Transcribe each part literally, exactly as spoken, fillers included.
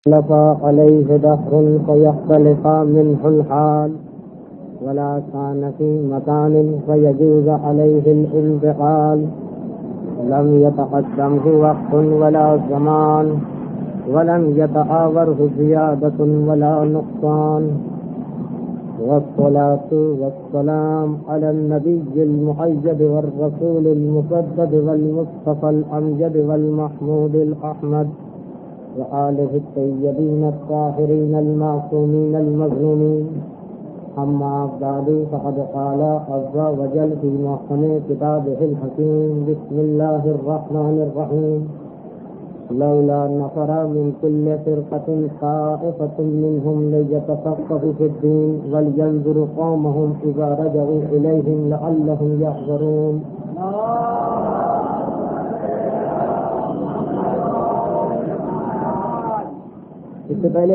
خلف عليه دهر فيختلف منه الحال ولا كان في مكان فيجوز عليه الانتقال لم يتقدمه وقت ولا زمان ولم يتآوره زيادة ولا نقصان والصلاة والسلام على النبي المؤيد والرسول المسدد والمصطفى الأمجد والمحمود الأحمد وآله الطيبين الطاهرين المعصومين المظلومين أما بعد فقد قال عز وجل في محكم كتابه الحكيم بسم الله الرحمن الرحيم لولا نفر من كل فرقة طائفة منهم ليتفقهوا في الدين ولينذروا قومهم إذا رجعوا إليهم لعلهم يحذرون. اس سے پہلے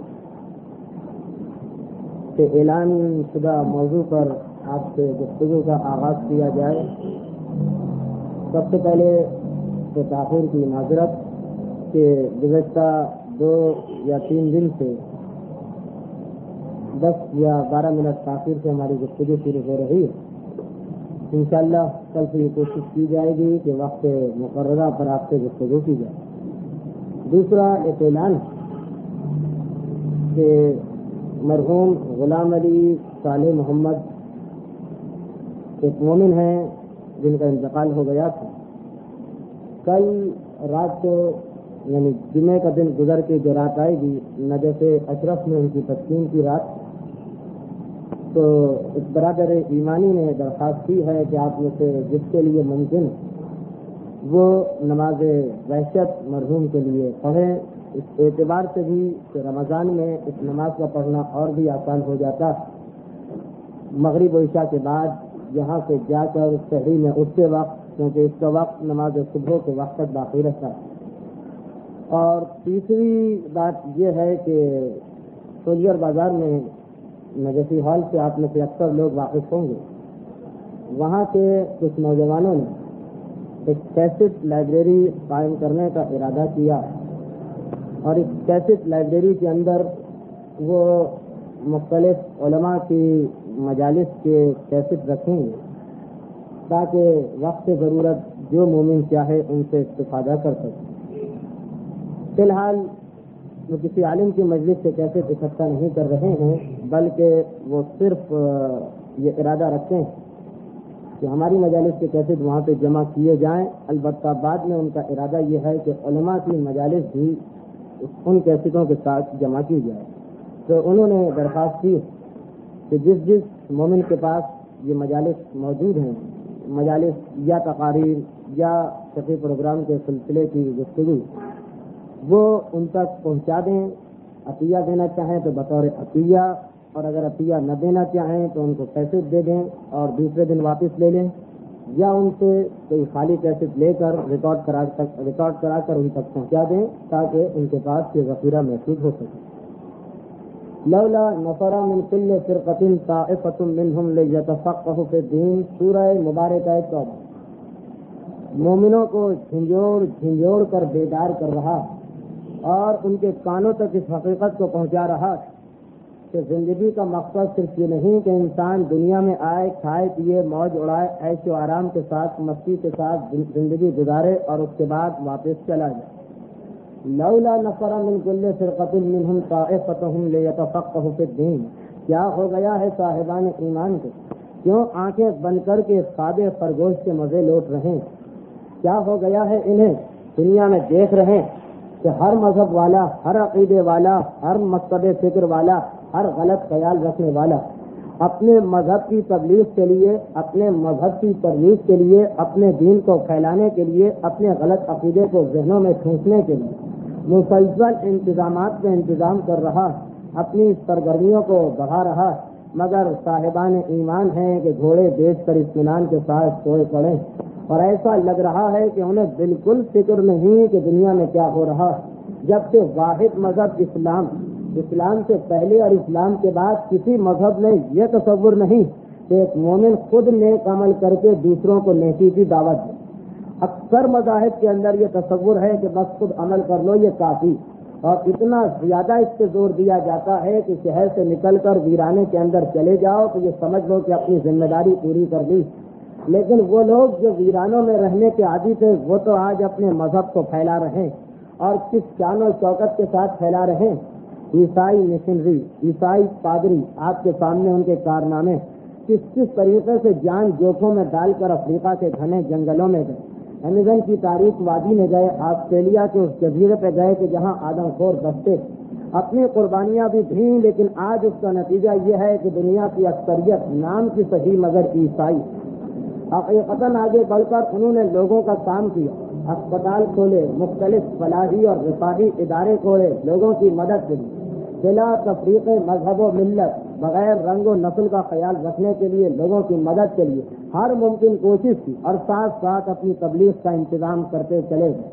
کہ اعلان شدہ موضوع پر آپ سے گفتگو کا آغاز کیا جائے، سب سے پہلے تو تاخیر کی معذرت کہ گزشتہ دو یا تین دن سے دس یا بارہ منٹ تاخیر سے ہماری گفتگو شروع ہو رہی ہے۔ انشاءاللہ کل سے یہ کوشش کی جائے گی کہ وقت مقررہ پر آپ سے گفتگو کی جائے۔ دوسرا ایک اعلان کہ مرحوم غلام علی صالح محمد ایک مومن ہیں جن کا انتقال ہو گیا تھا۔ کل رات کو یعنی جمعے کا دن گزر کے جو رات آئے گی نجف اشرف میں ان کی تدفین کی رات، تو ایک برادر ایمانی نے درخواست کی ہے کہ آپ میں سے جس کے لیے ممکن وہ نماز وحشت مرحوم کے لیے پڑھیں، اس اعتبار سے بھی کہ رمضان میں اس نماز کا پڑھنا اور بھی آسان ہو جاتا۔ مغرب و عشاء کے بعد یہاں سے جا کر شہری میں اٹھتے وقت، کیونکہ اس کا وقت نماز صبح کے وقت تک باقی رہتا ہے۔ اور تیسری بات یہ ہے کہ سولیر بازار میں نجفی ہال سے آپ میں سے اکثر لوگ واقف ہوں گے، وہاں کے کچھ نوجوانوں نے ایک کیسٹ لائبریری قائم کرنے کا ارادہ کیا اور اس کیسٹ لائبریری کے اندر وہ مختلف علماء کی مجالس کے کیسٹ رکھیں گے تاکہ وقت ضرورت جو مومن چاہے ان سے استفادہ کر سکے۔ فی الحال وہ کسی عالم کی مجلس سے کیسٹ اکٹھا نہیں کر رہے ہیں، بلکہ وہ صرف یہ ارادہ رکھتے ہیں کہ ہماری مجالس کے کیسٹ وہاں پہ جمع کیے جائیں، البتہ بعد میں ان کا ارادہ یہ ہے کہ علماء کی مجالس بھی ان کیسٹوں کے ساتھ جمع کی جائے۔ تو انہوں نے درخواست کی کہ جس جس مومن کے پاس یہ مجالس موجود ہیں، مجالس یا تقاریر یا شفیع پروگرام کے سلسلے کی گفتگو، وہ ان تک پہنچا دیں۔ عطیہ دینا چاہیں تو بطور عطیہ، اور اگر عطیہ نہ دینا چاہیں تو ان کو کیسٹ دے دیں اور دوسرے دن واپس لے لیں، یا ان سے کوئی خالی کیسٹ لے کر ریکارڈ کرا ریکارڈ کرا کر ان تک پہنچا دیں تاکہ ان کے پاس یہ ذخیرہ محفوظ ہو سکے۔ لولا نفر من كل فرقة طائفة منهم ليتفقهوا في الدين، سورہ مبارکہ توبہ مومنوں کو جھنجھوڑ جھنجھوڑ کر بیدار کر رہا اور ان کے کانوں تک اس حقیقت کو پہنچا رہا کہ زندگی کا مقصد صرف یہ نہیں کہ انسان دنیا میں آئے، کھائے پیے، موج اڑائے، عیش و آرام کے ساتھ مستی کے ساتھ زندگی گزارے اور اس کے بعد واپس چلا جائے۔ لولا نفر من كل فرقة منهم طائفة ليتفقهوا في الدين، کیا ہو گیا ہے صاحبان ایمان کو، کیوں آنکھیں بند کر کے سادے خرگوش کے مزے لوٹ رہے ہیں؟ کیا ہو گیا ہے انہیں، دنیا میں دیکھ رہے ہیں کہ ہر مذہب والا، ہر عقیدے والا، ہر مقصد فکر والا، ہر غلط خیال رکھنے والا اپنے مذہب کی تبلیغ کے لیے، اپنے مذہب کی ترویج کے لیے، اپنے دین کو پھیلانے کے لیے، اپنے غلط عقیدے کو ذہنوں میں ٹھونسنے کے لیے مسلسل انتظامات میں انتظام کر رہا، اپنی سرگرمیوں کو بڑھا رہا، مگر صاحبان ایمان ہیں کہ گھوڑے بیچ کر اطمینان کے ساتھ سوئے پڑے، اور ایسا لگ رہا ہے کہ انہیں بالکل فکر نہیں کہ دنیا میں کیا ہو رہا، جبکہ واحد مذہب اسلام، اسلام سے پہلے اور اسلام کے بعد کسی مذہب میں یہ تصور نہیں کہ ایک مومن خود نیک عمل کر کے دوسروں کو نیکی کی دعوت دے۔ اکثر مذاہب کے اندر یہ تصور ہے کہ بس خود عمل کر لو یہ کافی، اور اتنا زیادہ اس پہ زور دیا جاتا ہے کہ شہر سے نکل کر ویرانے کے اندر چلے جاؤ تو یہ سمجھ لو کہ اپنی ذمہ داری پوری کر لی. لیکن وہ لوگ جو ویرانوں میں رہنے کے عادی تھے وہ تو آج اپنے مذہب کو پھیلا رہے ہیں, اور کس شان و شوکت کے ساتھ پھیلا رہے ہیں. عیسائی مشنری, عیسائی پادری, آپ کے سامنے ان کے کارنامے, کس کس طریقے سے جان جوکھوں میں ڈال کر افریقہ کے گھنے جنگلوں میں گئے, امیزن کی تاریخ وادی میں گئے, آسٹریلیا کے اس جزیرے پہ گئے کہ جہاں آدم خور بستے, اپنی قربانیاں بھی دیں, لیکن آج اس کا نتیجہ یہ ہے کہ دنیا کی اکثریت نام کی صحیح مگر عیسائی. حقیقتاً آگے بڑھ کر انہوں نے لوگوں کا کام کیا, اسپتال کھولے, مختلف فلاحی اور رفاہی ادارے کھولے, لوگوں کی مدد کے لیے بلا تفریق مذہب و ملت, بغیر رنگ و نسل کا خیال رکھنے کے لیے, لوگوں کی مدد کے لیے ہر ممکن کوشش کی, اور ساتھ ساتھ اپنی تبلیغ کا انتظام کرتے چلے گئے.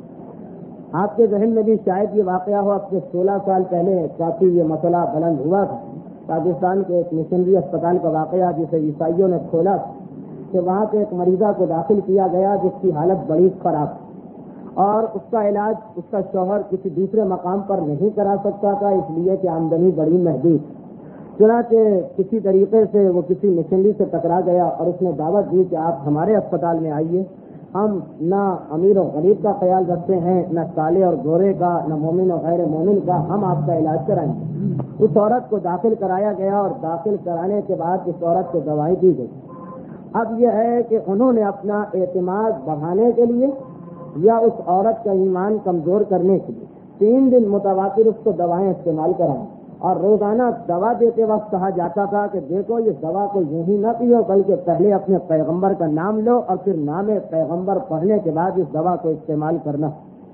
آپ کے ذہن میں بھی شاید یہ واقعہ ہو, اب سے سولہ سال پہلے کافی یہ مسئلہ بلند ہوا تھا. پاکستان کے ایک مشنری اسپتال کا واقعہ جسے عیسائیوں نے کھولا کہ وہاں پہ ایک مریضہ کو داخل کیا گیا جس کی حالت بڑی خراب تھی, اور اس کا علاج اس کا شوہر کسی دوسرے مقام پر نہیں کرا سکتا تھا, اس لیے کہ آمدنی بڑی محدود. چنانچہ کسی طریقے سے وہ کسی مشنری سے ٹکرا گیا اور اس نے دعوت دی کہ آپ ہمارے اسپتال میں آئیے, ہم نہ امیر و غریب کا خیال رکھتے ہیں, نہ کالے اور گورے کا, نہ مومن اور غیر مومن کا, ہم آپ کا علاج کرائیں گے. اس عورت کو داخل کرایا گیا, اور داخل کرانے کے بعد اس عورت کو دوائیں دی گئی. اب یہ ہے کہ انہوں نے اپنا اعتماد بڑھانے کے لیے یا اس عورت کا ایمان کمزور کرنے کے لیے تین دن متواتر اس کو دوائیں استعمال کرائیں, اور روزانہ دوا دیتے وقت کہا جاتا تھا کہ دیکھو یہ دوا کو یوں ہی نہ پیو, بلکہ پہلے اپنے پیغمبر کا نام لو اور پھر نام پیغمبر پڑھنے کے بعد اس دوا کو استعمال کرنا.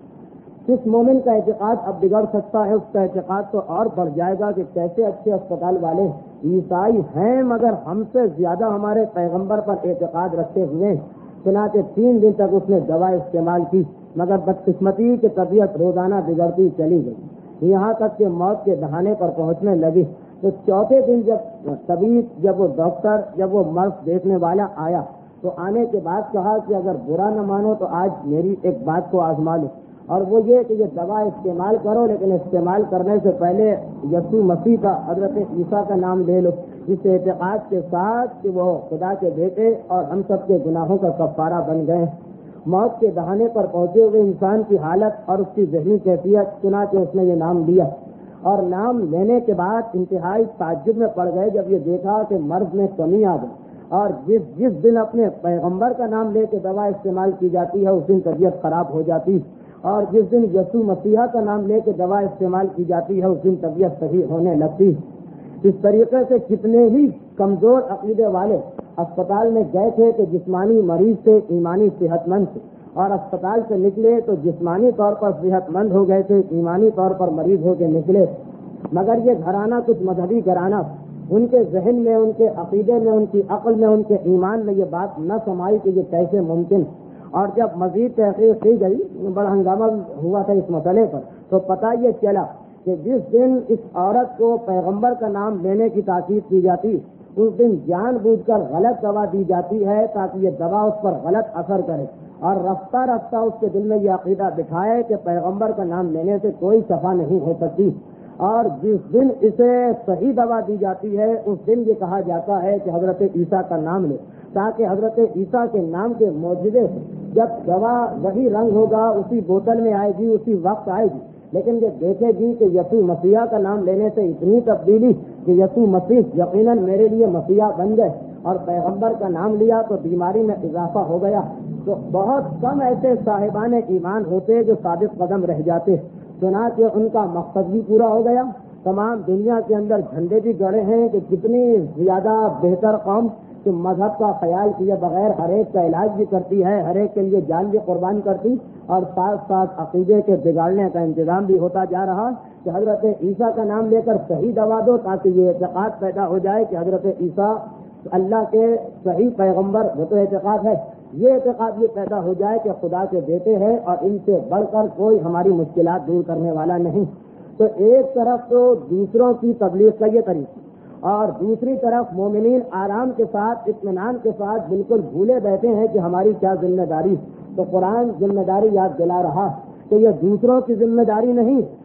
جس مومن کا اعتقاد اب بگڑ سکتا ہے اس کا اعتقاد تو اور بڑھ جائے گا کہ کیسے اچھے اسپتال والے عیسائی ہیں مگر ہم سے زیادہ ہمارے پیغمبر پر اعتقاد رکھتے ہوئے. چنانچہ تین دن تک اس نے دوا استعمال کی, مگر بدقسمتی کی طبیعت روزانہ بگڑتی چلی گئی, یہاں تک کہ موت کے دہانے پر پہنچنے لگی. تو چوتھے دن جب طبیب, جب وہ ڈاکٹر, جب وہ مرض دیکھنے والا آیا تو آنے کے بعد کہا کہ اگر برا نہ مانو تو آج میری ایک بات کو آزما لو, اور وہ یہ کہ یہ دوا استعمال کرو, لیکن استعمال کرنے سے پہلے یسوع مسیح کا, حضرت عیسیٰ کا نام لے لو, اس اعتقاد کے ساتھ کہ وہ خدا کے بیٹے اور ہم سب کے گناہوں کا کفارہ بن گئے. موت کے دہانے پر پہنچے ہوئے انسان کی حالت اور اس کی ذہنی کیفیت, چنانچہ اس نے یہ نام لیا, اور نام لینے کے بعد انتہائی تعجب میں پڑ گئے جب یہ دیکھا کہ مرض میں کمی آ گئی, اور جس جس دن اپنے پیغمبر کا نام لے کے دوا استعمال کی جاتی ہے اس دن طبیعت خراب ہو جاتی, اور جس دن یسوع مسیح کا نام لے کے دوا استعمال کی جاتی ہے اس دن طبیعت صحیح ہونے لگتی. اس طریقے سے کتنے ہی کمزور عقیدے والے اسپتال میں گئے تھے کہ جسمانی مریض سے ایمانی صحت مند تھے, اور اسپتال سے نکلے تو جسمانی طور پر صحت مند ہو گئے تھے, ایمانی طور پر مریض ہو کے نکلے. مگر یہ گھرانہ کچھ مذہبی گھرانہ, ان کے ذہن میں, ان کے عقیدے میں, ان کی عقل میں, ان کے ایمان میں یہ بات نہ سمائی کہ یہ کیسے ممکن. اور جب مزید تحقیق کی گئی, بڑا ہنگامہ ہوا تھا اس مسئلے پر, تو پتہ یہ چلا کہ جس دن اس عورت کو پیغمبر کا نام لینے کی تاکید کی جاتی اس دن جان بوجھ کر غلط دوا دی جاتی ہے تاکہ یہ دوا اس پر غلط اثر کرے, اور رفتہ رفتہ اس کے دل میں یہ عقیدہ دکھائے کہ پیغمبر کا نام لینے سے کوئی شفا نہیں ہو سکتی. اور جس دن اسے صحیح دوا دی جاتی ہے اس دن یہ کہا جاتا ہے کہ حضرت عیسیٰ کا نام لے, تاکہ حضرت عیسیٰ کے نام کے معجزے سے جب دوا وہی رنگ ہوگا, اسی بوتل میں آئے گی, اسی وقت آئے گی, لیکن یہ دیکھے گی کہ یسوع مسیح کا نام لینے سے اتنی تبدیلی کہ یسوع مسیح یقیناً میرے لیے مسیح بن گئے, اور پیغمبر کا نام لیا تو بیماری میں اضافہ ہو گیا. تو بہت کم ایسے صاحبان ایمان ہوتے جو ثابت قدم رہ جاتے, چنانچہ ان کا مقصد بھی پورا ہو گیا. تمام دنیا کے اندر جھنڈے بھی گڑے ہیں کہ کتنی زیادہ بہتر قوم کہ مذہب کا خیال کیے بغیر ہر ایک کا علاج بھی کرتی ہے, ہر ایک کے لیے جان بھی قربان کرتی, اور ساتھ ساتھ عقیدے کے بگاڑنے کا انتظام بھی ہوتا جا رہا کہ حضرت عیسیٰ کا نام لے کر صحیح دوا دو تاکہ یہ اعتقاد پیدا ہو جائے کہ حضرت عیسیٰ اللہ کے صحیح پیغمبر, وہ تو اعتقاد ہے, یہ اعتقاد یہ پیدا ہو جائے کہ خدا کے بیٹے ہیں اور ان سے بڑھ کر کوئی ہماری مشکلات دور کرنے والا نہیں. تو ایک طرف تو دوسروں کی تبلیغ کا یہ طریقہ, اور دوسری طرف مومنین آرام کے ساتھ, اطمینان کے ساتھ بالکل بھولے بیٹھے ہیں کہ ہماری کیا ذمہ داری. تو قرآن ذمہ داری یاد دلا رہا کہ یہ دوسروں کی ذمہ داری نہیں,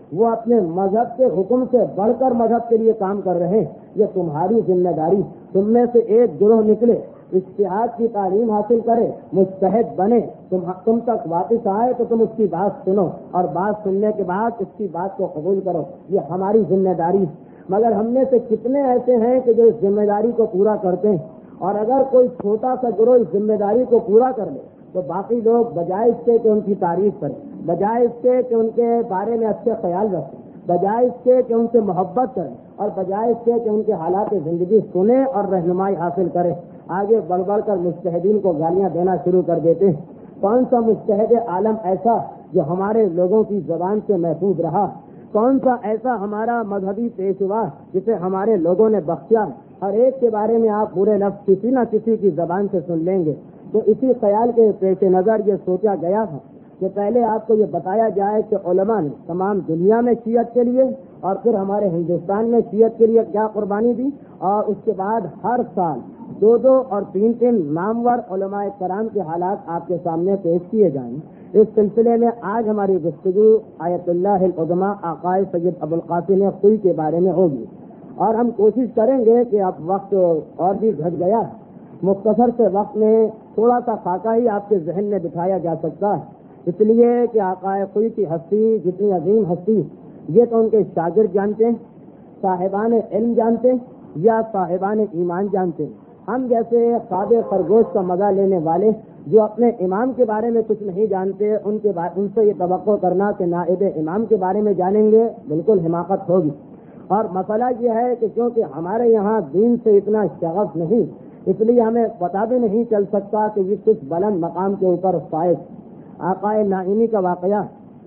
وہ اپنے مذہب کے حکم سے بڑھ کر مذہب کے لیے کام کر رہے ہیں، یہ تمہاری ذمہ داری۔ تم میں سے ایک گروہ نکلے، اجتہاد کی تعلیم حاصل کرے، مجتہد بنے، تم تم تک واپس آئے تو تم اس کی بات سنو، اور بات سننے کے بعد اس کی بات کو قبول کرو، یہ ہماری ذمہ داری ہے۔ مگر ہم میں سے کتنے ایسے ہیں کہ جو اس ذمہ داری کو پورا کرتے ہیں؟ اور اگر کوئی چھوٹا سا گروہ اس ذمہ داری کو پورا کر لے تو باقی لوگ بجائے اس کے کہ ان کی تعریف کریں، بجائے اس کے کہ ان کے بارے میں اچھے خیال رکھیں، بجائے اس کے کہ ان سے محبت کریں، اور بجائے اس کے کہ ان کے حالات زندگی سنیں اور رہنمائی حاصل کریں، آگے بڑھ بڑھ کر مجتہدین کو گالیاں دینا شروع کر دیتے ہیں۔ کون سا مجتہد عالم ایسا جو ہمارے لوگوں کی زبان سے محفوظ رہا؟ کون سا ایسا ہمارا مذہبی پیشوا جسے ہمارے لوگوں نے بخشا؟ ہر ایک کے بارے میں آپ برے لفظ کسی نہ کسی کی زبان سے سن لیں گے۔ تو اسی خیال کے پیش نظر یہ سوچا گیا تھا کہ پہلے آپ کو یہ بتایا جائے کہ علماء نے تمام دنیا میں شیعت کے لیے اور پھر ہمارے ہندوستان میں شیعت کے لیے کیا قربانی دی، اور اس کے بعد ہر سال دو دو اور تین تین نامور علماء کرام کے حالات آپ کے سامنے پیش کیے جائیں۔ اس سلسلے میں آج ہماری گفتگو آیت اللہ العظمیٰ آقائے سید ابوالقاسم خوئی کے بارے میں ہوگی، اور ہم کوشش کریں گے کہ اب وقت اور بھی گھٹ گیا، مختصر سے وقت میں تھوڑا سا خاکہ ہی آپ کے ذہن میں بٹھایا جا سکتا ہے، اس لیے کہ آقائے خوئی کی ہستی جتنی عظیم ہستی یہ تو ان کے شاگرد جانتے ہیں، صاحبان علم جانتے ہیں یا صاحبان ایمان جانتے ہیں۔ ہم جیسے خواب خرگوش کا مزہ لینے والے جو اپنے امام کے بارے میں کچھ نہیں جانتے، ان کے ان سے یہ توقع کرنا کہ نائب امام کے بارے میں جانیں گے بالکل حماقت ہوگی۔ اور مسئلہ یہ ہے کہ کیونکہ ہمارے یہاں دین سے اتنا شغف نہیں، اس لیے ہمیں پتہ بھی نہیں چل سکتا کہ یہ کس بلند مقام کے اوپر فائز۔ آقائے نائینی کا واقعہ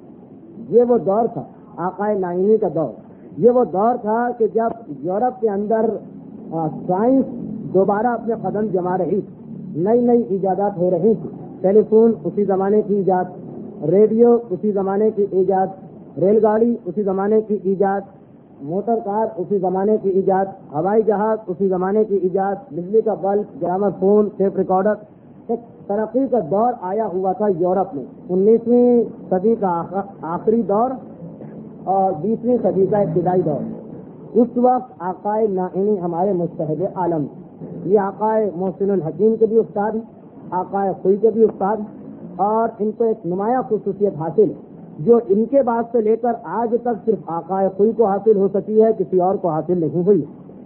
یہ وہ دور تھا، آقائے نائینی کا دور یہ وہ دور تھا کہ جب یورپ کے اندر سائنس دوبارہ اپنے قدم جما رہی تھی، نئی نئی ایجادات ہو رہی تھی۔ ٹیلی فون اسی زمانے کی ایجاد، ریڈیو اسی زمانے کی ایجاد، ریل گاڑی اسی زمانے کی ایجاد، موٹر کار اسی زمانے کی ایجاد، ہوائی جہاز اسی زمانے کی ایجاد، بجلی کا bulb, gramophone, tape recorder. ایک ترقی کا دور آیا ہوا تھا یورپ میں، انیسویں صدی کا آخری دور اور بیسویں صدی کا ابتدائی دور۔ اس وقت آقائے نائینی ہمارے مجتہد عالم، یہ آقائے محسن الحکیم کے بھی استاد ہیں، آقائے خوئی کے بھی استاد ہیں، اور ان کو ایک نمایاں خصوصیت حاصل جو ان کے بعد سے لے کر آج تک صرف آقائے خوئی کو حاصل ہو سکی ہے، کسی اور کو حاصل نہیں ہوئی۔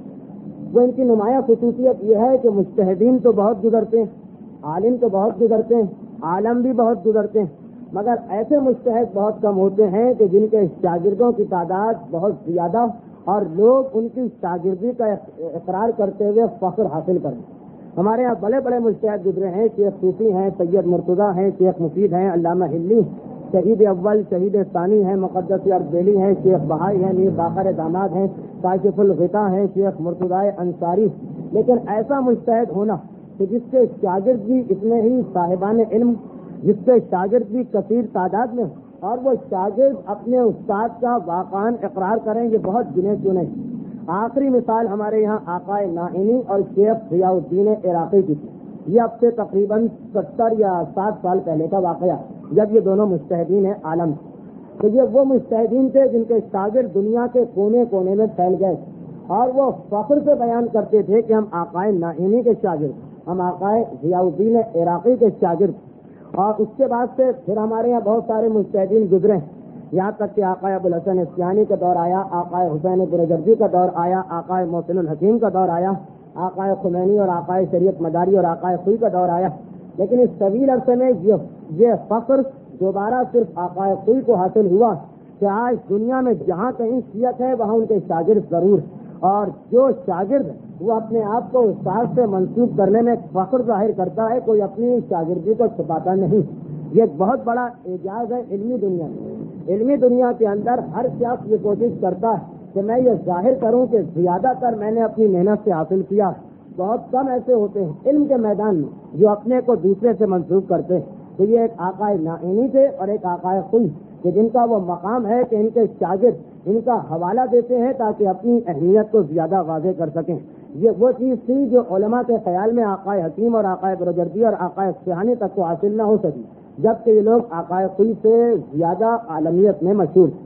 وہ ان کی نمایاں خصوصیت یہ ہے کہ مجتہدین تو بہت گزرتے ہیں، عالم تو بہت گزرتے ہیں، عالم بھی بہت گزرتے ہیں، مگر ایسے مجتہد بہت کم ہوتے ہیں کہ جن کے شاگردوں کی تعداد بہت زیادہ اور لوگ ان کی شاگردی کا اقرار کرتے ہوئے فخر حاصل کریں۔ ہمارے یہاں بڑے بڑے مجتہد گزرے ہیں، شیخ صوفی ہیں، سید مرتضیٰ ہیں، شیخ مفید ہیں، علامہ ہلی، شہید اول، شہید ثانی ہیں، مقدس اربیلی ہیں، شیخ بہائی ہیں، میر باقر داماد ہیں، کاشف الغطا ہیں، شیخ مرتضیٰ انصاری۔ لیکن ایسا مجتہد ہونا کہ جس کے شاگرد بھی اتنے ہی صاحبان علم، جس کے شاگرد بھی کثیر تعداد میں اور وہ شاگرد اپنے استاد کا واقعاً اقرار کریں، یہ بہت گنے چنے۔ آخری مثال ہمارے یہاں آقائے نائینی اور شیخ ضیاء الدین عراقی کی تھی، یہ اب سے تقریباً ستر یا ساٹھ سال پہلے کا واقعہ، جب یہ دونوں مجتہدین عالم تھے۔ تو یہ وہ مجتہدین تھے جن کے شاگرد دنیا کے کونے کونے میں پھیل گئے، اور وہ فخر سے بیان کرتے تھے کہ ہم آقائے نائینی کے شاگرد، ہم آقائے ضیاء الدین عراقی کے شاگرد۔ اور اس کے بعد سے پھر ہمارے یہاں بہت سارے مجتہدین گزرے، یہاں تک کہ آقائے ابوالحسن اسفہانی کا دور آیا، آقائے حسین برجردی کا دور آیا، آقائے محسن الحکیم کا دور آیا، آقائے خمینی اور آقائے شریعت مداری اور آقائے خوئی کا دور آیا۔ لیکن اس طویل عرصے میں یہ یہ فخر دوبارہ صرف آقائے خوئی کو حاصل ہوا کہ آج دنیا میں جہاں کہیں شیعت ہے وہاں ان کے شاگرد ضرور، اور جو شاگرد وہ اپنے آپ کو استاد سے منسوب کرنے میں فخر ظاہر کرتا ہے، کوئی اپنی شاگردی کو چھپاتا نہیں۔ یہ ایک بہت بڑا اعجاز ہے علمی دنیا میں۔ علمی دنیا کے اندر ہر شخص یہ کوشش کرتا ہے کہ میں یہ ظاہر کروں کہ زیادہ تر میں نے اپنی محنت سے حاصل کیا۔ بہت کم ایسے ہوتے ہیں علم کے میدان میں جو اپنے کو دوسرے سے منسوب کرتے ہیں۔ تو یہ ایک آقائے نائینی تھے اور ایک آقائے خوئی کہ جن کا وہ مقام ہے کہ ان کے شاگرد ان کا حوالہ دیتے ہیں تاکہ اپنی اہمیت کو زیادہ واضح کر سکیں۔ یہ وہ چیز تھی جو علماء کے خیال میں آقائے حکیم اور آقائے برجردی اور آقائے اسفہانی تک کو حاصل نہ ہو سکی، جبکہ یہ لوگ آقائے خوئی سے زیادہ عالمیت میں مشہور۔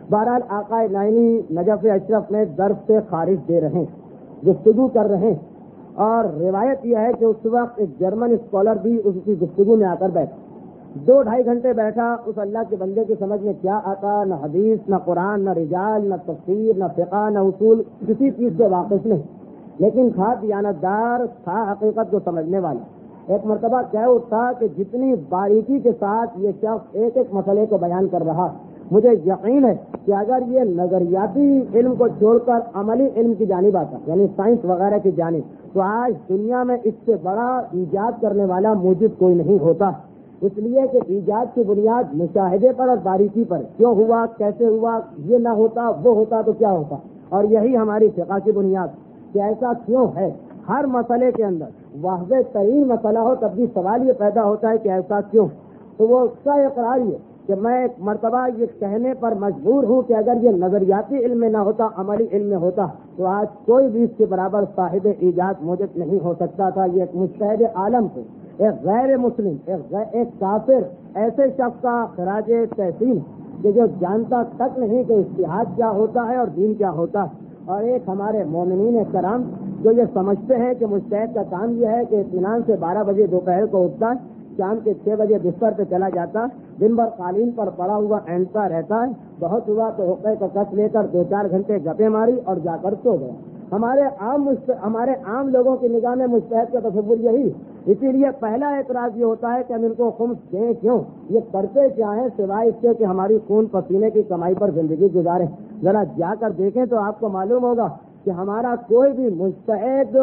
بہرحال آقا نائنی نجف اشرف میں درس سے خارج دے رہے ہیں، گفتگو کر رہے ہیں، اور روایت یہ ہے کہ اس وقت ایک جرمن اسکالر بھی اس کی گفتگو میں آ کر بیٹھا، دو ڈھائی گھنٹے بیٹھا. اس اللہ کے بندے کی سمجھ میں کیا آتا؟ نہ حدیث، نہ قرآن، نہ رجال، نہ تفسیر، نہ فقہ، نہ اصول، کسی چیز سے واقف نہیں، لیکن تھا دیانتدار، تھا حقیقت کو سمجھنے والا. ایک مرتبہ کہہ اٹھا کہ جتنی باریکی کے ساتھ یہ شخص ایک ایک مسئلے کو بیان کر رہا، مجھے یقین ہے کہ اگر یہ نظریاتی علم کو چھوڑ کر عملی علم کی جانب آتا، یعنی سائنس وغیرہ کی جانب، تو آج دنیا میں اس سے بڑا ایجاد کرنے والا موجود کوئی نہیں ہوتا. اس لیے کہ ایجاد کی بنیاد مشاہدے پر اور باریکی پر، کیوں ہوا، کیسے ہوا، یہ نہ ہوتا وہ ہوتا تو کیا ہوتا. اور یہی ہماری فقہ کی بنیاد کہ ایسا کیوں ہے. ہر مسئلے کے اندر واضح ترین مسئلہ ہو تب بھی سوال یہ پیدا ہوتا ہے کہ ایسا کیوں. تو وہ اس کا اقرار یہ کہ میں ایک مرتبہ یہ کہنے پر مجبور ہوں کہ اگر یہ نظریاتی علم میں نہ ہوتا، عملی علم میں ہوتا، تو آج کوئی بھی اس کے برابر صاحب ایجاد موجود نہیں ہو سکتا تھا. یہ ایک مجتہد عالم کو، ایک غیر مسلم، ایک, غیر ایک کافر ایسے شخص کا خراج تحسین کہ جو جانتا تک نہیں کہ اجتہاد کیا ہوتا ہے اور دین کیا ہوتا ہے، اور ایک ہمارے مومنین کرام جو یہ سمجھتے ہیں کہ مجتہد کا کام یہ ہے کہ اطمینان سے بارہ بجے دوپہر کو اٹھتا ہے، شام کے چھ بجے بستر پہ چلا جاتا، دن بھر قالین پر پڑا ہوا اینٹتا رہتا ہے، بہت ہوا تو حقے کا کس لے کر دو چار گھنٹے گپے ماری اور جا کر سو گیا. ہمارے عام ہمارے عام لوگوں کی نگاہ میں مجتہد کا تصور یہی. اسی لیے پہلا اعتراض یہ ہوتا ہے کہ ہم ان کو خمس دیں کیوں، یہ کرتے کیا ہیں سوائے اس کے کہ ہماری خون پسینے کی کمائی پر زندگی گزاریں. ذرا جا کر دیکھیں تو آپ کو معلوم ہوگا کہ ہمارا کوئی بھی مجتہد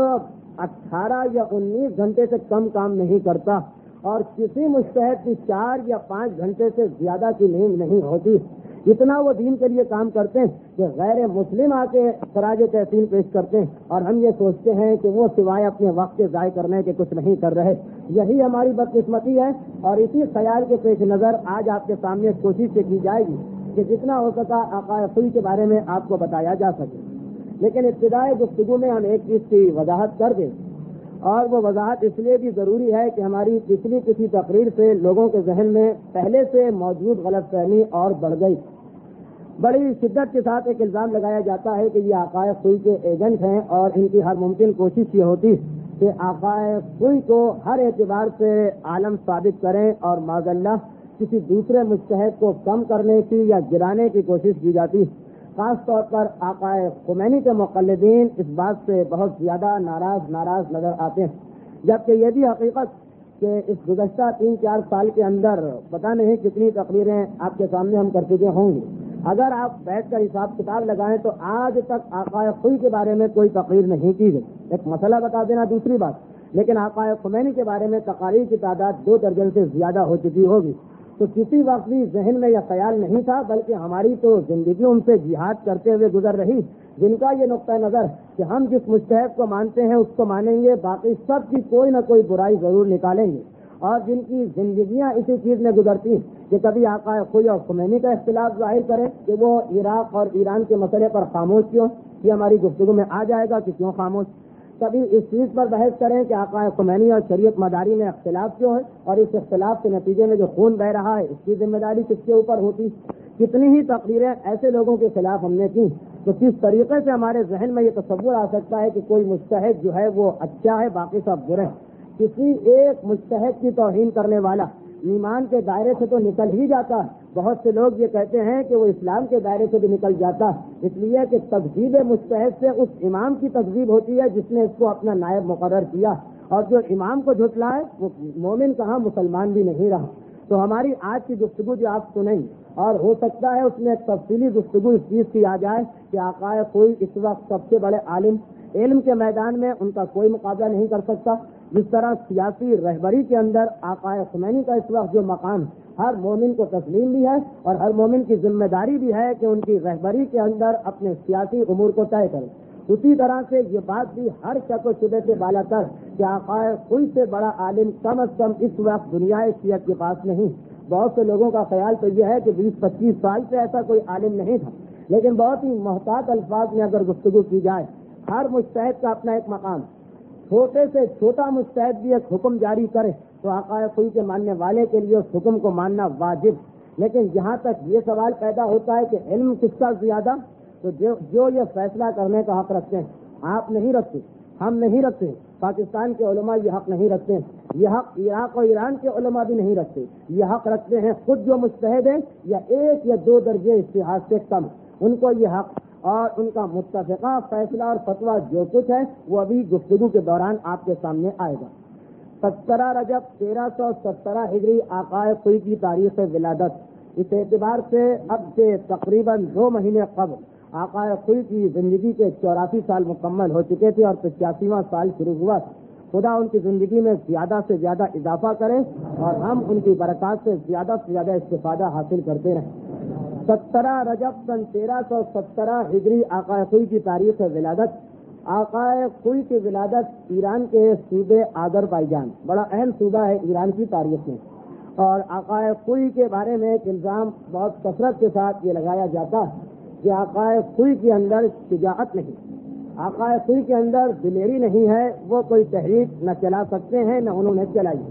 اٹھارہ یا انیس گھنٹے سے کم کام نہیں کرتا، اور کسی مجتہد کی چار یا پانچ گھنٹے سے زیادہ کی نیند نہیں ہوتی. اتنا وہ دین کے لیے کام کرتے ہیں کہ غیر مسلم آ کے خراج تحسین پیش کرتے ہیں، اور ہم یہ سوچتے ہیں کہ وہ سوائے اپنے وقت کے ضائع کرنے کے کچھ نہیں کر رہے. یہی ہماری بدقسمتی ہے، اور اسی خیال کے پیش نظر آج آپ کے سامنے کوشش سے کی جائے گی کہ جتنا ہو سکا آقا خل کے بارے میں آپ کو بتایا جا سکے. لیکن ابتدائی گفتگو میں ہم ایک چیز کی وضاحت کر دیں، اور وہ وضاحت اس لیے بھی ضروری ہے کہ ہماری پچھلی کسی تقریر سے لوگوں کے ذہن میں پہلے سے موجود غلط فہمی اور بڑھ گئی. بڑی شدت کے ساتھ ایک الزام لگایا جاتا ہے کہ یہ آقائے خوئی کے ایجنٹ ہیں، اور ان کی ہر ممکن کوشش یہ ہوتی کہ آقائے خوئی کو ہر اعتبار سے عالم ثابت کریں، اور معاذ اللہ کسی دوسرے مجتہد کو کم کرنے کی یا گرانے کی کوشش کی جاتی. خاص طور پر آقائے خمینی کے مقلدین اس بات سے بہت زیادہ ناراض ناراض نظر آتے ہیں، جبکہ یہ بھی حقیقت کہ اس گزشتہ تین چار سال کے اندر پتہ نہیں کتنی تقریریں آپ کے سامنے ہم کر چکے ہوں گے. اگر آپ بیٹھ کر حساب کتاب لگائیں تو آج تک آقائے خوئی کے بارے میں کوئی تقریر نہیں کی گئی. ایک مسئلہ بتا دینا دوسری بات، لیکن آقائے خمینی کے بارے میں تقاریر کی تعداد دو درجن سے زیادہ ہو چکی ہوگی. تو کسی وقت بھی ذہن میں یہ خیال نہیں تھا، بلکہ ہماری تو زندگی ان سے جہاد کرتے ہوئے گزر رہی، جن کا یہ نقطہ نظر کہ ہم جس مجتہد کو مانتے ہیں اس کو مانیں گے، باقی سب کی کوئی نہ کوئی برائی ضرور نکالیں گے، اور جن کی زندگیاں اسی چیز میں گزرتی کہ کبھی آقا خوئی اور خمینی کا اختلاف ظاہر کریں کہ وہ عراق اور ایران کے مسئلے پر خاموش کیوں، یہ ہماری گفتگو میں آ جائے گا کہ کیوں خاموش. کبھی اس چیز پر بحث کریں کہ آقا خمینی اور شریعت مداری میں اختلاف کیوں ہے، اور اس اختلاف کے نتیجے میں جو خون بہ رہا ہے اس کی ذمہ داری کس کے اوپر ہوتی. کتنی ہی تقریریں ایسے لوگوں کے خلاف ہم نے کی، تو کس طریقے سے ہمارے ذہن میں یہ تصور آ سکتا ہے کہ کوئی مجتہد جو ہے وہ اچھا ہے باقی سب برے ہیں. کسی ایک مجتہد کی توہین کرنے والا ایمان کے دائرے سے تو نکل ہی جاتا ہے. بہت سے لوگ یہ کہتے ہیں کہ وہ اسلام کے دائرے سے بھی نکل جاتا ہے، اس لیے کہ تکذیب مجتہد سے اس امام کی تکذیب ہوتی ہے جس نے اس کو اپنا نائب مقرر کیا، اور جو امام کو جھٹلائے وہ مومن کہاں مسلمان بھی نہیں رہا. تو ہماری آج کی گفتگو جو آپ سنیں، اور ہو سکتا ہے اس میں ایک تفصیلی گفتگو اس چیز کی آ جائے کہ آقا خوئی اس وقت سب سے بڑے عالم، علم کے میدان میں ان کا کوئی مقابلہ نہیں کر سکتا. جس طرح سیاسی رہبری کے اندر آقا خمینی کا اس وقت جو مقام ہر مومن کو تسلیم بھی ہے، اور ہر مومن کی ذمہ داری بھی ہے کہ ان کی رہبری کے اندر اپنے سیاسی امور کو طے کرے، اسی طرح سے یہ بات بھی ہر شک و شبے سے بالا تر کہ آقا خوئی سے بڑا عالم کم از کم اس وقت دنیا شیعت کے پاس نہیں. بہت سے لوگوں کا خیال تو یہ ہے کہ بیس پچیس سال سے ایسا کوئی عالم نہیں تھا، لیکن بہت ہی محتاط الفاظ میں اگر گفتگو کی جائے، ہر مجتہد کا اپنا ایک مقام، چھوٹے سے چھوٹا مجتہد بھی ایک حکم جاری کرے تو آقا خوئی کے ماننے والے کے لیے اس حکم کو ماننا واجب. لیکن جہاں تک یہ سوال پیدا ہوتا ہے کہ علم کس کا زیادہ، تو جو جو یہ فیصلہ کرنے کا حق رکھتے ہیں، آپ نہیں رکھتے، ہم نہیں رکھتے، پاکستان کے علماء یہ حق نہیں رکھتے، یہ حق عراق اور ایران کے علماء بھی نہیں رکھتے، یہ حق رکھتے ہیں خود جو مجتہد ہیں یا ایک یا دو درجے اجتہاد سے کم، ان کو یہ حق اور ان کا متفقہ فیصلہ اور فتویٰ جو کچھ ہے وہ ابھی گفتگو کے دوران آپ کے سامنے آئے گا۔ سترہ رجب تیرہ سو سترہ ہجری آقائے خوئی کی تاریخ ولادت، اس اعتبار سے اب سے تقریباً دو مہینے قبل آقائے خوئی کی زندگی کے چوراسی سال مکمل ہو چکے تھے اور پچاسیواں سال شروع ہوا۔ خدا ان کی زندگی میں زیادہ سے زیادہ اضافہ کرے اور ہم ان کی برکات سے زیادہ سے زیادہ استفادہ حاصل کرتے رہیں۔ سترہ رجب سن تیرہ سو سترہ ہجری آقائے خوئی کی تاریخ ولادت۔ آقائے خوئی کی ولادت ایران کے صوبے آذربائیجان، بڑا اہم صوبہ ہے ایران کی تاریخ میں، اور آقائے خوئی کے بارے میں ایک الزام بہت کثرت کے ساتھ یہ لگایا جاتا ہے کہ آقائے خوئی کے اندر شجاعت نہیں، آقائے خوئی کے اندر دلیری نہیں ہے، وہ کوئی تحریک نہ چلا سکتے ہیں نہ انہوں نے چلائی۔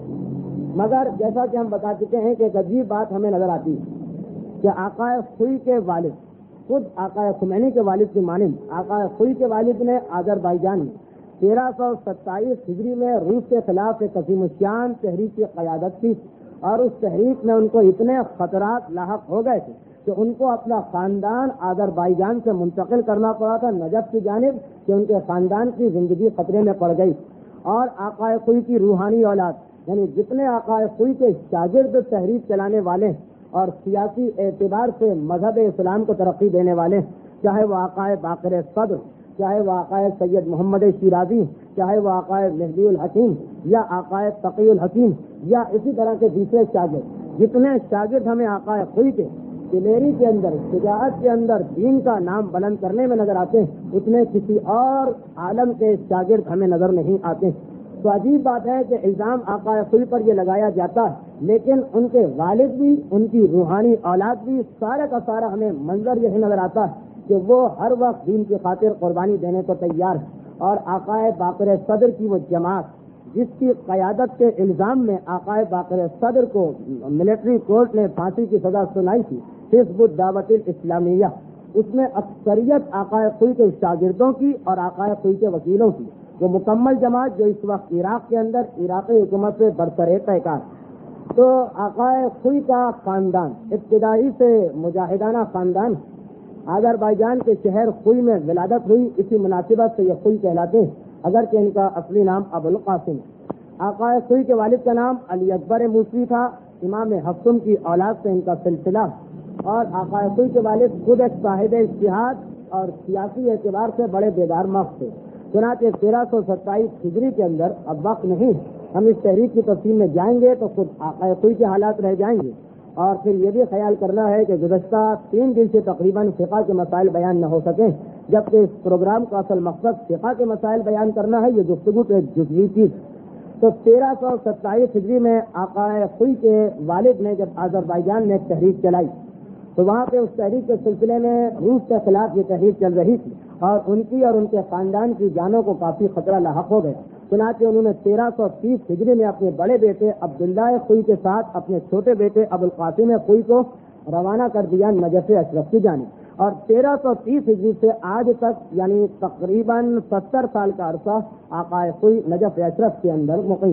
مگر جیسا کہ ہم بتا چکے ہیں کہ ایک عجیب بات ہمیں نظر آتی ہے کہ آقائے خوئی کے والد، خود آقائے خمینی کے والد کی مانند آقائے خوئی کے والد نے آذربائیجان میں تیرہ سو ستائیس ہجری میں روس کے خلاف ایک عظیم الشان تحریک کی قیادت کی، اور اس تحریک میں ان کو اتنے خطرات لاحق ہو گئے تھے کہ ان کو اپنا خاندان آذربائیجان سے منتقل کرنا پڑا تھا نجف کی جانب، کہ ان کے خاندان کی زندگی خطرے میں پڑ گئی۔ اور آقائے خوئی کی روحانی اولاد، یعنی جتنے آقائے خوئی کے شاگرد تحریک چلانے والے اور سیاسی اعتبار سے مذہب اسلام کو ترقی دینے والے، چاہے وہ آقائے باقر صدر، چاہے وہ آقائے سید محمد شیرازی، چاہے وہ آقائے مہدی الحکیم یا آقائے تقی الحکیم یا اسی طرح کے دوسرے شاگرد، جتنے شاگرد ہمیں آقائے خوئی کے دلیری کے اندر، شجاعت کے اندر، دین کا نام بلند کرنے میں نظر آتے ہیں، اتنے کسی اور عالم کے شاگرد ہمیں نظر نہیں آتے۔ تو عجیب بات ہے کہ الزام آقائے خوئی پر یہ لگایا جاتا ہے، لیکن ان کے والد بھی، ان کی روحانی اولاد بھی، سارا کا سارا ہمیں منظر یہی نظر آتا ہے کہ وہ ہر وقت دین کی خاطر قربانی دینے کو تیار ہے۔ اور آقائے باقر صدر کی وہ جماعت جس کی قیادت کے الزام میں آقائے باقر صدر کو ملٹری کورٹ نے پھانسی کی سزا سنائی تھی، حزب الدعوت الاسلامیہ، اس میں اکثریت آقائے خوئی کے شاگردوں کی اور آقائے خوئی کے وکیلوں کی، وہ مکمل جماعت جو اس وقت عراق کے اندر عراقی حکومت سے برتر پیکار۔ تو آقائے خوئی کا خاندان ابتدائی سے مجاہدانہ خاندان، آذربائیجان کے شہر خوئی میں ولادت ہوئی، اسی مناسبت سے یہ خوئی کہلاتے ہیں، اگرچہ ان کا اصلی نام ابو القاسم۔ آقائے خوئی کے والد کا نام علی اکبر موسوی تھا، امام حفصم کی اولاد سے ان کا سلسلہ، اور آقائے خوئی کے والد خود ایک صاحب اجتہاد اور سیاسی اعتبار سے بڑے بیدار مغز تھے۔ چنانچہ تیرہ سو ستائیس ہجری کے اندر، اب وقت نہیں ہم اس تحریک کی تفصیل میں جائیں گے تو خود آقائے خوئی کے حالات رہ جائیں گے، اور پھر یہ بھی خیال کرنا ہے کہ گزشتہ تین دن سے تقریباً فقہ کے مسائل بیان نہ ہو سکیں، جبکہ اس پروگرام کا اصل مقصد فقہ کے مسائل بیان کرنا ہے، یہ گفتگو تو ایک جزوی چیز۔ تو تیرہ سو ستائیس ہجری میں آقائے خوئی کے والد نے جب آذربائیجان میں ایک تحریک چلائی تو وہاں پہ اس تحریک کے سلسلے میں روس کے خلاف یہ تحریک چل رہی تھی، اور ان کی اور ان کے خاندان کی جانوں کو کافی خطرہ لاحق ہو گیا۔ چنانچہ انہوں نے تیرہ سو تیس ہجری میں اپنے بڑے بیٹے عبداللہ خوئی کے ساتھ اپنے چھوٹے بیٹے ابو القاسم خوئی کو روانہ کر دیا نجف اشرف کی جانب، اور تیرہ سو تیس ہجری سے آج تک یعنی تقریباً ستر سال کا عرصہ آقائے خوئی نجف اشرف کے اندر مقیم۔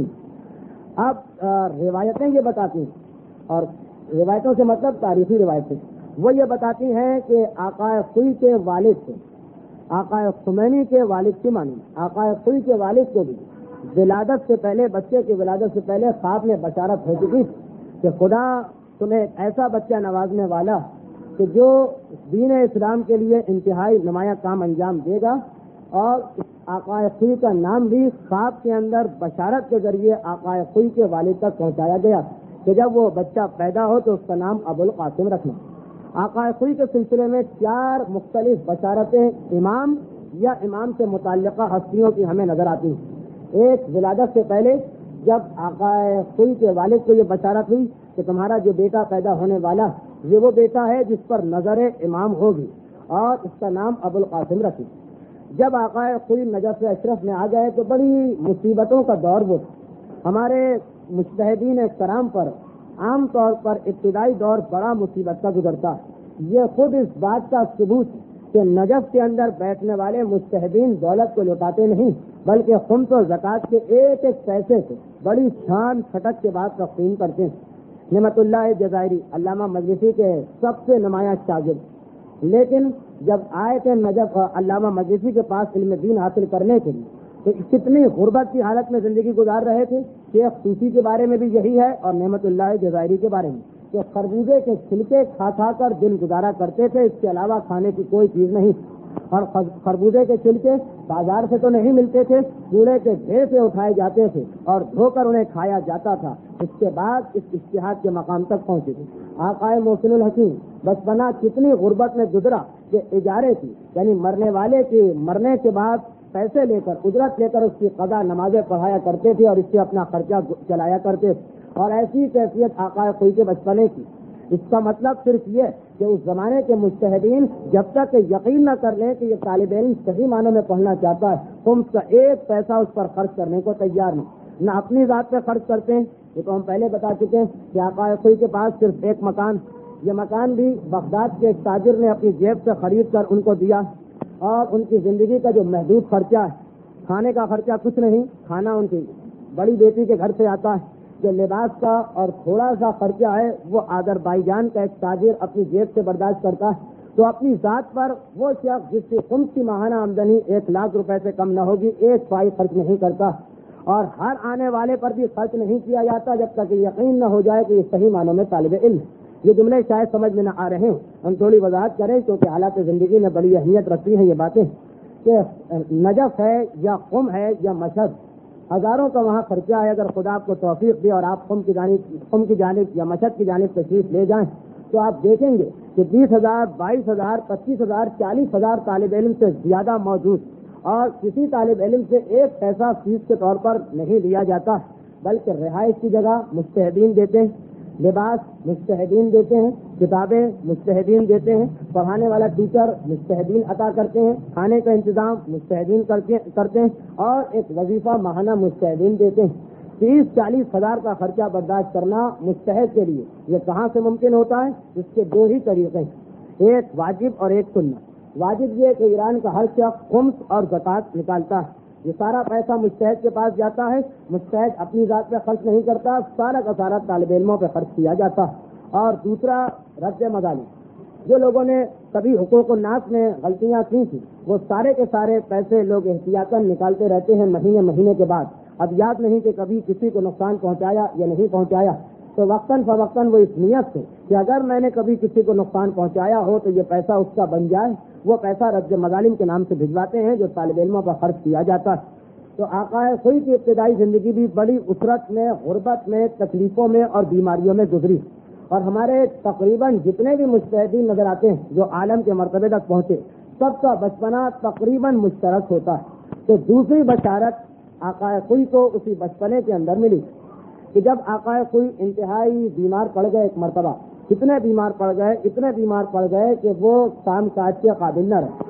اب روایتیں یہ بتاتی ہیں، اور روایتوں سے مطلب تاریخی روایتیں، وہ یہ بتاتی ہیں کہ آقائے خوئی کے والد سے، آقائے خمینی کے والد کی مانی، آقائے خوئی کے والد کو بھی ولادت سے پہلے، بچے کی ولادت سے پہلے خواب میں بشارت ہو چکی کہ خدا تمہیں ایسا بچہ نوازنے والا کہ جو دین اسلام کے لیے انتہائی نمایاں کام انجام دے گا۔ اور آقائے خوئی کا نام بھی خواب کے اندر بشارت کے ذریعے آقائے خوئی کے والد تک پہنچایا گیا کہ جب وہ بچہ پیدا ہو تو اس کا نام ابو القاسم رکھنا۔ آقائے خوئی کے سلسلے میں چار مختلف بشارتیں امام یا امام سے متعلقہ ہستیوں کی ہمیں نظر آتی ہیں۔ ایک ولادت سے پہلے جب آقائے خوئی کے والد کو یہ بشارت ہوئی کہ تمہارا جو بیٹا پیدا ہونے والا یہ وہ بیٹا ہے جس پر نظر امام ہوگی اور اس کا نام ابو القاسم رکھی۔ جب آقائے خوئی نجف اشرف میں آ گئے تو بڑی مصیبتوں کا دور وہ، ہمارے مجتہدین کرام پر عام طور پر ابتدائی دور بڑا مصیبت کا گزرتا ہے. یہ خود اس بات کا ثبوت ہے کہ نجف کے اندر بیٹھنے والے مجتہدین دولت کو لوٹاتے نہیں بلکہ خمس و زکوٰۃ کے ایک ایک پیسے سے بڑی شان چھٹک کے بعد تقسیم کرتے ہیں. نعمت اللہ جزائری علامہ مجلسی کے سب سے نمایاں شاگرد, لیکن جب آئے تھے نجف علامہ مجلسی کے پاس علم دین حاصل کرنے کے لیے تو کتنی غربت کی حالت میں زندگی گزار رہے تھے. شیخ طوسی کے بارے میں بھی یہی ہے اور نعمت اللہ جزائری کے بارے میں کہ خربوزے کے چھلکے کھا کھا کر دن گزارا کرتے تھے, اس کے علاوہ کھانے کی کوئی چیز نہیں. اور خربوزے کے چھلکے بازار سے تو نہیں ملتے تھے, کوڑے کے ڈھیر سے اٹھائے جاتے تھے اور دھو کر انہیں کھایا جاتا تھا. اس کے بعد اس اجتہاد کے مقام تک پہنچے تھے. آقائے محسن الحکیم بچپنا کتنی غربت میں گزرا کہ اجارے کی یعنی مرنے والے کے مرنے کے بعد پیسے لے کر اجرت لے کر اس کی قضا نمازیں پڑھایا کرتے تھے اور اس سے اپنا خرچہ چلایا کرتے تھے. اور ایسی کیفیت آقائے خوئی کے بچپنے کی. اس کا مطلب صرف یہ کہ اس زمانے کے مجتہدین جب تک یقین نہ کر لیں کہ یہ طالب علم صحیح معنوں میں پڑھنا چاہتا ہے خمس کا ایک پیسہ اس پر خرچ کرنے کو تیار نہیں, نہ اپنی ذات پہ خرچ کرتے ہیں. یہ تو ہم پہلے بتا چکے ہیں کہ آقائے خوئی کے پاس صرف ایک مکان, یہ مکان بھی بغداد کے ایک تاجر نے اپنی جیب سے خرید کر ان کو دیا. اور ان کی زندگی کا جو محدود خرچہ ہے, کھانے کا خرچہ کچھ نہیں, کھانا ان کی بڑی بیٹی کے گھر سے آتا ہے. جو لباس کا اور تھوڑا سا خرچہ ہے وہ آذربائیجان کا ایک تاجر اپنی جیب سے برداشت کرتا ہے. تو اپنی ذات پر وہ شخص جس کی خمس کی ماہانہ آمدنی ایک لاکھ روپے سے کم نہ ہوگی ایک پائی خرچ نہیں کرتا, اور ہر آنے والے پر بھی خرچ نہیں کیا جاتا جب تک یقین نہ ہو جائے کہ یہ صحیح معنوں میں طالب علم. یہ جملے شاید سمجھ میں نہ آ رہے ہوں, ہم تھوڑی وضاحت کریں کیونکہ حالات زندگی میں بڑی اہمیت رکھتی ہیں یہ باتیں کہ نجف ہے یا قم ہے یا مشہد, ہزاروں کا وہاں خرچہ ہے. اگر خدا آپ کو توفیق دے اور آپ قم کی جانب قم کی جانب یا مشہد کی جانب تشریف لے جائیں تو آپ دیکھیں گے کہ بیس ہزار بائیس ہزار پچیس ہزار چالیس ہزار طالب علم سے زیادہ موجود, اور کسی طالب علم سے ایک پیسہ فیس کے طور پر نہیں لیا جاتا بلکہ رہائش کی جگہ مجتہدین دیتے ہیں, لباس مجتہدین دیتے ہیں, کتابیں مجتہدین دیتے ہیں, پڑھانے والا ٹیچر مجتہدین عطا کرتے ہیں, کھانے کا انتظام مجتہدین کرتے ہیں, اور ایک وظیفہ ماہانہ مجتہدین دیتے ہیں. تیس چالیس ہزار کا خرچہ برداشت کرنا مجتہد کے لیے یہ کہاں سے ممکن ہوتا ہے؟ اس کے دو ہی طریقے ہیں, ایک واجب اور ایک سنت. واجب یہ کہ ایران کا ہر شخص خمس اور زکوٰۃ نکالتا ہے, یہ سارا پیسہ مجتہد کے پاس جاتا ہے, مجتہد اپنی ذات پہ خرچ نہیں کرتا, سارا کا سارا طالب علموں پہ خرچ کیا جاتا ہے. اور دوسرا رد مظالم, جو لوگوں نے کبھی حقوق الناس میں غلطیاں کی تھی وہ سارے کے سارے پیسے لوگ احتیاطاً نکالتے رہتے ہیں مہینے مہینے کے بعد. اب یاد نہیں کہ کبھی کسی کو نقصان پہنچایا یا نہیں پہنچایا, تو وقتاً فوقتاً وہ اس نیت سے کہ اگر میں نے کبھی کسی کو نقصان پہنچایا ہو تو یہ پیسہ اس کا بن جائے, وہ پیسہ رد مظالم کے نام سے بھجواتے ہیں جو طالب علموں پر خرچ کیا جاتا ہے. تو آقائے خوئی کی ابتدائی زندگی بھی بڑی اسرت میں, غربت میں, تکلیفوں میں اور بیماریوں میں گزری, اور ہمارے تقریباً جتنے بھی مجتہدین نظر آتے ہیں جو عالم کے مرتبے تک پہنچے سب کا بچپنا تقریباً مشترک ہوتا ہے. تو دوسری بشارت آقائے خوئی کو اسی بچپنے کے اندر ملی کہ جب آقائے خوئی انتہائی بیمار پڑ گئے, ایک مرتبہ اتنے بیمار پڑ گئے اتنے بیمار پڑ گئے کہ وہ کام کاج کے قابل نہ رہے.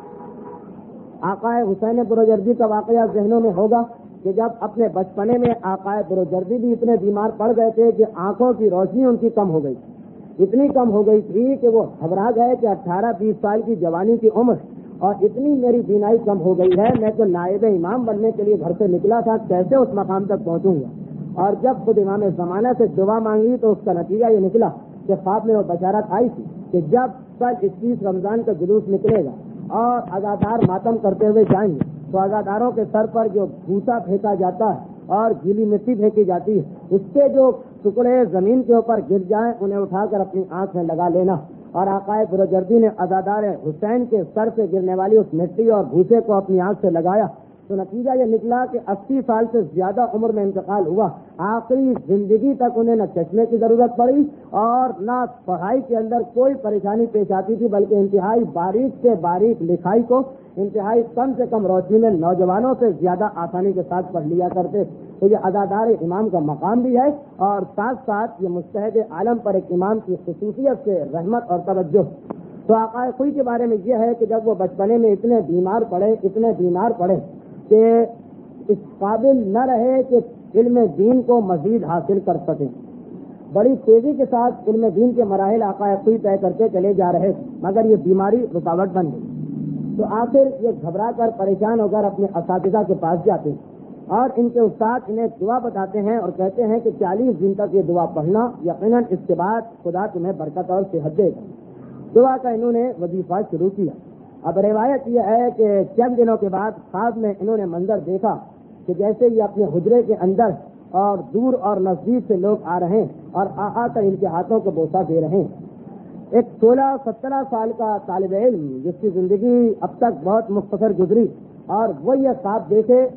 آقائے حسین بروجردی کا واقعہ ذہنوں میں ہوگا کہ جب اپنے بچپنے میں آقائے بروجردی بھی اتنے بیمار پڑ گئے تھے کہ آنکھوں کی روشنی ان کی کم ہو گئی, اتنی کم ہو گئی تھی کہ وہ گھبرا گئے کہ اٹھارہ بیس سال کی جوانی کی عمر اور اتنی میری بینائی کم ہو گئی ہے, میں تو نائب امام بننے کے لیے گھر سے نکلا تھا, کیسے اس مقام تک پہنچوں گا. اور جب خود امام زمانہ سے دعا مانگی تو اس کا نتیجہ یہ نکلا کہ خواب میں وہ بشارت آئی تھی کہ جب کل اکیس رمضان کا جلوس نکلے گا اور عزادار ماتم کرتے ہوئے جائیں گے تو عزاداروں کے سر پر جو بھوسا پھینکا جاتا ہے اور گیلی مٹی پھینکی جاتی ہے اس کے جو ٹکڑے زمین کے اوپر گر جائیں انہیں اٹھا کر اپنی آنکھ میں لگا لینا. اور آقائے بروجردی نے عزادار حسین کے سر سے گرنے والی اس مٹی اور بھوسے کو اپنی آنکھ سے لگایا تو نتیجہ یہ نکلا کہ اسی سال سے زیادہ عمر میں انتقال ہوا. آخری زندگی تک انہیں نہ چشمے کی ضرورت پڑی اور نہ پڑھائی کے اندر کوئی پریشانی پیش آتی تھی, بلکہ انتہائی باریک سے باریک لکھائی کو انتہائی کم سے کم روشنی میں نوجوانوں سے زیادہ آسانی کے ساتھ پڑھ لیا کرتے. تو یہ عزادار امام کا مقام بھی ہے اور ساتھ ساتھ یہ مجتہد عالم پر ایک امام کی خصوصیت سے رحمت اور توجہ. تو آقائے خوئی کے بارے میں یہ ہے کہ جب وہ بچپنے میں اتنے بیمار پڑے اتنے بیمار پڑے کہ اس قابل نہ رہے کہ علم دین کو مزید حاصل کر سکیں, بڑی تیزی کے ساتھ علم دین کے مراحل آقا خوئی طے کرتے چلے جا رہے تھے، مگر یہ بیماری رکاوٹ بن گئی۔ تو آخر یہ گھبرا کر پریشان ہو کر اپنے اساتذہ کے پاس جاتے ہیں اور ان کے استاد انہیں دعا بتاتے ہیں اور کہتے ہیں کہ چالیس دن تک یہ دعا پڑھنا، یقیناً اس کے بعد خدا تمہیں برکت اور صحت دے گا۔ دعا کا انہوں نے وظیفہ شروع کیا۔ اب روایت یہ ہے کہ چند دنوں کے بعد خواب میں انہوں نے منظر دیکھا کہ جیسے یہ اپنے حجرے کے اندر اور دور اور نزدیک سے لوگ آ رہے ہیں اور آ آ کر ان کے ہاتھوں کو بوسہ دے رہے ہیں۔ ایک سولہ سترہ سال کا طالب علم جس کی زندگی اب تک بہت مختصر گزری اور وہ یہ خواب دیکھے،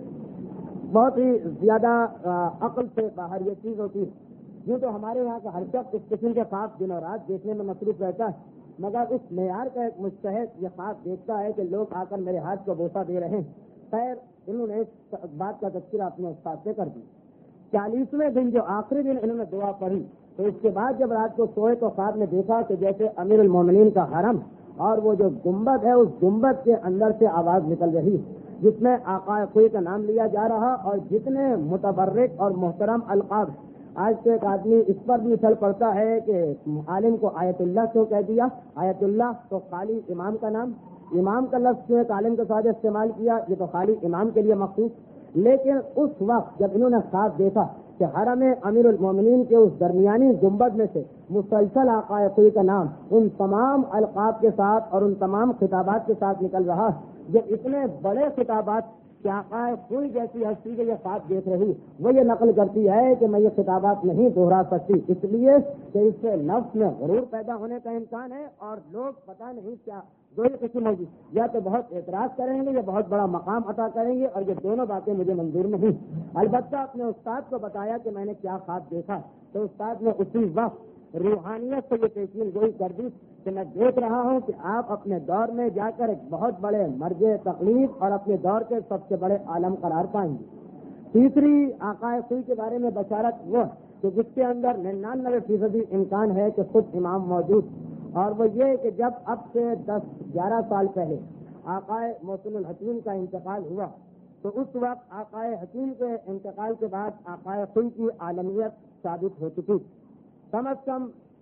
بہت ہی زیادہ عقل سے باہر یہ چیز ہوتی ہے۔ یوں تو ہمارے یہاں کا ہر شخص اس قسم کے خواب دن اور رات دیکھنے میں مصروف رہتا ہے، مگر اس معیار کا ایک مجتہد یہ خواب دیکھتا ہے کہ لوگ آ کر میرے ہاتھ کو بوسہ دے رہے ہیں۔ خیر انہوں نے اس بات کا تذکرہ اپنے استاد سے کر دیا۔ چالیسویں دن جو آخری دن انہوں نے دعا پڑھی تو اس کے بعد جب رات کو سوئے تو خواب میں دیکھا کہ جیسے امیر المومنین کا حرم اور وہ جو گنبد ہے اس گنبد کے اندر سے آواز نکل رہی جس میں آقا خوئی کا نام لیا جا رہا اور جتنے متبرک اور محترم القاب۔ آج تو ایک آدمی اس پر بھی اچھل پڑتا ہے کہ عالم کو آیت اللہ کیوں کہہ دیا؟ آیت اللہ تو خالی امام کا نام، امام کا لفظ کیوں ایک عالم کے ساتھ استعمال کیا؟ یہ تو خالی امام کے لیے مخصوص۔ لیکن اس وقت جب انہوں نے خواب دیکھا کہ حرم امیر المومنین کے اس درمیانی گنبد میں سے مسلسل آقا خوئی کا نام ان تمام القاب کے ساتھ اور ان تمام خطابات کے ساتھ نکل رہا، یہ اتنے بڑے خطابات کہ آقا خوئی جیسی ہستی کے یہ خواب دیکھ رہی، وہ یہ نقل کرتی ہے کہ میں یہ خطابات نہیں دوہرا سکتی، اس لیے کہ اس سے نفس میں غرور پیدا ہونے کا امکان ہے اور لوگ پتہ نہیں کیا دو ہی قسم ہوگی، یا تو بہت اعتراض کریں گے یا بہت بڑا مقام عطا کریں گے، اور یہ دونوں باتیں مجھے منظور نہیں۔ البتہ اپنے استاد کو بتایا کہ میں نے کیا خواب دیکھا تو استاد نے اسی وقت روحانیت سے یہ پیشین گوئی کر دی کہ میں دیکھ رہا ہوں کہ آپ اپنے دور میں جا کر ایک بہت بڑے مرج تقلید اور اپنے دور کے سب سے بڑے عالم قرار پائیں گے۔ تیسری آقا خوئی کے بارے میں بشارت وہ کہ جس کے اندر ننانوے فیصدی امکان ہے کہ خود امام موجود، اور وہ یہ کہ جب اب سے دس گیارہ سال پہلے آقا محسن الحکیم کا انتقال ہوا تو اس وقت آقا حکیم کے انتقال کے بعد آقا خوئی کی عالمیت ثابت ہو چکی۔ کم از کم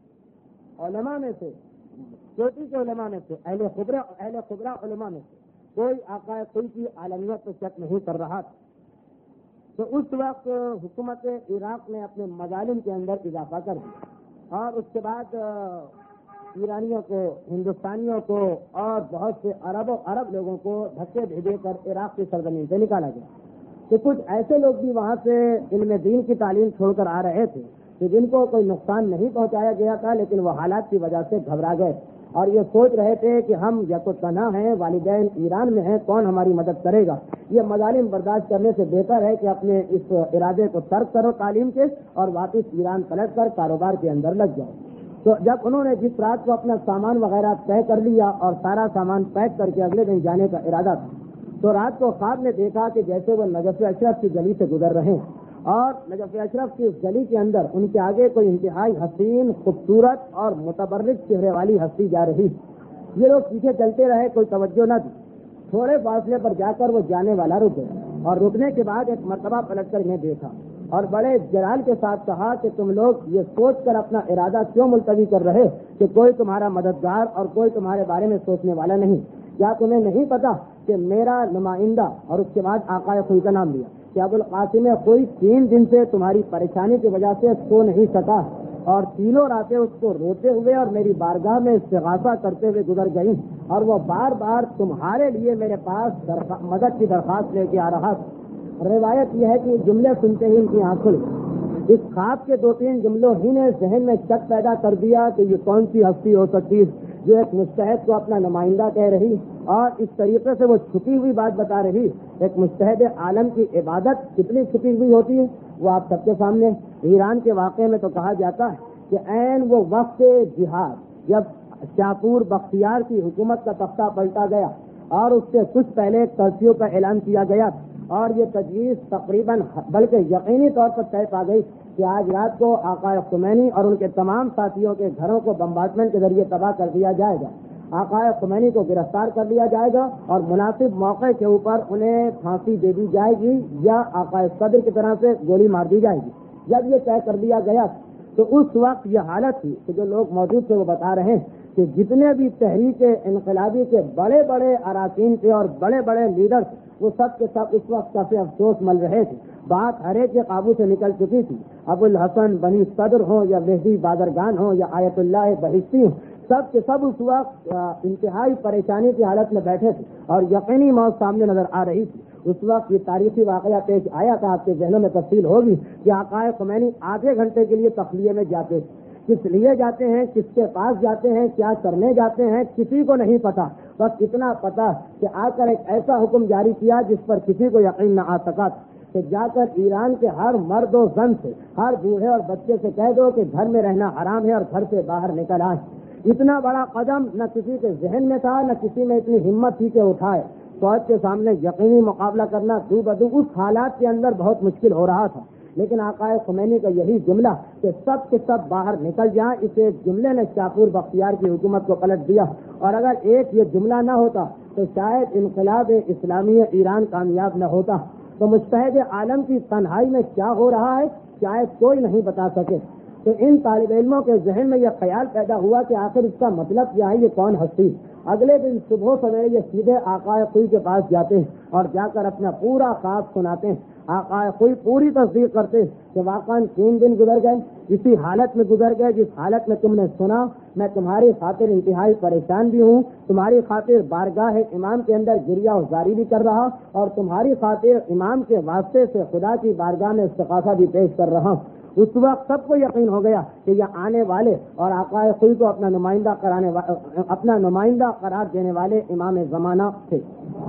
علماء میں سے، چوٹی کے علماء میں سے، اہل خبرہ اہل خبرہ علماء میں سے کوئی آقا خوئی کی عالمیت پر شک نہیں کر رہا تھا۔ تو اس وقت حکومت عراق نے اپنے مظالم کے اندر اضافہ کر دیا اور اس کے بعد ایرانیوں کو، ہندوستانیوں کو اور بہت سے عرب و عرب لوگوں کو دھکے بھیجے کر عراق کی سرزمین سے نکالا گیا۔ کہ کچھ ایسے لوگ بھی وہاں سے علم دین کی تعلیم چھوڑ کر آ رہے تھے کہ جن کو کوئی نقصان نہیں پہنچایا گیا تھا، لیکن وہ حالات کی وجہ سے گھبرا گئے اور یہ سوچ رہے تھے کہ ہم یا تو تنہا ہیں، والدین ایران میں ہیں، کون ہماری مدد کرے گا؟ یہ مظالم برداشت کرنے سے بہتر ہے کہ اپنے اس ارادے کو ترک کرو تعلیم کے اور واپس ایران پلٹ کر کاروبار کے اندر لگ جاؤ۔ تو جب انہوں نے جس رات کو اپنا سامان وغیرہ طے کر لیا اور سارا سامان پیک کر کے اگلے دن جانے کا ارادہ تھا تو رات کو خواب نے دیکھا کہ جیسے وہ نجف اشرف کی گلی سے گزر رہے ہیں اور نجف اشرف کی اس گلی کے اندر ان کے آگے کوئی انتہائی حسین، خوبصورت اور متبرک چہرے والی ہستی جا رہی۔ یہ لوگ پیچھے چلتے رہے، کوئی توجہ نہ دی۔ تھوڑے فاصلے پر جا کر وہ جانے والا رک گئے اور رکنے کے بعد ایک مرتبہ پلٹ کر انہیں دیکھا اور بڑے جلال کے ساتھ کہا کہ تم لوگ یہ سوچ کر اپنا ارادہ کیوں ملتوی کر رہے کہ کوئی تمہارا مددگار اور کوئی تمہارے بارے میں سوچنے والا نہیں؟ کیا تمہیں نہیں پتا کہ میرا نمائندہ، اور اس کے بعد آقا خوئی کا نام لیا، کہ ابو القاسم خوئی تین دن سے تمہاری پریشانی کی وجہ سے سو نہیں سکا اور تینوں راتیں اس کو روتے ہوئے اور میری بارگاہ میں استغاثہ کرتے ہوئے گزر گئی اور وہ بار بار تمہارے لیے میرے پاس مدد کی درخواست لے کے آ رہا تھا۔ روایت یہ ہے کہ جملے سنتے ہی ان کی آنکھ کھل گئی۔ اس خواب کے دو تین جملوں ہی نے ذہن میں شک پیدا کر دیا کہ یہ کون سی ہستی ہو سکتی جو ایک مجتہد کو اپنا نمائندہ کہہ رہی اور اس طریقے سے وہ چھپی ہوئی بات بتا رہی۔ ایک مجتہد عالم کی عبادت کتنی چھپی ہوئی ہوتی ہے وہ آپ سب کے سامنے۔ ایران کے واقعے میں تو کہا جاتا ہے کہ عین وہ وقت جہاد جب شاپور بختیار کی حکومت کا تختہ پلٹا گیا اور اس سے کچھ پہلے کرفیو کا اعلان کیا گیا اور یہ تجویز تقریباً بلکہ یقینی طور پر طے پا گئی کہ آج رات کو آقا خمینی اور ان کے تمام ساتھیوں کے گھروں کو بمبارڈمنٹ کے ذریعے تباہ کر دیا جائے گا، آقا خمینی کو گرفتار کر لیا جائے گا اور مناسب موقع کے اوپر انہیں پھانسی دے دی جائے گی یا آقا صدر کی طرح سے گولی مار دی جائے گی۔ جب یہ طے کر دیا گیا تو اس وقت یہ حالت تھی کہ جو لوگ موجود تھے وہ بتا رہے ہیں کہ جتنے بھی تحریک انقلابی کے بڑے بڑے اراکین تھے اور بڑے بڑے لیڈر تھے وہ سب کے سب اس وقت کافی افسوس مل رہے تھے. بات ہر ایک کے قابو سے نکل چکی تھی. ابو الحسن بنی صدر ہوں یا مہدی بازرگان ہوں یا آیت اللہ بہشتی ہوں, سب کے سب اس وقت انتہائی پریشانی کی حالت میں بیٹھے تھے اور یقینی موت سامنے نظر آ رہی تھی. اس وقت یہ تاریخی واقعہ پیش آیا تھا, آپ کے ذہنوں میں تفصیل ہوگی کہ آقا خمینی آدھے گھنٹے کے لیے تخلیے میں جاتے تھے. کس لیے جاتے ہیں, کس کے پاس جاتے ہیں, کیا کرنے جاتے ہیں, کسی کو نہیں پتا. بس اتنا پتا کہ آ کر ایک ایسا حکم جاری کیا جس پر کسی کو یقین نہ آ سکا کہ جا کر ایران کے ہر مرد و زن سے, ہر بوڑھے اور بچے سے کہہ دو کہ گھر میں رہنا حرام ہے اور گھر سے باہر نکل آئے. اتنا بڑا قدم نہ کسی کے ذہن میں تھا, نہ کسی میں اتنی ہمت تھی کہ اٹھائے. فوج کے سامنے یقینی مقابلہ کرنا دو بدو اس حالات کے اندر بہت مشکل ہو رہا تھا. لیکن آقا خمینی کا یہی جملہ کہ سب کے سب باہر نکل جائیں, اسے جملے نے شاپور بختیار کی حکومت کو پلٹ دیا. اور اگر ایک یہ جملہ نہ ہوتا تو شاید انقلاب اسلامی ایران کامیاب نہ ہوتا. تو مجتہد عالم کی تنہائی میں کیا ہو رہا ہے شاید کوئی نہیں بتا سکے. تو ان طالب علموں کے ذہن میں یہ خیال پیدا ہوا کہ آخر اس کا مطلب کیا ہے, یہ کون ہستی. اگلے دن صبح سویرے یہ سیدھے آقا خوئی کے پاس جاتے ہیں اور جا کر اپنا پورا خواب سناتے ہیں. آقا خوئی پوری تصدیق کرتے کہ واقعاً تین دن گزر گئے, اسی حالت میں گزر گئے جس حالت میں تم نے سنا. میں تمہاری خاطر انتہائی پریشان بھی ہوں, تمہاری خاطر بارگاہ امام کے اندر گریہ و زاری بھی کر رہا, اور تمہاری خاطر امام کے واسطے سے خدا کی بارگاہ میں استغاثہ بھی پیش کر رہا ہوں. اس وقت سب کو یقین ہو گیا کہ یہ آنے والے اور آقا خوئی کو اپنا نمائندہ کرانے اپنا نمائندہ قرار دینے والے امام زمانہ تھے.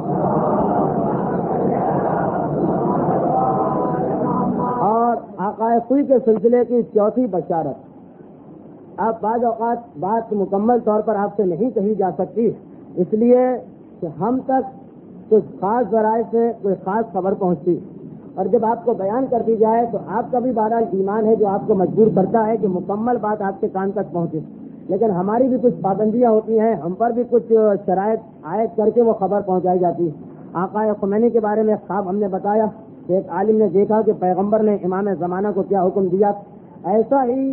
اور آقا خوئی کے سلسلے کی چوتھی بشارت, اب بعض اوقات بات مکمل طور پر آپ سے نہیں کہی جا سکتی, اس لیے کہ ہم تک کچھ خاص ذرائع سے کوئی خاص خبر پہنچتی, اور جب آپ کو بیان کر دی جائے تو آپ کا بھی بہرحال ایمان ہے جو آپ کو مجبور کرتا ہے کہ مکمل بات آپ کے کان تک پہنچے. لیکن ہماری بھی کچھ پابندیاں ہوتی ہیں, ہم پر بھی کچھ شرائط عائد کر کے وہ خبر پہنچائی جاتی ہے. آقا خمینی کے بارے میں خواب ہم نے بتایا کہ ایک عالم نے دیکھا کہ پیغمبر نے امام زمانہ کو کیا حکم دیا. ایسا ہی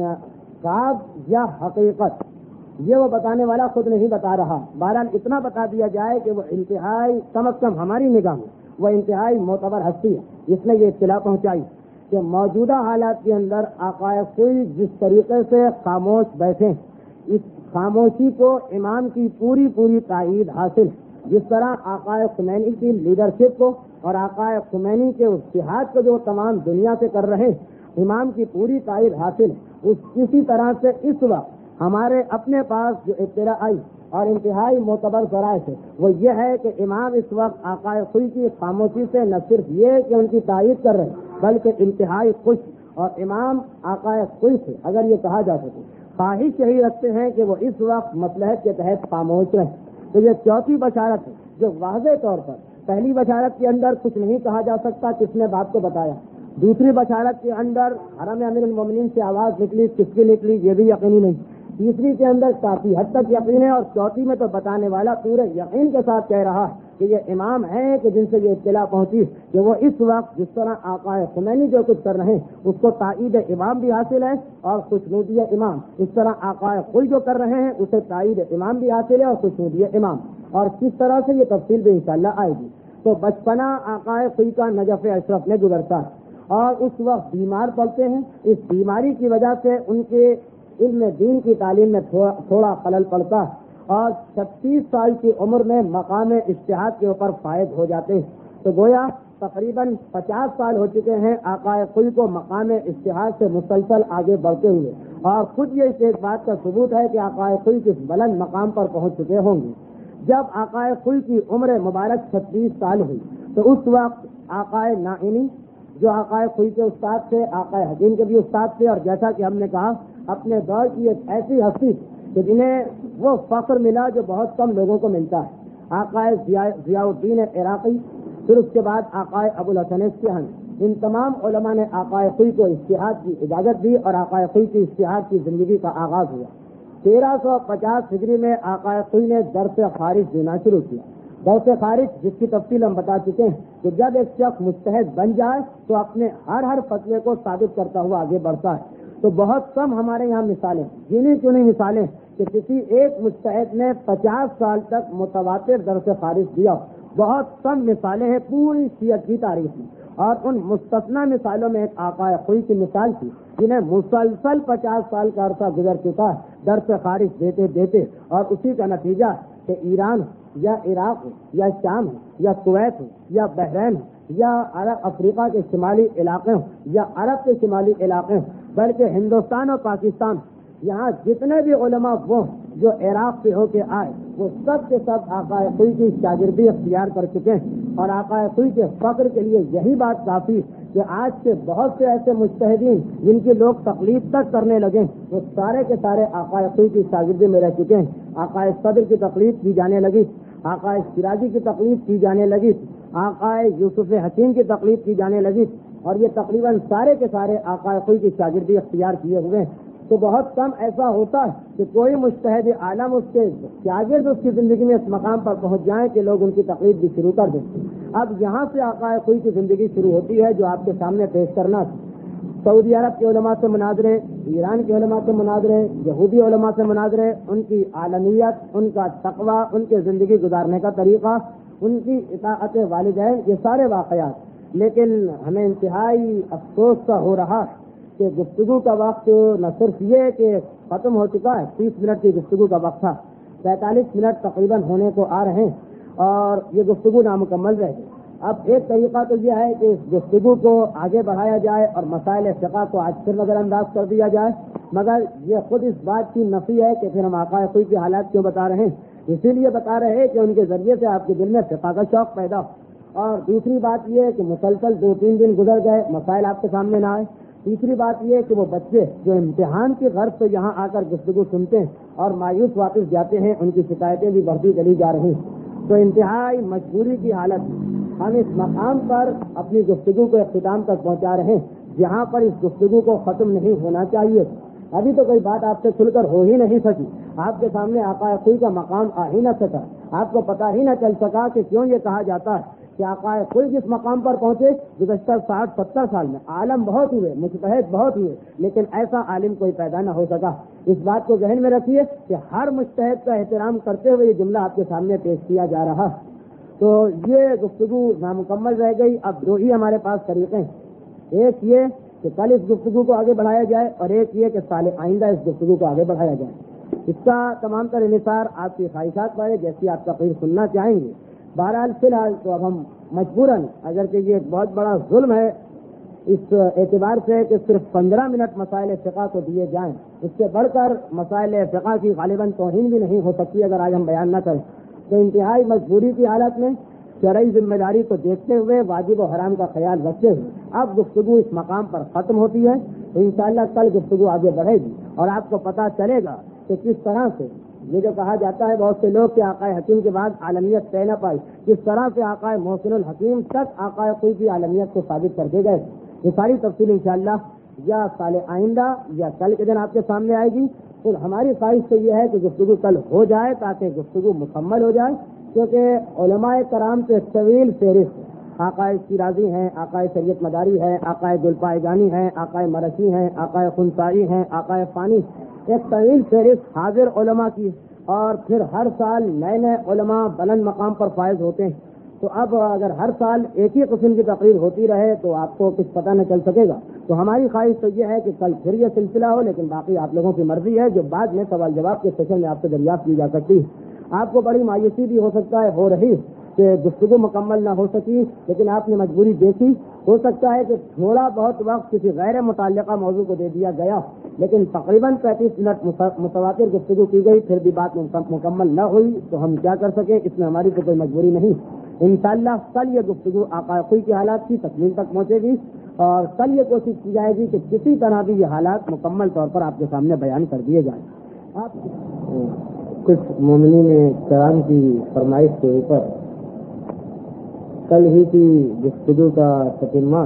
خواب یا حقیقت یہ وہ بتانے والا خود نہیں بتا رہا, بہرحال اتنا بتا دیا جائے کہ وہ انتہائی کم از کم ہماری نگاہ میں وہ انتہائی معتبر ہستی ہے جس نے یہ اطلاع پہنچائی کہ موجودہ حالات کے اندر آقا خوئی جس طریقے سے خاموش بیٹھے, اس خاموشی کو امام کی پوری پوری تائید حاصل. جس طرح آقا خمینی کی لیڈرشپ کو اور آقا خمینی کے اتحاد کو جو تمام دنیا سے کر رہے امام کی پوری تائید حاصل ہے, اس کسی طرح سے اس وقت ہمارے اپنے پاس جو اطلاع آئی اور انتہائی معتبر ذرائع ہے وہ یہ ہے کہ امام اس وقت آقا خوئی کی خاموشی سے نہ صرف یہ کہ ان کی تائید کر رہے بلکہ انتہائی خوش, اور امام آقا خوئی سے اگر یہ کہا جا سکے خواہش یہی رکھتے ہیں کہ وہ اس وقت مصلحت کے تحت خاموش رہیں. تو یہ چوتھی بشارت ہے جو واضح طور پر پہلی بشارت کے اندر کچھ نہیں کہا جا سکتا کس نے بات کو بتایا, دوسری بشارت کے اندر حرم امیر المومنین سے آواز نکلی کس کی نکلی یہ بھی یقینی نہیں, تیسری کے اندر کافی حد تک یقین ہے, اور چوتھی میں تو بتانے والا پورے یقین کے ساتھ کہہ رہا ہے کہ یہ امام ہے کہ جن سے یہ اطلاع پہنچی کہ وہ اس وقت جس طرح آقا خمینی جو کچھ کر رہے ہیں اس کو تائید امام بھی حاصل ہے اور خوشنودی امام, اس طرح آقا خوئی جو کر رہے ہیں اسے تائید امام بھی حاصل ہے اور خوشنودی امام, اور کس طرح سے یہ تفصیل بھی انشاءاللہ آئے گی. تو بچپنا آقا خوئی کا نجف اشرف میں گزرتا ہے اور اس وقت بیمار پڑتے ہیں. اس بیماری کی وجہ سے ان کے علم دین کی تعلیم میں تھوڑا خلل پڑتا ہے اور چھتیس سال کی عمر میں مقام اجتہاد کے اوپر فائد ہو جاتے ہیں. تو گویا تقریباً پچاس سال ہو چکے ہیں آقا خوئی کو مقام اجتہاد سے مسلسل آگے بڑھتے ہوئے, اور خود یہ اس ایک بات کا ثبوت ہے کہ آقا خوئی کس بلند مقام پر پہنچ چکے ہوں گے. جب آقا خوئی کی عمر مبارک چھتیس سال ہوئی تو اس وقت آقا نائینی جو آقا خوئی کے استاد تھے, آقا حکیم کے بھی استاد تھے, اور جیسا کہ ہم نے کہا اپنے دور کی ایک ایسی ہستی کہ جنہیں وہ فخر ملا جو بہت کم لوگوں کو ملتا ہے. آقا ضیاء الدین عراقی, پھر اس کے بعد آقا ابو الحسن اصفہانی, ان تمام علماء نے آقا خوئی کو اجتہاد کی اجازت دی اور آقا خوئی کی اجتہاد کی زندگی کا آغاز ہوا. تیرہ سو پچاس ہجری میں آقا خوئی نے درس خارج دینا شروع کیا. درس خارج جس کی تفصیل ہم بتا چکے ہیں کہ جب ایک شخص مجتہد بن جائے تو اپنے ہر ہر فتوے کو ثابت کرتا ہوا آگے بڑھتا ہے. تو بہت کم ہمارے یہاں مثالیں، گنی چنی مثالیں کہ کسی ایک مجتہد نے پچاس سال تک متواتر درس خارج دیا. بہت کم مثالیں ہیں پوری شیعت کی تاریخ میں. اور ان مستثنی مثالوں میں ایک آقا خوئی کی مثال تھی جنہیں مسلسل پچاس سال کا عرصہ گزر چکا ہے درس خارج دیتے دیتے، اور اسی کا نتیجہ کہ ایران یا عراق ہو یا شام ہو یا کویت ہو یا بحرین ہو یا عرب افریقہ کے شمالی علاقے ہوں یا عرب کے شمالی علاقے ہوں، بلکہ ہندوستان اور پاکستان، یہاں جتنے بھی علماء وہ جو عراق سے ہو کے آئے وہ سب کے سب آقا خوئی کی شاگردی اختیار کر چکے ہیں. اور آقا خوئی کے فخر کے لیے یہی بات کافی کہ آج کے بہت سے ایسے مجتہدین جن کی لوگ تقلید تک کرنے لگے وہ سارے کے سارے آقا خوئی کی شاگردی میں رہ چکے ہیں. آقا صدر کی تقلید کی جانے لگی، آقا شیرازی کی تقلید کی جانے لگی، آقا یوسف حکیم کی تقلید کی جانے لگی، اور یہ تقریباً سارے کے سارے آقا خوئی کی شاگردی اختیار کیے ہوئے ہیں. تو بہت کم ایسا ہوتا ہے کہ کوئی مجتہد عالم اس کے شاگرد اس کی زندگی میں اس مقام پر پہنچ جائیں کہ لوگ ان کی تقلید بھی شروع کر دیں. اب یہاں سے آقا خوئی کی زندگی شروع ہوتی ہے جو آپ کے سامنے پیش کرنا. سعودی عرب کے علماء سے مناظرے، ایران کے علماء سے مناظرے، یہودی علماء سے مناظرے، ان کی عالمیت، ان کا تقویٰ، ان کے زندگی گزارنے کا طریقہ، ان کی اطاعت والدین، یہ سارے واقعات. لیکن ہمیں انتہائی افسوس کا ہو رہا کہ گفتگو کا وقت نہ صرف یہ کہ ختم ہو چکا ہے، تیس منٹ کی گفتگو کا وقت تھا، پینتالیس منٹ تقریباً ہونے کو آ رہے ہیں اور یہ گفتگو نامکمل رہے گی. اب ایک طریقہ تو یہ ہے کہ اس گفتگو کو آگے بڑھایا جائے اور مسائل فقہ کو آج پھر نظر انداز کر دیا جائے، مگر یہ خود اس بات کی نفی ہے کہ پھر ہم آقا خوئی کے حالات کیوں بتا رہے ہیں. اسی لیے بتا رہے ہیں کہ ان کے ذریعے سے آپ کے دل میں فقہ کا شوق پیدا ہو. اور دوسری بات یہ ہے کہ مسلسل دو تین دن گزر گئے، مسائل آپ کے سامنے نہ آئے. تیسری بات یہ ہے کہ وہ بچے جو امتحان کی غرض سے یہاں آ کر گفتگو سنتے ہیں اور مایوس واپس جاتے ہیں، ان کی شکایتیں بھی بڑھتی چلی جا رہی ہیں. تو انتہائی مجبوری کی حالت ہم اس مقام پر اپنی گفتگو کو اختتام تک پہنچا رہے ہیں جہاں پر اس گفتگو کو ختم نہیں ہونا چاہیے. ابھی تو کوئی بات آپ سے کھل کر ہو ہی نہیں سکی، آپ کے سامنے آقا خوئی کا مقام آ ہی نہ سکا، آپ کو پتہ ہی نہ چل سکا کہ کیوں یہ کہا جاتا ہے کہ آقا خوئی جس مقام پر پہنچے گزشتہ ساٹھ ستر سال میں عالم بہت ہوئے، مجتہد بہت ہوئے، لیکن ایسا عالم کوئی پیدا نہ ہو سکا. اس بات کو ذہن میں رکھیے کہ ہر مجتہد کا احترام کرتے ہوئے یہ جملہ آپ کے سامنے پیش کیا جا رہا. تو یہ گفتگو نامکمل رہ گئی. اب دو ہی ہمارے پاس طریقے ہیں، ایک یہ کہ کل اس گفتگو کو آگے بڑھایا جائے اور ایک یہ کہ سال آئندہ اس گفتگو کو آگے بڑھایا جائے. اس کا تمام تر انحصار آپ کی خواہشات پر ہے، جیسی آپ تقریر سننا چاہیں گے. بہرحال فی الحال تو اب ہم مجبوراً، اگر کہ یہ ایک بہت بڑا ظلم ہے اس اعتبار سے کہ صرف پندرہ منٹ مسائل فقہ کو دیے جائیں، اس سے بڑھ کر مسائل فقہ کی غالباً توہین بھی نہیں ہو سکتی اگر آج ہم بیان نہ کریں. تو انتہائی مجبوری کی حالت میں شرعی ذمہ داری کو دیکھتے ہوئے، واجب و حرام کا خیال رکھتے ہوئے اب گفتگو اس مقام پر ختم ہوتی ہے. تو انشاءاللہ کل گفتگو آگے بڑھے گی اور آپ کو پتہ چلے گا کہ کس طرح سے یہ جو کہا جاتا ہے بہت سے لوگ کہ آقا حکیم کے بعد عالمیت طے نہ پائی، کس طرح سے آقا محسن الحکیم تک آقا خوئی کی عالمیت کو ثابت کر کے گئے. یہ ساری تفصیل انشاءاللہ یا سال آئندہ یا کل کے دن آپ کے سامنے آئے گی. پھر ہماری خواہش تو یہ ہے کہ گفتگو کل ہو جائے تاکہ گفتگو مکمل ہو جائے، کیونکہ علماء کرام سے طویل فہرست، آقا شیرازی ہیں، آقا شریعت مداری ہیں، آقا گلپائگانی ہیں، آقا مرشی ہیں، آقا خنسائی ہیں، آقا فانی، ایک طویل فہرست حاضر علماء کی. اور پھر ہر سال نئے نئے علماء بلند مقام پر فائز ہوتے ہیں. تو اب اگر ہر سال ایک ہی قسم کی تقریر ہوتی رہے تو آپ کو کچھ پتہ نہ چل سکے گا. تو ہماری خواہش تو یہ ہے کہ کل پھر یہ سلسلہ ہو، لیکن باقی آپ لوگوں کی مرضی ہے جو بعد میں سوال جواب کے سیشن میں آپ سے دریافت کی جا سکتی ہے. آپ کو بڑی مایوسی بھی ہو سکتا ہے، ہو رہی کہ گفتگو مکمل نہ ہو سکی، لیکن آپ نے مجبوری دیکھی. ہو سکتا ہے کہ تھوڑا بہت وقت کسی غیر متعلقہ موضوع کو دے دیا گیا، لیکن تقریباً پینتیس منٹ متواتر گفتگو کی گئی، پھر بھی بات مکمل نہ ہوئی تو ہم کیا کر سکیں، اس میں ہماری تو کوئی مجبوری نہیں. انشاءاللہ کل یہ گفتگو آقا خوئی کے حالات کی تکمیل تک پہنچے گی اور کل یہ کوشش کی جائے گی کہ کسی طرح بھی یہ حالات مکمل طور پر آپ کے سامنے بیان کر دیے جائیں. آپ کچھ مومنین کرام کی فرمائش کے اوپر کل ہی کی گفتگو کا تتمہ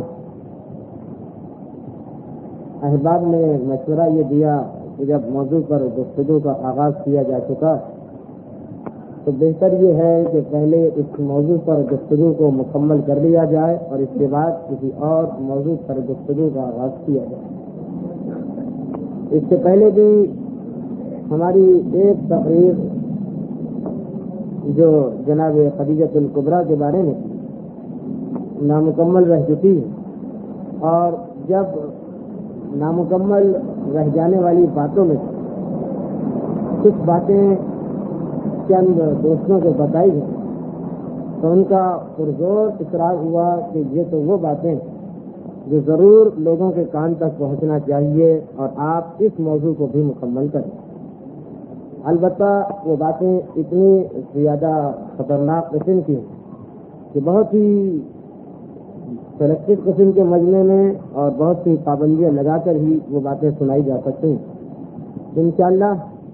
احباب نے مشورہ یہ دیا کہ جب موضوع پر گفتگو کا آغاز کیا جا چکا تو بہتر یہ ہے کہ پہلے اس موضوع پر گفتگو کو مکمل کر لیا جائے اور اس کے بعد کسی اور موضوع پر گفتگو کا آغاز کیا جائے. اس سے پہلے بھی ہماری ایک تقریر جو جناب خدیجۃ الکبریٰ کے بارے میں نامکمل رہ چکی ہے، اور جب نامکمل رہ جانے والی باتوں میں کچھ باتیں چند دوستوں کو بتائی ہیں تو ان کا پرزور اصرار ہوا کہ یہ تو وہ باتیں جو ضرور لوگوں کے کان تک پہنچنا چاہیے اور آپ اس موضوع کو بھی مکمل کریں۔ البتہ وہ باتیں اتنی زیادہ خطرناک قسم کی ہیں کہ بہت ہی سلیکٹڈ قسم کے مجمع میں اور بہت سی پابندیاں لگا کر ہی وہ باتیں سنائی جا سکتی ہیں۔ انشاءاللہ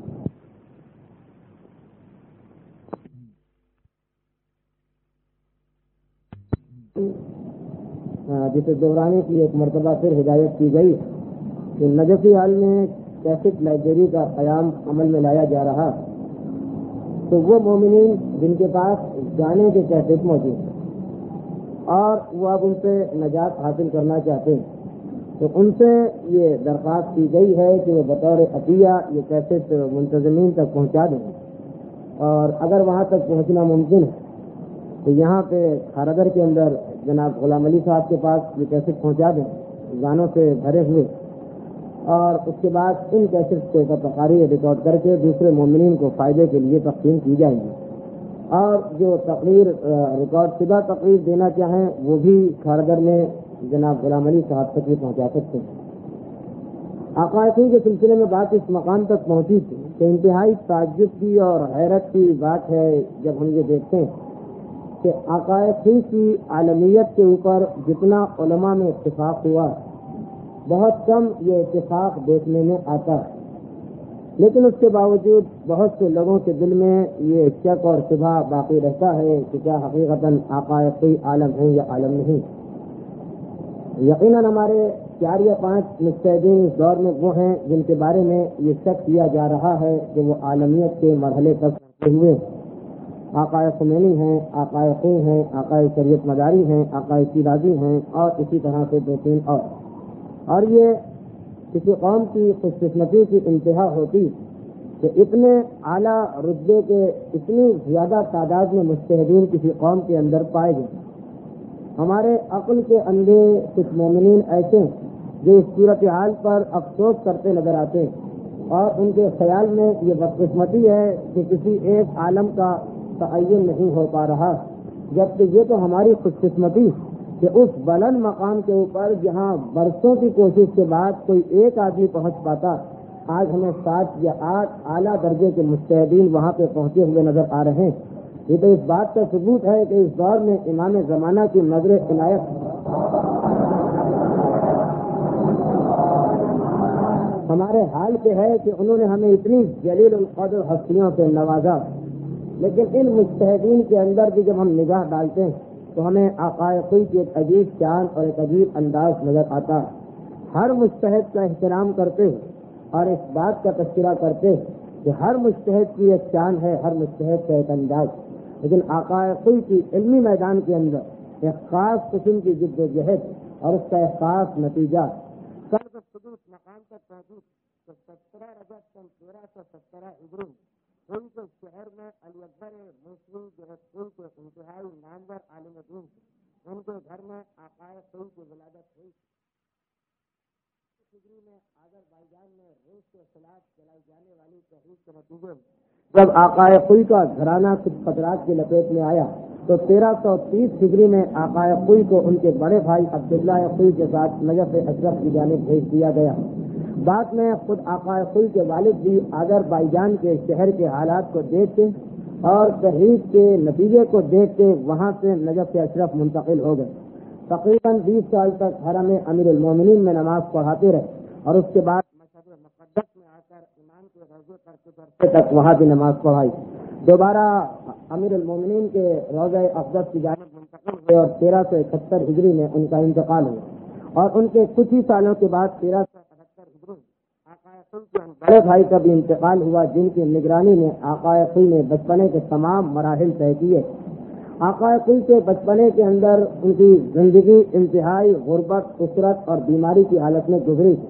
جسے دہرانے کی ایک مرتبہ پھر ہدایت کی گئی کہ نجفی حال میں کیسٹ لائبریری کا قیام عمل میں لایا جا رہا، تو وہ مومنین جن کے پاس گانے کے کیسٹ موجود ہیں اور وہ اب ان سے نجات حاصل کرنا چاہتے ہیں، تو ان سے یہ درخواست کی گئی ہے کہ وہ بطور عطیہ یہ کیسٹ منتظمین تک پہنچا دیں، اور اگر وہاں تک پہنچنا ممکن ہے تو یہاں پہ کھارادر کے اندر جناب غلام علی صاحب کے پاس یہ کیسٹ پہنچا دیں گانوں سے بھرے ہوئے، اور اس کے بعد ان کیسٹ کو تقاریر ریکارڈ کر کے دوسرے مومنین کو فائدے کے لیے تقسیم کی جائیں گی، اور جو تقریر ریکارڈ شدہ تقریر دینا چاہیں وہ بھی کھارادر میں جناب غلام علی صاحب تک بھی پہنچا سکتے ہیں۔ عقائقی کے سلسلے میں بات اس مقام تک پہنچی تھی کہ انتہائی تعجب کی اور حیرت کی بات ہے جب ہم یہ دیکھتے ہیں کہ عقائقی کی عالمیت کے اوپر جتنا علماء میں اتفاق ہوا بہت کم یہ اتفاق دیکھنے میں آتا ہے، لیکن اس کے باوجود بہت سے لوگوں کے دل میں یہ شک اور شبہ باقی رہتا ہے کہ کیا حقیقتاً عقائقی عالم ہیں یا عالم نہیں۔ یقیناً ہمارے چار یا پانچ مجتہدین اس دور میں وہ ہیں جن کے بارے میں یہ شک کیا جا رہا ہے کہ وہ عالمیت کے مرحلے تک پہنچے ہوئے آقائے خمینی ہیں، آقائے خو ہیں، آقائے شریعت مداری ہیں، آقائے شیرازی ہیں، اور اسی طرح سے دو تین اور اور یہ کسی قوم کی خوش قسمتی کی انتہا ہوتی کہ اتنے اعلیٰ رتبے کے اتنی زیادہ تعداد میں مجتہدین کسی قوم کے اندر پائے گئے۔ ہمارے عقل کے اندھے کچھ مومنین ایسے جو اس صورتحال پر افسوس کرتے نظر آتے ہیں، اور ان کے خیال میں یہ بدقسمتی ہے کہ کسی ایک عالم کا تعین نہیں ہو پا رہا، جبکہ یہ تو ہماری خوش قسمتی کہ اس بلند مقام کے اوپر جہاں برسوں کی کوشش کے بعد کوئی ایک آدمی پہنچ پاتا، آج ہمیں سات یا آٹھ اعلیٰ درجے کے مجتہدین وہاں پہ پہنچے ہوئے نظر آ رہے ہیں۔ یہ تو اس بات کا ثبوت ہے کہ اس دور میں امام زمانہ کی نظر عنایت ہمارے حال پہ ہے کہ انہوں نے ہمیں اتنی جلیل القدر ہستیوں سے نوازا، لیکن ان مجتہدین کے اندر بھی جب ہم نگاہ ڈالتے ہیں تو ہمیں عقائقی کی ایک عجیب شان اور ایک عجیب انداز نظر آتا ہے۔ ہر مجتہد کا احترام کرتے ہیں اور اس بات کا تذکرہ کرتے ہیں کہ ہر مجتہد کی ایک شان ہے، ہر مجتہد کا ایک انداز، لیکن عقائقی کی علمی میدان کے اندر ایک خاص قسم کی جد و جہد اور اس کا ایک خاص نتیجہ سرد سدوس مقام تک پہنچی تو سترہ رجب سن تیرہ سو سترہ ہجری ان کے شہر میں علی اکبر موسوی جو ہے ان کے انتہائی نامور عالم دین تھے، ان کے گھر میں آقائے خود کی ولادت ہوئی۔ ہجری میں آذربائیجان میں روس کے خلاف چلائی جانے والی تحریک کے نتیجے میں جب آقائے خوئی کا گھرانہ کچھ خطرات کی لپیٹ میں آیا تو تیرہ سو تیس ہجری میں آقائے خوئی کو ان کے بڑے بھائی عبداللہ خوئی کے ساتھ نجف اشرف کی جانب بھیج دیا گیا۔ بعد میں خود آقائے خوئی کے والد بھی آذربائیجان کے شہر کے حالات کو دیکھ کے اور تحریک کے نتیجے کو دیکھ کے وہاں سے نجف اشرف منتقل ہو گئے۔ تقریباً بیس سال تک حرم امیر المومنین میں نماز پڑھاتے رہے اور اس کے بعد مشہد مقدس میں آ کر امام کے روضے پر کچھ عرصے تک وہاں بھی نماز پڑھائی۔ دوبارہ امیر المومنین کے روضہ اقدس کی جانب منتقل ہوئے اور تیرہ سو اکہتر ہجری میں ان کا انتقال ہوا، اور ان کے کچھ ہی سالوں کے بعد تیرہ سو اٹھہتر ہجری آقائے خوئی کے بڑے بھائی کا بھی انتقال ہوا، جن کی نگرانی میں آقائے خوئی نے بچپنے کے تمام مراحل طے کیے۔ آقائے خوئی کے بچپنے کے اندر ان کی زندگی انتہائی غربت، اسرت اور بیماری کی حالت میں گزری تھی،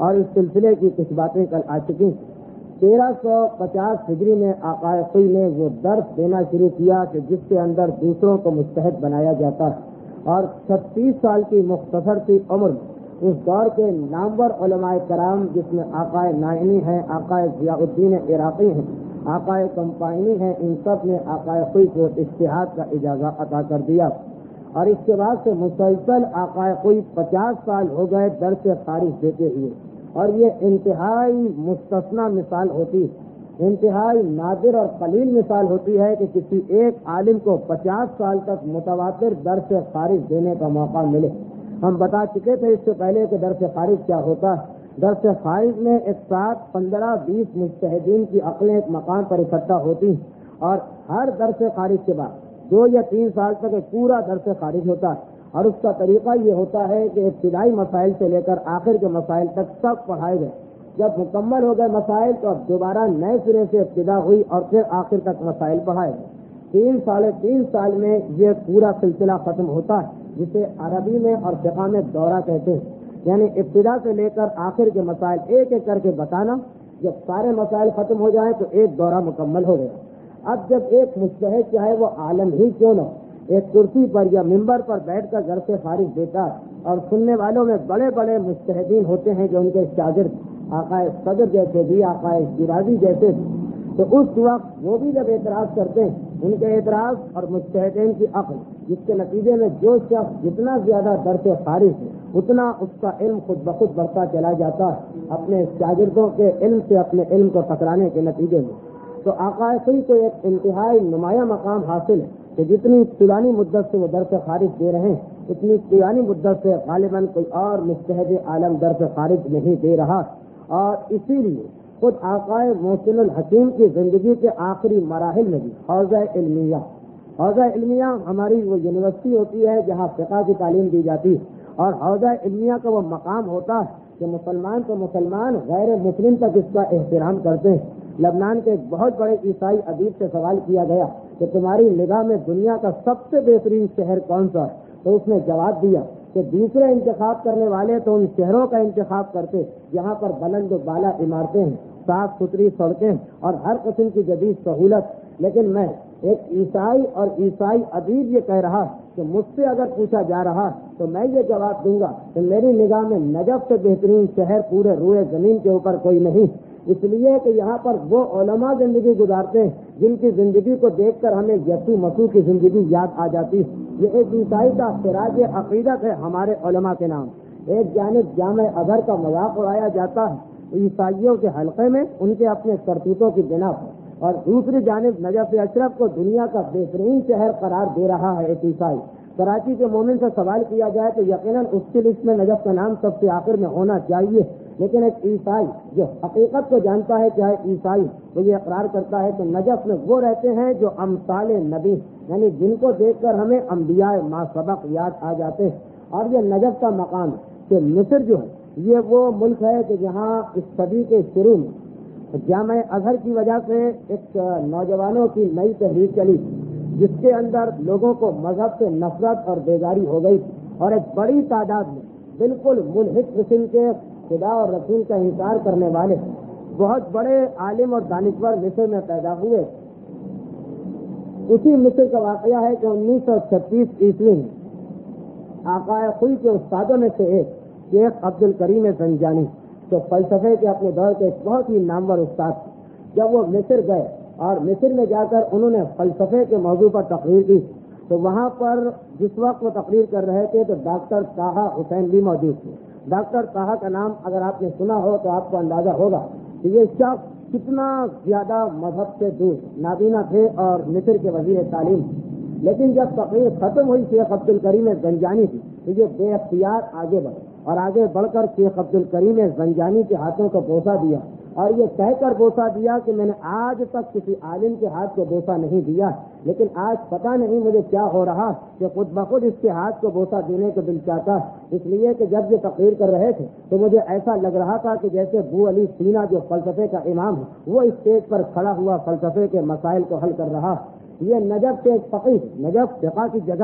اور اس سلسلے کی کچھ باتیں کل آ چکی ہیں۔ تیرہ سو پچاس ہجری میں آقا خوئی نے وہ درس دینا شروع کیا کہ جس کے اندر دوسروں کو مجتہد بنایا جاتا ہے، اور چھتیس سال کی مختصر سی عمر میں اس دور کے نامور علماء کرام جس میں آقا نائینی ہیں، آقا ضیاء الدین عراقی ہیں، آقا کمپائنی ہیں، ان سب نے آقا خوئی کو اجتہاد کا اجازہ عطا کر دیا، اور اس کے بعد سے مسلسل آقا خوئی پچاس سال ہو گئے درس خارج دیتے ہوئے، اور یہ انتہائی مستثنی مثال ہوتی ہے، انتہائی نادر اور قلیل مثال ہوتی ہے کہ کسی ایک عالم کو پچاس سال تک متواتر درس خارج دینے کا موقع ملے۔ ہم بتا چکے تھے اس سے پہلے کہ درس خارج کیا ہوتا ہے۔ درس خارج میں ایک ساتھ پندرہ بیس مجتہدین کی عقلیں ایک مقام پر اکٹھا ہوتی ہیں، اور ہر درس خارج کے بعد دو یا تین سال تک ایک پورا درس خارج ہوتا ہے، اور اس کا طریقہ یہ ہوتا ہے کہ ابتدائی مسائل سے لے کر آخر کے مسائل تک سب پڑھائے گئے۔ جب مکمل ہو گئے مسائل تو اب دوبارہ نئے سرے سے ابتدا ہوئی اور پھر آخر تک مسائل پڑھائے گئے۔ تین ساڑھے تین سال میں یہ پورا سلسلہ ختم ہوتا ہے، جسے عربی میں اور فقہ میں دورہ کہتے ہیں، یعنی ابتدا سے لے کر آخر کے مسائل ایک ایک کر کے بتانا۔ جب سارے مسائل ختم ہو جائیں تو ایک دورہ مکمل ہو گیا۔ اب جب ایک مجتہد چاہے وہ عالم ہی کیوں نہ ایک کرسی پر یا ممبر پر بیٹھ کر گھر سے خارج دیتا ہے، اور سننے والوں میں بڑے بڑے مجتہدین ہوتے ہیں جو ان کے شاگرد آقا صدر جیسے بھی، آقا شیرازی جیسے بھی، تو اس وقت وہ بھی جب اعتراض کرتے ہیں، ان کے اعتراض اور مجتہدین کی عقل، جس کے نتیجے میں جو شخص جتنا زیادہ درس خارج ہے اتنا اس کا علم خود بخود بڑھتا چلا جاتا ہے اپنے شاگردوں کے علم سے اپنے علم کو ٹکرانے کے نتیجے میں۔ تو آقا خوئی کو ایک انتہائی نمایاں مقام حاصل ہے کہ جتنی طولانی مدت سے وہ درس خارج دے رہے ہیں، اتنی طولانی مدت سے غالباً کوئی اور مجتہد عالم درس خارج نہیں دے رہا، اور اسی لیے خود آقا محسن الحکیم کی زندگی کے آخری مراحل میں بھی حوزہ علمیہ حوزہ علمیہ ہماری وہ یونیورسٹی ہوتی ہے جہاں فقہ کی تعلیم دی جاتی ہے، اور حوزہ علمیہ کا وہ مقام ہوتا ہے کہ مسلمان تو مسلمان غیر مسلم تک اس کا احترام کرتے ہیں۔ لبنان کے ایک بہت بڑے عیسائی ادیب سے سوال کیا گیا کہ تمہاری نگاہ میں دنیا کا سب سے بہترین شہر کون سا ہے؟ تو اس نے جواب دیا کہ دوسرے انتخاب کرنے والے تو ان شہروں کا انتخاب کرتے جہاں پر بلند و بالا عمارتیں ہیں، صاف ستھری سڑکیں اور ہر قسم کی جدید سہولت، لیکن میں ایک عیسائی اور عیسائی ادیب یہ کہہ رہا کہ مجھ سے اگر پوچھا جا رہا تو میں یہ جواب دوں گا کہ میری نگاہ میں نجف سے بہترین شہر پورے روئے زمین کے اوپر کوئی نہیں، اس لیے کہ یہاں پر وہ علماء زندگی گزارتے ہیں جن کی زندگی کو دیکھ کر ہمیں یسوع مسیح کی زندگی یاد آ جاتی ہے۔ یہ ایک عیسائی کا خراج عقیدت ہے ہمارے علماء کے نام۔ ایک جانب جامع ازہر کا مذاق اڑایا جاتا ہے عیسائیوں کے حلقے میں ان کے اپنے کرتوتوں کی بنا پر، اور دوسری جانب نجف اشرف کو دنیا کا بہترین شہر قرار دے رہا ہے ایک عیسائی۔ کراچی کے مومن سے سوال کیا جائے تو یقیناً اس کی لسٹ میں نجف کا نام سب سے آخر میں ہونا چاہیے، لیکن ایک عیسائی جو حقیقت کو جانتا ہے، چاہے عیسائی، وہ یہ اقرار کرتا ہے کہ نجف میں وہ رہتے ہیں جو امثال نبی، یعنی جن کو دیکھ کر ہمیں انبیاء ما سبق یاد آ جاتے ہیں۔ اور یہ نجف کا مقام ہے کہ مصر جو ہے یہ وہ ملک ہے کہ جہاں اس صدی کے شروع میں جامع ازہر کی وجہ سے ایک نوجوانوں کی نئی تحریک چلی جس کے اندر لوگوں کو مذہب سے نفرت اور بیزاری ہو گئی، اور ایک بڑی تعداد میں بالکل ملحد قسم کے خدا اور رسول کا انکار کرنے والے بہت بڑے عالم اور دانشور مصر میں پیدا ہوئے۔ اسی مصر کا واقعہ ہے کہ انیس سو چھتیس عیسوی میں آقا خوئی کے استادوں میں سے ایک شیخ عبد الکریم زنجانی، تو فلسفے کے اپنے دور کے ایک بہت ہی نامور استاد تھے، جب وہ مصر گئے اور مصر میں جا کر انہوں نے فلسفے کے موضوع پر تقریر کی، تو وہاں پر جس وقت وہ تقریر کر رہے تھے تو ڈاکٹر طاہا حسین بھی موجود تھے۔ ڈاکٹر طاہا کا نام اگر آپ نے سنا ہو تو آپ کو اندازہ ہوگا کہ یہ شخص کتنا زیادہ مذہب سے دور نابینا تھے اور مصر کے وزیر تعلیم، لیکن جب تقریر ختم ہوئی شیخ عبد الکریم زنجانی کی تو یہ بے اختیار آگے بڑھے اور آگے بڑھ کر شیخ عبد الکریم زنجانی کے ہاتھوں کو بوسہ دیا، اور یہ کہہ کر بوسہ دیا کہ میں نے آج تک کسی عالم کے ہاتھ کو بوسہ نہیں دیا، لیکن آج پتہ نہیں مجھے کیا ہو رہا کہ خود بخود اس کے ہاتھ کو بوسہ دینے کو دل چاہتا، اس لیے کہ جب یہ تقریر کر رہے تھے تو مجھے ایسا لگ رہا تھا کہ جیسے بو علی سینا جو فلسفے کا امام ہے وہ اسٹیج پر کھڑا ہوا فلسفے کے مسائل کو حل کر رہا۔ یہ نجف کے ایک فقیہ، نجف فقہ کی جگہ،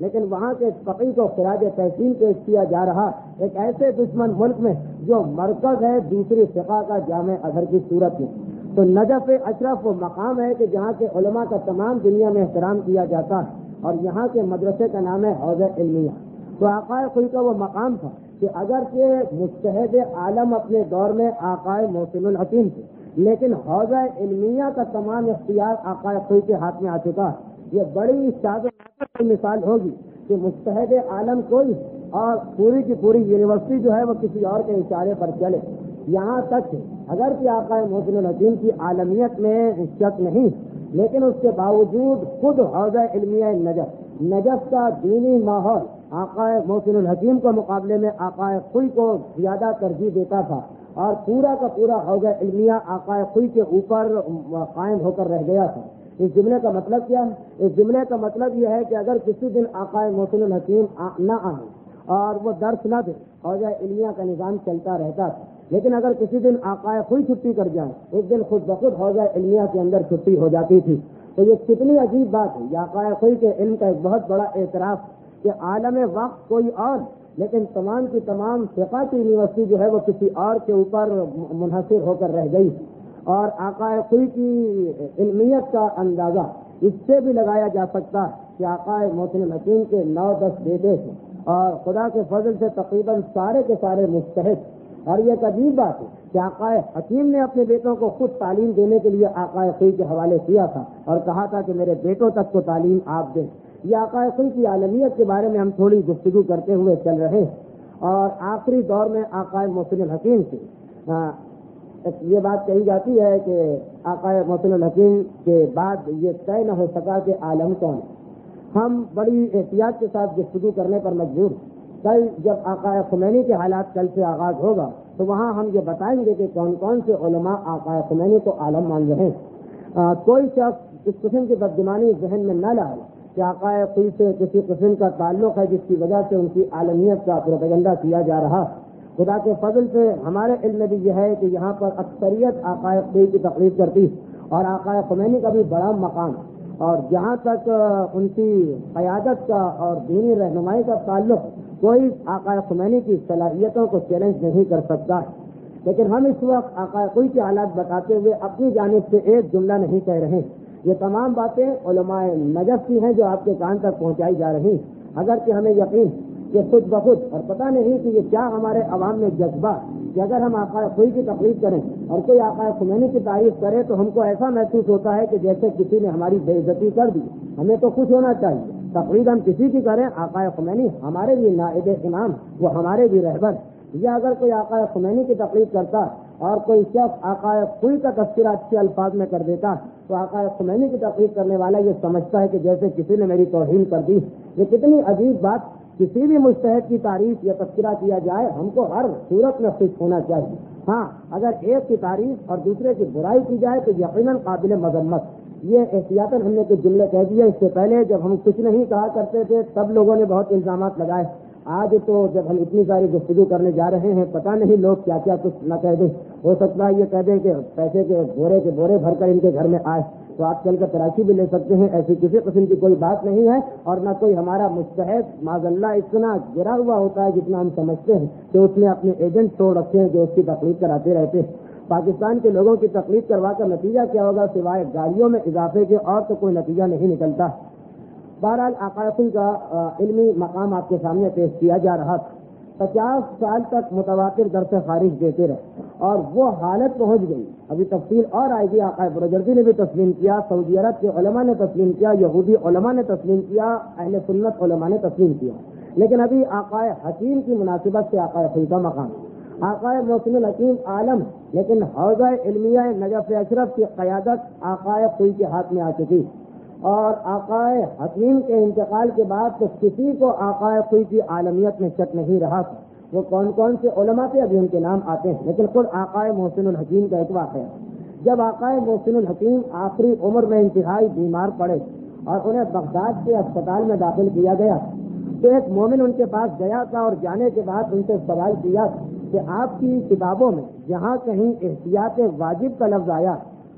لیکن وہاں کے فقی کو خراج تحسین پیش کیا جا رہا ایک ایسے دشمن ملک میں جو مرکز ہے دوسری فقہ کا جامع ازہر کی صورت میں. تو نجف اشرف وہ مقام ہے کہ جہاں کے علماء کا تمام دنیا میں احترام کیا جاتا ہے اور یہاں کے مدرسے کا نام ہے حوض علمیہ. تو آقائے خوئی کا وہ مقام تھا کہ اگرچہ مجتہد عالم اپنے دور میں آقائے محسن الحکیم تھے، لیکن حوض علمیہ کا تمام اختیار آقائے خوئی کے ہاتھ میں آ چکا ہے. یہ بڑی شاد کی مثال ہوگی کہ مجتہد عالم کوئی اور پوری کی پوری یونیورسٹی جو ہے وہ کسی اور کے اشارے پر چلے. یہاں تک اگر کہ آقائے محسن الحکیم کی عالمیت میں شک نہیں، لیکن اس کے باوجود خود حوض علمیہ نجف نجف کا دینی ماحول آقائے محسن الحکیم کے مقابلے میں آقائے خوئی کو زیادہ ترجیح دیتا تھا، اور پورا کا پورا حوض علمیہ آقائے خوئی کے اوپر قائم ہو کر رہ گیا تھا. اس جملے کا مطلب کیا ہے؟ اس جملے کا مطلب یہ ہے کہ اگر کسی دن آقائے محسن الحکیم نہ آئیں اور وہ درس نہ دیں، حوض علمیہ کا نظام چلتا رہتا تھا. لیکن اگر کسی دن آقائے خوئی چھٹی کر جائیں، ایک دن خود بخود حوض علمیہ کے اندر چھٹی ہو جاتی تھی. تو یہ کتنی عجیب بات ہے. یہ آقائے خوئی کے علم کا ایک بہت بڑا اعتراف کہ عالم وقت کوئی اور، لیکن تمام کی تمام فقہ کی یونیورسٹی جو ہے وہ کسی اور کے اوپر منحصر ہو کر رہ گئی. اور آقائے خوئی کی علمیت کا اندازہ اس سے بھی لگایا جا سکتا ہے کہ آقائے محسن الحکیم کے نو دس بیٹے ہیں اور خدا کے فضل سے تقریباً سارے کے سارے مجتہد. اور یہ ایک عجیب بات ہے کہ آقائے حکیم نے اپنے بیٹوں کو خود تعلیم دینے کے لیے آقائے خوئی کے حوالے کیا تھا اور کہا تھا کہ میرے بیٹوں تک کو تعلیم آپ دیں. یہ آقائے خوئی کی عالمیت کے بارے میں ہم تھوڑی گفتگو کرتے ہوئے چل رہے ہیں. اور آخری دور میں آقائے محسن الحکیم سے یہ بات کہی جاتی ہے کہ آقائے محسن الحکیم کے بعد یہ طے نہ ہو سکا کہ عالم کون. ہم بڑی احتیاط کے ساتھ گفتگو کرنے پر مجبور. کل جب آقائے خمینی کے حالات کل سے آغاز ہوگا تو وہاں ہم یہ بتائیں گے کہ کون کون سے علماء آقائے خمینی کو عالم مان رہے ہیں. کوئی شخص اس قسم کی بدگمانی ذہن میں نہ لائے کہ آقائے خوئی سے کسی قسم کا تعلق ہے جس کی وجہ سے ان کی عالمیت کا پروپیگنڈا کیا جا رہا. خدا کے فضل سے ہمارے علم میں بھی یہ ہے کہ یہاں پر اکثریت آقائے خوئی کی تقریر کرتی اور آقائے خمینی کا بھی بڑا مقام. اور جہاں تک ان کی قیادت کا اور دینی رہنمائی کا تعلق، کوئی آقائے خمینی کی صلاحیتوں کو چیلنج نہیں کر سکتا. لیکن ہم اس وقت آقائے خوئی کے حالات بتاتے ہوئے اپنی جانب سے ایک جملہ نہیں کہہ رہے. یہ تمام باتیں علماء نجف کی ہیں جو آپ کے کان تک پہنچائی جا رہی. اگر کہ ہمیں یقین کہ خود بخود اور پتہ نہیں کہ یہ کیا ہمارے عوام میں جذبہ کہ اگر ہم آقائے خوئی کی تقریر کریں اور کوئی آقائے خمینی کی تعریف کرے تو ہم کو ایسا محسوس ہوتا ہے کہ جیسے کسی نے ہماری بے عزتی کر دی. ہمیں تو خوش ہونا چاہیے. تقریر ہم کسی کی کریں، آقائے خمینی ہمارے بھی نائب امام، وہ ہمارے بھی رہبر. یا اگر کوئی آقائے خمینی کی تقریر کرتا اور کوئی شخص آقائے خوئی کا تذکرہ اچھے الفاظ میں کر دیتا تو آقائے خمینی کی تقریر کرنے والا یہ سمجھتا ہے کہ جیسے کسی نے میری توہین کر دی. یہ کتنی عجیب بات. کسی بھی مجتہد کی تعریف یا تذکرہ کیا جائے ہم کو ہر صورت میں خوش ہونا چاہیے. ہاں، اگر ایک کی تعریف اور دوسرے کی برائی کی جائے تو یقیناً قابل مذمت. یہ احتیاطاً ہم نے کچھ جملے کہہ دیے. اس سے پہلے جب ہم کچھ نہیں کہا کرتے تھے تب لوگوں نے بہت الزامات لگائے. آج تو جب ہم اتنی ساری گفتگو کرنے جا رہے ہیں پتہ نہیں لوگ کیا کیا کچھ نہ کہہ دیں. ہو سکتا ہے یہ کہہ دیں کہ پیسے کے بورے کے بورے بھر کر ان کے گھر میں آئے تو آپ چل کر تلاشی بھی لے سکتے ہیں. ایسی کسی قسم کی کوئی بات نہیں ہے. اور نہ کوئی ہمارا مجتہد معاذ اللہ اتنا گرا ہوا ہوتا ہے جتنا ہم سمجھتے ہیں کہ اس نے اپنے ایجنٹ چھوڑ رکھے ہیں جو اس کی تقلید کراتے رہتے ہیں. پاکستان کے لوگوں کی تقلید کروا کر نتیجہ کیا ہوگا سوائے گاڑیوں میں اضافے کے اور تو کوئی نتیجہ نہیں نکلتا. بہرحال آقائے خوئی کا علمی مقام آپ کے سامنے پیش کیا جا رہا تھا. پچاس سال تک متواتر درس خارج دیتے رہے اور وہ حالت پہنچ گئی. ابھی تفصیل اور آئے گی. آقائے برجردی نے بھی تسلیم کیا، سعودی عرب کے علماء نے تسلیم کیا، یہودی علماء نے تسلیم کیا، اہل سنت علماء نے تسلیم کیا. لیکن ابھی آقائے حکیم کی مناسبت سے آقائے خوئی کا مقام. آقائے محسن الحکیم عالم، لیکن حوضہ علمیہ نجف اشرف کی قیادت آقائے خوئی کے ہاتھ میں آ چکی. اور آقائے حکیم کے انتقال کے بعد تو کسی کو آقائے خوئی کی عالمیت میں شک نہیں رہا تھا. وہ کون کون سے علماء تھے ابھی ان کے نام آتے ہیں. لیکن خود آقائے محسن الحکیم کا ایک واقعہ، جب آقائے محسن الحکیم آخری عمر میں انتہائی بیمار پڑے اور انہیں بغداد کے اسپتال میں داخل کیا گیا تو ایک مومن ان کے پاس گیا تھا اور جانے کے بعد ان سے سوال کیا کہ آپ کی کتابوں میں جہاں کہیں احتیاط واجب کا لفظ آیا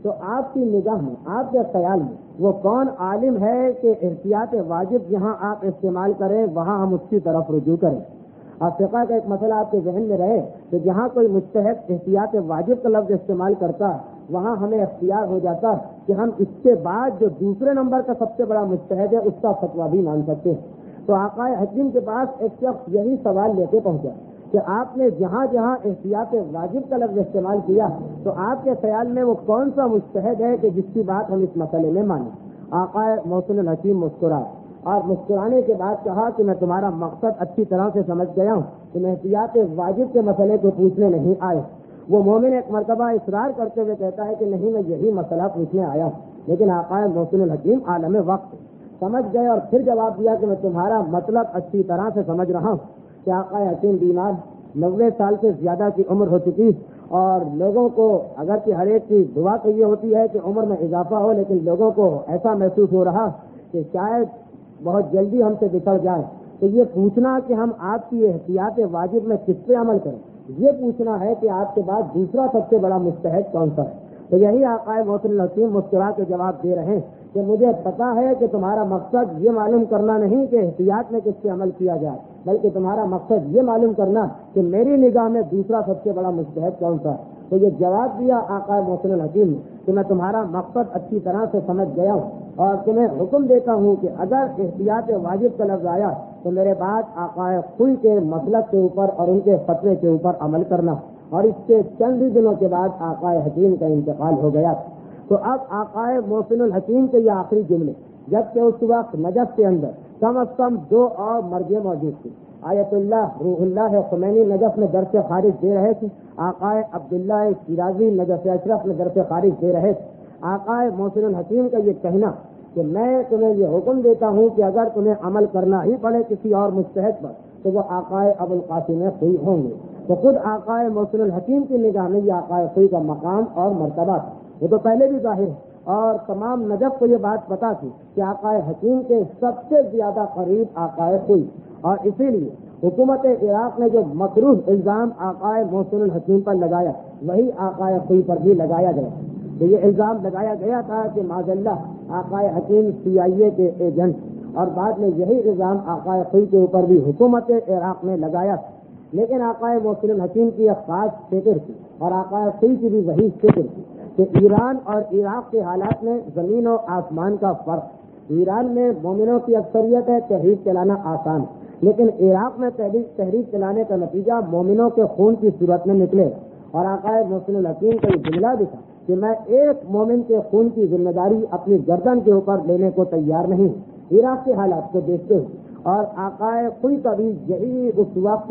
تو آپ کی نگاہ میں، آپ کے خیال میں وہ کون عالم ہے کہ احتیاط واجب جہاں آپ استعمال کریں وہاں ہم اس کی طرف رجوع کریں؟ اور فقہ کا ایک مسئلہ آپ کے ذہن میں رہے کہ جہاں کوئی مجتہد احتیاط واجب کا لفظ استعمال کرتا وہاں ہمیں اختیار ہو جاتا کہ ہم اس کے بعد جو دوسرے نمبر کا سب سے بڑا مجتہد ہے اس کا فتویٰ بھی مان سکتے ہیں۔ تو آقا حکیم کے پاس ایک شخص یہی سوال لے کے پہنچا کہ آپ نے جہاں جہاں احتیاط واجب کا لفظ استعمال کیا تو آپ کے خیال میں وہ کون سا مجتہد ہے کہ جس کی بات ہم اس مسئلے میں مانیں؟ آقا محسن الحکیم مسکرائے اور مسکرانے کے بعد کہا کہ میں تمہارا مقصد اچھی طرح سے سمجھ گیا ہوں، تم احتیاط واجب کے مسئلے کو پوچھنے نہیں آئے۔ وہ مومن ایک مرتبہ اصرار کرتے ہوئے کہتا ہے کہ نہیں میں یہی مسئلہ پوچھنے آیا ہوں، لیکن آقا محسن الحکیم عالم وقت سمجھ گئے اور پھر جواب دیا کہ میں تمہارا مطلب اچھی طرح سے سمجھ رہا ہوں کہ آقا حکیم بیمار، نوے سال سے زیادہ کی عمر ہو چکی اور لوگوں کو اگرچہ ہر ایک کی دعا تو یہ ہوتی ہے کہ عمر میں اضافہ ہو، لیکن لوگوں کو ایسا محسوس ہو رہا کہ شاید بہت جلدی ہم سے بچڑ جائے، تو یہ پوچھنا کہ ہم آپ کی احتیاط واجب میں کس پہ عمل کریں، یہ پوچھنا ہے کہ آپ کے بعد دوسرا سب سے بڑا مجتہد کون سا ہے۔ تو یہی آقا محسن الحکیم مسکرا کے جواب دے رہے ہیں کہ مجھے پتا ہے کہ تمہارا مقصد یہ معلوم کرنا نہیں کہ احتیاط میں کس سے عمل کیا جائے، بلکہ تمہارا مقصد یہ معلوم کرنا کہ میری نگاہ میں دوسرا سب سے بڑا مجتہد کون سا ہے۔ تو یہ جواب دیا آقا محسن الحکیم نے کہ میں تمہارا مقصد اچھی طرح سے سمجھ گیا ہوں اور تمہیں حکم دیتا ہوں کہ اگر احتیاط واجب کا لفظ آیا تو میرے بعد آقا خوئی کے مسلک کے اوپر اور ان کے فتوے کے اوپر عمل کرنا۔ اور اس کے چند ہی دنوں کے بعد آقا حکیم کا انتقال ہو گیا۔ تو اب آقا محسن الحکیم کے یہ آخری جملے، جبکہ اس وقت نجف کے اندر کم از کم دو اور مرضیں موجود تھیں۔ آیت اللہ روح اللہ خمینی نجف میں درس خارج دے رہے تھے، آقا عبداللہ شیرازی نجف اشرف میں درس خارج دے رہے تھے۔ آقا محسن الحکیم کا یہ کہنا کہ میں تمہیں یہ حکم دیتا ہوں کہ اگر تمہیں عمل کرنا ہی پڑے کسی اور مجتہد پر تو وہ آقا ابو القاسم خوئی ہوں گے، تو خود آقا محسن الحکیم کی نگاہ میں یہ آقا خوئی کا مقام اور مرتبہ تھا، وہ تو پہلے بھی ظاہر ہے اور تمام نجف کو یہ بات پتا تھی کہ آقا حکیم کے سب سے زیادہ قریب آقا خوئی، اور اسی لیے حکومت عراق نے جو مکروہ الزام آقا محسن الحکیم پر لگایا وہی آقا خوئی پر بھی لگایا گیا۔ تو یہ الزام لگایا گیا تھا کہ معاذ اللہ آقا حکیم سی آئی اے کے ایجنٹ، اور بعد میں یہی الزام آقا خوئی کے اوپر بھی حکومت عراق نے لگایا تھا۔ لیکن آقا محسن الحکیم کی ایک خاص فکر تھی اور آقا خوئی کی بھی وہی فکر تھی کہ ایران اور عراق کے حالات میں زمین و آسمان کا فرق۔ ایران میں مومنوں کی اکثریت ہے، تحریک چلانا آسان ہے، لیکن عراق میں تحریک تحریک چلانے کا نتیجہ مومنوں کے خون کی صورت میں نکلے۔ اور آقا محسن الحکیم کا یہ جملہ بھی تھا کہ میں ایک مومن کے خون کی ذمہ داری اپنی گردن کے اوپر لینے کو تیار نہیں ہوں عراق کے حالات کو دیکھتے ہوئے۔ اور آقا خوئی کا بھی یہی اس وقت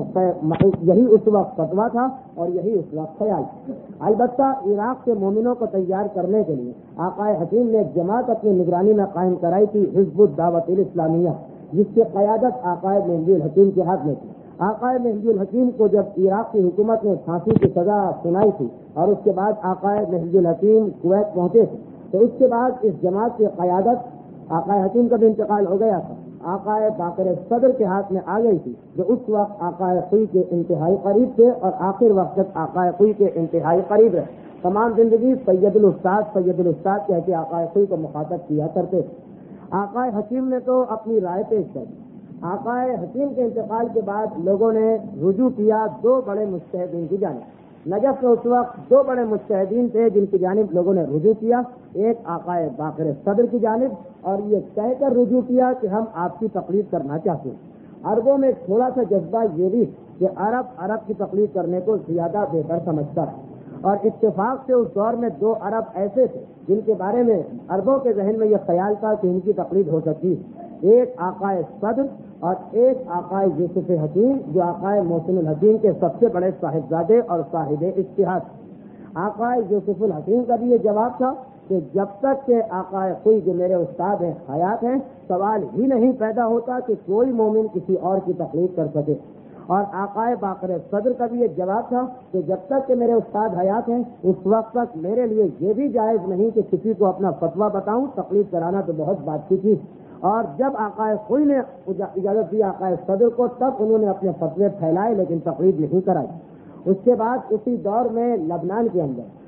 یہی اس وقت فتویٰ تھا اور یہی اس وقت خیال تھا۔ البتہ عراق کے مومنوں کو تیار کرنے کے لیے آقا حکیم نے ایک جماعت اپنی نگرانی میں قائم کرائی تھی، حزب الدعوت الاسلامیہ، جس کی قیادت آقا مہدی الحکیم کے ہاتھ میں تھی۔ آقا مہدی الحکیم کو جب عراق کی حکومت نے پھانسی کی سزا سنائی تھی اور اس کے بعد آقا مہدی الحکیم کویت پہنچے تھے، تو اس کے بعد اس جماعت کی قیادت آقا حکیم کا بھی انتقال ہو گیا تھا، آقا باقر صدر کے ہاتھ میں آ گئی تھی، جو اس وقت آقا خوئی کے انتہائی قریب تھے اور آخر وقت تک آقا خوئی کے انتہائی قریب رہے۔ تمام زندگی سید الاستاد سید الاستاد کہہ کے آقا خوئی کو مخاطب کیا کرتے تھے۔ آقا حکیم نے تو اپنی رائے پیش کر دی۔ آقا حکیم کے انتقال کے بعد لوگوں نے رجوع کیا دو بڑے مجتہدین کی جانب۔ نجف میں اس وقت دو بڑے مجتہدین تھے جن کی جانب لوگوں نے رجوع کیا، ایک آقا باقر صدر کی جانب اور یہ کہہ کر رجوع کیا کہ ہم آپ کی تقلید کرنا چاہتے ہیں۔ عربوں میں تھوڑا سا جذبہ یہ بھی کہ عرب عرب کی تقلید کرنے کو زیادہ بہتر سمجھتا ہے، اور اتفاق سے اس دور میں دو عرب ایسے تھے جن کے بارے میں عربوں کے ذہن میں یہ خیال تھا کہ ان کی تقلید ہو سکتی ہے، ایک آقا صدر اور ایک آقا یوسف حکیم جو آقا محسن الحکیم کے سب سے بڑے صاحبزادے اور صاحب اجتہاد۔ آقا یوسف الحکیم کا بھی یہ جواب تھا کہ جب تک کہ آقا خوئی جو میرے استاد ہیں حیات ہیں، سوال ہی نہیں پیدا ہوتا کہ کوئی مومن کسی اور کی تقلید کر سکے۔ اور آقا باقر صدر کا بھی یہ جواب تھا کہ جب تک کہ میرے استاد حیات ہیں اس وقت تک میرے لیے یہ بھی جائز نہیں کہ کسی کو اپنا فتویٰ بتاؤں، تقلید کرانا تو بہت بات کی چیز۔ اور جب آقا خوئی نے اجازت دی آقا صدر کو، تب انہوں نے اپنے فتوے پھیلائے لیکن تقلید نہیں کرائی۔ اس کے بعد اسی دور میں لبنان کے اندر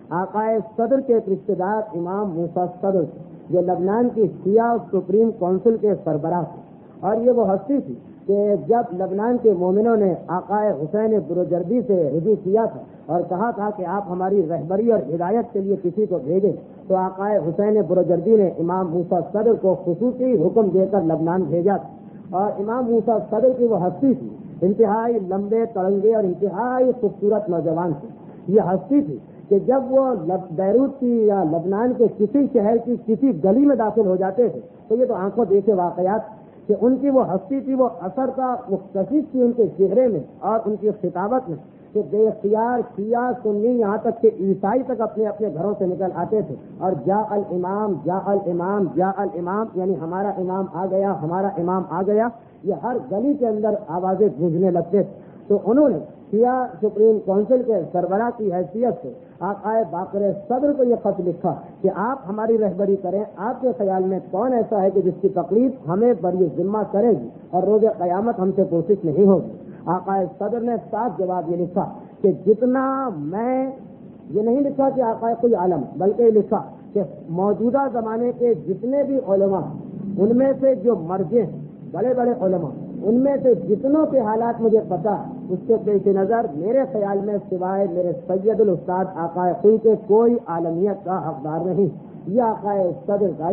آقا صدر کے ایک رشتے دار امام موسیٰ صدر جو لبنان کی شیعہ سپریم کونسل کے سربراہ تھے، اور یہ وہ ہستی تھی کہ جب لبنان کے مومنوں نے آقا حسین بروجردی سے رجوع کیا تھا اور کہا تھا کہ آپ ہماری رہبری اور ہدایت کے لیے کسی کو بھیجیں، تو آقا حسین بروجردی نے امام موسیٰ صدر کو خصوصی حکم دے کر لبنان بھیجا تھا۔ اور امام موسیٰ صدر کی وہ ہستی تھی، انتہائی لمبے تڑنگے اور انتہائی خوبصورت نوجوان تھے۔ یہ ہستی تھی کہ جب وہ بیروت کی یا لبنان کے کسی شہر کی کسی گلی میں داخل ہو جاتے تھے تو یہ تو آنکھوں دیکھے واقعات کہ ان کی وہ ہستی تھی، وہ اثر تھا، وہ کشش تھی ان کے چہرے میں اور ان کی خطابت میں کہ بے اختیار شیعہ سنی یہاں تک کہ عیسائی تک اپنے اپنے گھروں سے نکل آتے تھے اور جا الامام جا الامام جا الامام، یعنی ہمارا امام آ گیا، ہمارا امام آ گیا، یہ ہر گلی کے اندر آوازیں گونجنے لگتے تھے۔ تو انہوں نے شیعہ سپریم کونسل کے سربراہ کی حیثیت سے آقا باقر صدر کو یہ خط لکھا کہ آپ ہماری رہبری کریں، آپ کے خیال میں کون ایسا ہے کہ جس کی تکلیف ہمیں بری ذمہ کرے گی اور روز قیامت ہم سے کوشش نہیں ہوگی۔ آقا صدر نے صاف جواب یہ لکھا کہ جتنا میں یہ نہیں لکھا کہ آقا کوئی عالم، بلکہ یہ لکھا کہ موجودہ زمانے کے جتنے بھی علماء ان میں سے جو مرجع ہیں، بڑے بڑے علماء، ان میں سے جتنوں کے حالات مجھے پتا اس کے پیش نظر میرے خیال میں سوائے میرے سید الاستاد آقا خوئی کے کوئی عالمیت کا حقدار نہیں۔ یہ آقا صدر کا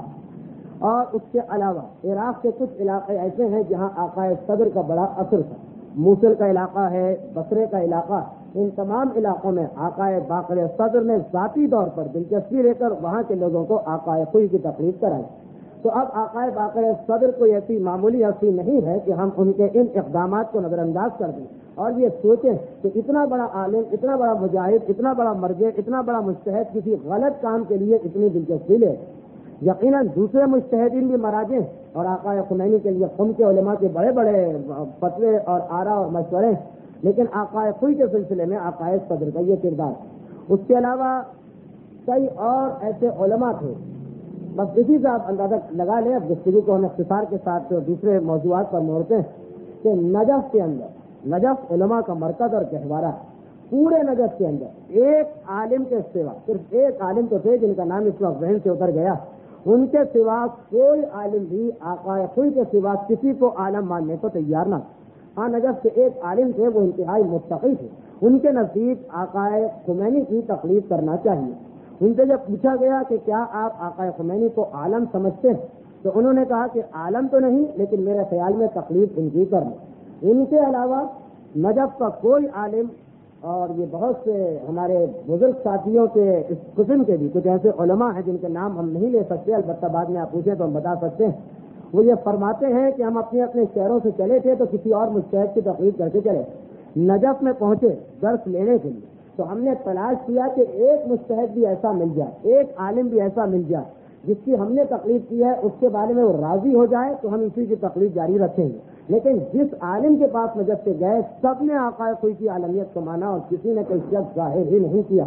جواب۔ اور اس کے علاوہ عراق کے کچھ علاقے ایسے ہیں جہاں آقا صدر کا بڑا اثر تھا، موصل کا علاقہ ہے، بصرے کا علاقہ، ان تمام علاقوں میں آقا باقر صدر نے ذاتی طور پر دلچسپی لے کر وہاں کے لوگوں کو آقا خوئی کی تقریر کرائی۔ تو اب آقا باقر صدر کوئی ایسی معمولی ہستی نہیں ہے کہ ہم ان کے ان اقدامات کو نظر انداز کر دیں اور یہ سوچیں کہ اتنا بڑا عالم، اتنا بڑا مجاہد، اتنا بڑا مرجع، اتنا بڑا مجتہد کسی غلط کام کے لیے اتنی دلچسپی لے۔ یقیناً دوسرے مجتہدین بھی مراجع ہیں اور آقا خمینی کے لیے قوم کے علماء کے بڑے بڑے فتوے اور آرا اور مشورے، لیکن آقا خوئی کے سلسلے میں آقا صدر کا یہ کردار۔ اس کے علاوہ کئی اور ایسے علماء تھے، بس اسی سے آپ اندازہ لگا لیں، اب گفتگو کو ہم اختصار کے ساتھ دوسرے موضوعات پر موڑتے ہیں کہ نجف کے اندر، نجف علماء کا مرکز اور گہوارہ، پورے نجف کے اندر ایک عالم کے سوا، صرف ایک عالم تو تھے جن کا نام اس وقت ذہن سے اتر گیا، ان کے سوا کوئی عالم بھی آقا خوئی کے سوا کسی کو عالم ماننے کو تیار نہ تھا۔ ہاں نجف سے ایک عالم تھے، وہ انتہائی متقی تھے، ان کے نزدیک آقا خمینی کی تقلید کرنا چاہیے۔ ان سے جب پوچھا گیا کہ کیا آپ آقا خمینی کو عالم سمجھتے ہیں تو انہوں نے کہا کہ عالم تو نہیں، لیکن میرے خیال میں تقلید ان کی کرنا۔ ان کے علاوہ نجف کا کوئی عالم، اور یہ بہت سے ہمارے بزرگ ساتھیوں کے اس قسم کے بھی کچھ ایسے علماء ہیں جن کے نام ہم نہیں لے سکتے، البتہ بعد میں آپ پوچھیں تو ہم بتا سکتے ہیں، وہ یہ فرماتے ہیں کہ ہم اپنے اپنے شہروں سے چلے تھے تو کسی اور مجتہد کی تقلید کر کے چلے، نجف میں پہنچے درس لینے کے لیے تو ہم نے تلاش کیا کہ ایک مجتہد بھی ایسا مل جائے، ایک عالم بھی ایسا مل جائے جس کی ہم نے تقلید کی ہے اس کے بارے میں وہ راضی ہو جائے تو ہم اسی کی تقلید جاری رکھیں گے۔ لیکن جس عالم کے پاس نجف سے گئے سب نے آقا خوئی کی عالمیت کو مانا اور کسی نے کوئی شک ظاہر ہی نہیں کیا۔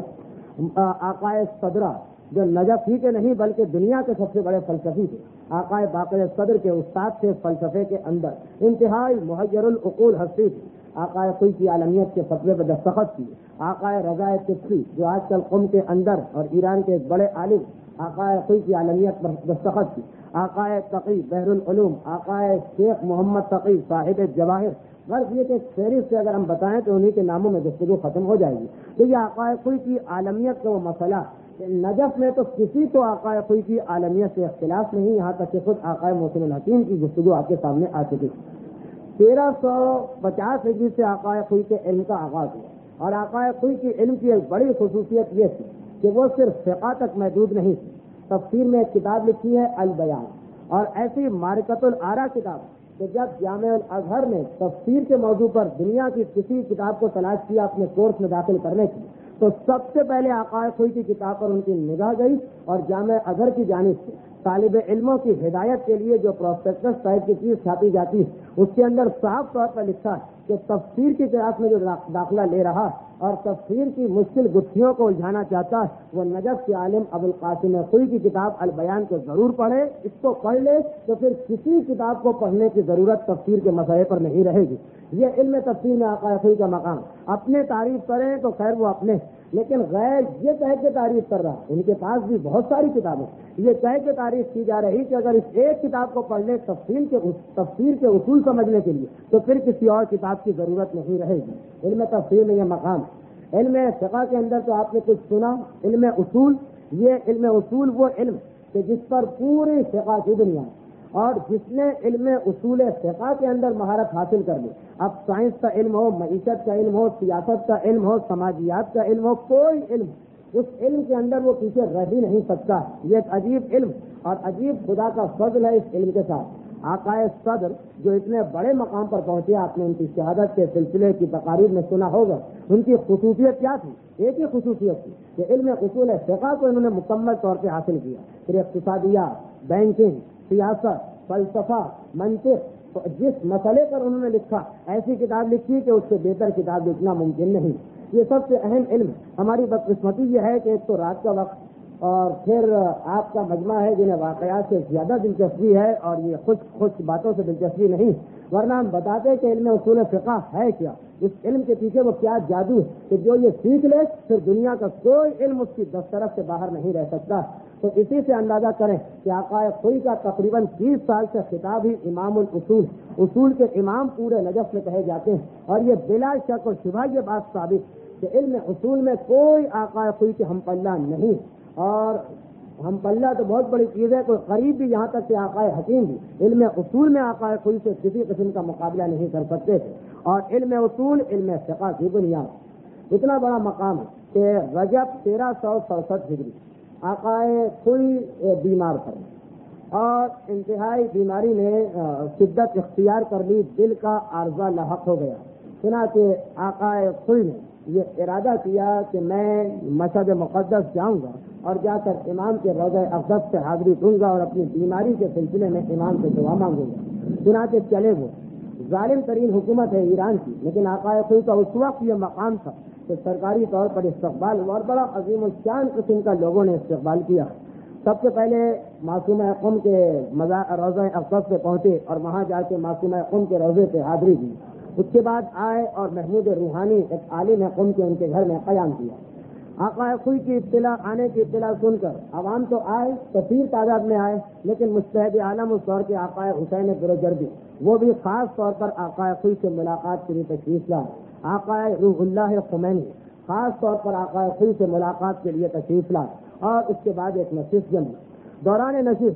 آقا صدرہ جو نجف ہی کے نہیں بلکہ دنیا کے سب سے بڑے فلسفی تھے، آقا باقر صدر کے استاد تھے فلسفے کے اندر، انتہائی محیر العقول ہستی تھی، آقا خوئی کی عالمیت کے فتوے پر دستخط کیے۔ آقا رضا قدسی جو آج کل قم کے اندر اور ایران کے ایک بڑے عالم، آقا خوئی کی عالمیت پر دستخط کی۔ آقا تقی بحر العلوم، آقا شیخ محمد تقی صاحب جواہر، غرض یہ کہ فہرست سے اگر ہم بتائیں تو انہی کے ناموں میں گفتگو ختم ہو جائے گی۔ تو یہ آقا خوئی کی عالمیت کا وہ مسئلہ کہ نجف میں تو کسی کو آقا خوئی کی عالمیت سے اختلاف نہیں، یہاں تک کہ خود آقا محسن الحکیم کی گفتگو آپ کے سامنے آ چکی۔ تیرہ سو پچاس ہجری سے آقا خوئی کے علم کا آغاز ہوا اور آقا خوئی کی علم کی ایک بڑی خصوصیت یہ تھی کہ وہ صرف فقہ تک محدود نہیں تھی۔ تفسیر میں ایک کتاب لکھی ہے البیان، اور ایسی معرکۃ الآراء کتاب کہ جب جامع الازہر نے تفسیر کے موضوع پر دنیا کی کسی کتاب کو تلاش کیا اپنے کورس میں داخل کرنے کی تو سب سے پہلے آقا خوئی کی کتاب پر ان کی نگاہ گئی، اور جامع ازہر کی جانب سے طالب علموں کی ہدایت کے لیے جو پروسپیکٹس ٹائپ کی چیز چھاپی جاتی ہے اس کے اندر صاف طور پر لکھا ہے کہ تفسیر کی کلاس میں جو داخلہ لے رہا اور تفسیر کی مشکل گتھیوں کو الجھانا چاہتا ہے وہ نجف کے عالم ابو القاسم خوئی کی کتاب البیان کو ضرور پڑھے، اس کو پڑھ لے تو پھر کسی کتاب کو پڑھنے کی ضرورت تفسیر کے مسئلے پر نہیں رہے گی۔ یہ علم تفسیر میں آقا خوئی کا مقام، اپنے تعریف کریں تو خیر وہ اپنے، لیکن غیر یہ کہہ کے تعریف کر رہا، ان کے پاس بھی بہت ساری کتابیں، یہ کہہ کے تعریف کی جا رہی کہ اگر اس ایک کتاب کو پڑھ لے تفصیل کے تفسیر کے اصول سمجھنے کے لیے تو پھر کسی اور کتاب کی ضرورت نہیں رہے گی۔ علم تفسیر میں یہ مقام ہے۔ علم فقہ کے اندر تو آپ نے کچھ سنا، علم اصول، یہ علم اصول وہ علم کہ جس پر پوری فقہ کی دنیا، اور جس نے علم اصول فقہ کے اندر مہارت حاصل کر لی، اب سائنس کا علم ہو، معیشت کا علم ہو، سیاست کا علم ہو، سماجیات کا علم ہو، کوئی علم، اس علم کے اندر وہ پیچھے رہ ہی نہیں سکتا۔ یہ ایک عجیب علم اور عجیب خدا کا فضل ہے اس علم کے ساتھ۔ آقا صدر جو اتنے بڑے مقام پر پہنچے، آپ نے ان کی شہادت کے سلسلے کی تقاریر میں سنا ہوگا، ان کی خصوصیت کیا تھی؟ ایک ہی خصوصیت تھی کہ علم اصول فقہ کو انہوں نے مکمل طور پہ حاصل کیا، پھر اقتصادیات، بینکنگ، سیاست، فلسفہ، منطق، جس مسئلے پر انہوں نے لکھا ایسی کتاب لکھی کہ اس سے بہتر کتاب لکھنا ممکن نہیں۔ یہ سب سے اہم علم۔ ہماری بدقسمتی یہ ہے کہ ایک تو رات کا وقت اور پھر آپ کا مجمع ہے جنہیں واقعات سے زیادہ دلچسپی ہے اور یہ خوش خوش باتوں سے دلچسپی نہیں، ورنہ ہم بتاتے کہ علم اصول فقہ ہے کیا، اس علم کے پیچھے وہ کیا جادو ہے کہ جو یہ سیکھ لے پھر دنیا کا کوئی علم اس کی دسترس سے باہر نہیں رہ سکتا۔ تو اسی سے اندازہ کریں کہ آقا خوئی کا تقریباً تیس سال سے خطاب ہی امام الاصول، اصول کے امام پورے نجف میں کہے جاتے ہیں، اور یہ بلا شک و شبہ یہ بات ثابت کہ علم اصول میں کوئی آقا خوئی کے ہم پلہ نہیں، اور ہم پلہ تو بہت بڑی چیز ہے، کوئی قریب بھی یہاں تک کہ آقا حکیم بھی علم اصول میں آقا خوئی سے کسی قسم کا مقابلہ نہیں کر سکتے تھے۔ اور علم اصول علم فقہ کی بنیاد، اتنا بڑا مقام ہے کہ رجب تیرہ سو سڑسٹھ ہجری آقا خوئی بیمار پڑے اور انتہائی بیماری نے شدت اختیار کر لی، دل کا عارضہ لاحق ہو گیا۔ چنانچہ آقا خوئی نے یہ ارادہ کیا کہ میں مشہد مقدس جاؤں گا اور جا کر امام کے روضہ اقدس سے حاضری دوں گا اور اپنی بیماری کے سلسلے میں امام سے دعا مانگوں گا۔ چنانچہ چلے وہ، ظالم ترین حکومت ہے ایران کی، لیکن آقا خوئی کا اس وقت یہ مقام تھا کہ سرکاری طور پر استقبال اور بڑا عظیم الشان قسم کا لوگوں نے استقبال کیا۔ سب سے پہلے معصومہ قم کے روضہ اقدس پہ پہنچے اور وہاں جا کے معصومہ قم کے روضے پہ حاضری دی۔ اس کے بعد آئے اور محمود روحانی ایک عالم قم کے ان کے گھر میں قیام کیا۔ آقا خوئی کی اطلاع آنے کی اطلاع سن کر عوام تو آئے، کثیر تعداد میں آئے، لیکن مجتہد عالم اس طور کے آقا حسین بروجردی وہ بھی خاص طور پر آقا خوئی سے ملاقات کے لیے تشریف لائے۔ آقا روح اللہ خمینی خاص طور پر آقا خوئی سے ملاقات کے لیے تشریف لائے، اور اس کے بعد ایک نشست جمی۔ دوران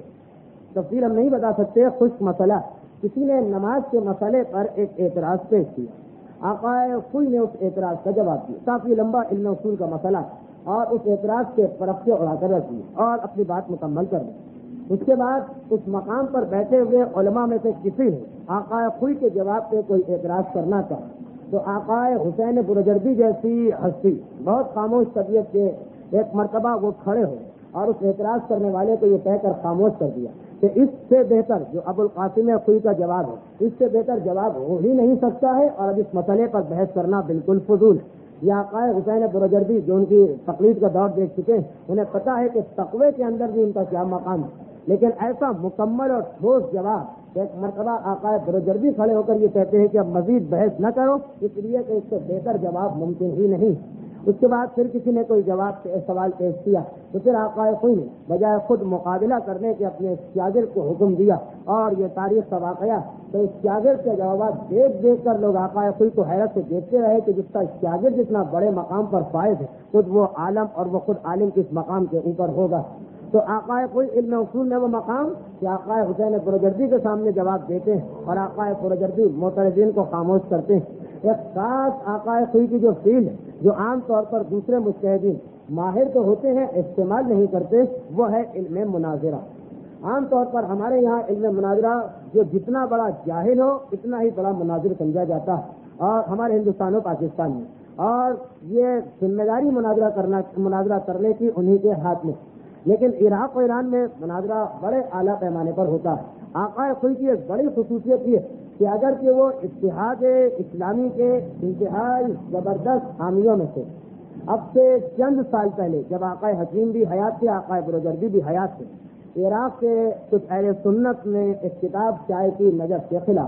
نشست تفصیل ہم نہیں بتا سکتے، خشک مسئلہ، کسی نے نماز کے مسئلے پر ایک اعتراض پیش کیا، آقا خوئی نے اس اعتراض کا جواب دیا۔ کافی لمبا علم اصول کا مسئلہ، اور اس اعتراض کے پرختے اڑا کر رکھ دیے اور اپنی بات مکمل کر دی۔ اس کے بعد اس مقام پر بیٹھے ہوئے علماء میں سے کسی نے آقا خوئی کے جواب پہ کوئی اعتراض کرنا چاہا تو آقا حسین بروجردی جیسی ہستی بہت خاموش طبیعت کے ایک مرتبہ وہ کھڑے ہوئے اور اس اعتراض کرنے والے کو یہ کہہ کر خاموش کر دیا کہ اس سے بہتر جو ابو القاسم خوئی کا جواب ہے، اس سے بہتر جواب ہو ہی نہیں سکتا ہے، اور اب اس مسئلے پر بحث کرنا بالکل فضول ہے۔ یہ آقا حسین بروجردی جو ان کی تقلید کا دور دیکھ چکے ہیں، انہیں پتہ ہے کہ تقوی کے اندر بھی ان کا کیا مقام ہے، لیکن ایسا مکمل اور ٹھوس جواب ایک مرتبہ آقا بروجردی کھڑے ہو کر یہ کہتے ہیں کہ اب مزید بحث نہ کرو، اس لیے کہ اس سے بہتر جواب ممکن ہی نہیں۔ اس کے بعد پھر کسی نے کوئی جواب سوال پیش کیا تو پھر آقا خوئی نے بجائے خود مقابلہ کرنے کے اپنے شاگرد کو حکم دیا، اور یہ تاریخ کا واقعہ تو اس شاگرد کے جوابات دیکھ دیکھ کر لوگ آقا خوئی کو حیرت سے دیکھتے رہے کہ جس کا شاگرد جتنا بڑے مقام پر فائز ہے، خود وہ عالم اور وہ خود عالم کس مقام کے اوپر ہوگا۔ تو آقا خوئی علم اصول میں وہ مقام کہ آقا حسین بروجردی کے سامنے جواب دیتے ہیں اور آقا بروجردی معترضین کو خاموش کرتے ہیں۔ ایک خاص آقا خوئی کی جو فیلڈ ہے جو عام طور پر دوسرے مجتہدین ماہر تو ہوتے ہیں استعمال نہیں کرتے، وہ ہے علم مناظرہ۔ عام طور پر ہمارے یہاں علم مناظرہ جو جتنا بڑا جاہل ہو اتنا ہی بڑا مناظر سمجھا جاتا ہے، اور ہمارے ہندوستان و پاکستان میں، اور یہ ذمہ داری مناظرہ کرنا مناظرہ کرنے کی انہی کے ہاتھ میں، لیکن عراق و ایران میں مناظرہ بڑے اعلیٰ پیمانے پر ہوتا ہے۔ آقا خوئی کی ایک بڑی خصوصیت یہ کہ اگر کہ وہ اتحاد اسلامی کے انتہائی زبردست حامیوں میں سے اب سے چند سال پہلے جب آقا حکیم بھی حیات تھے، آقا بروجردی بھی حیات تھے، عراق کے کچھ اہل سنت نے ایک کتاب شائع کی نجف کے خلاف،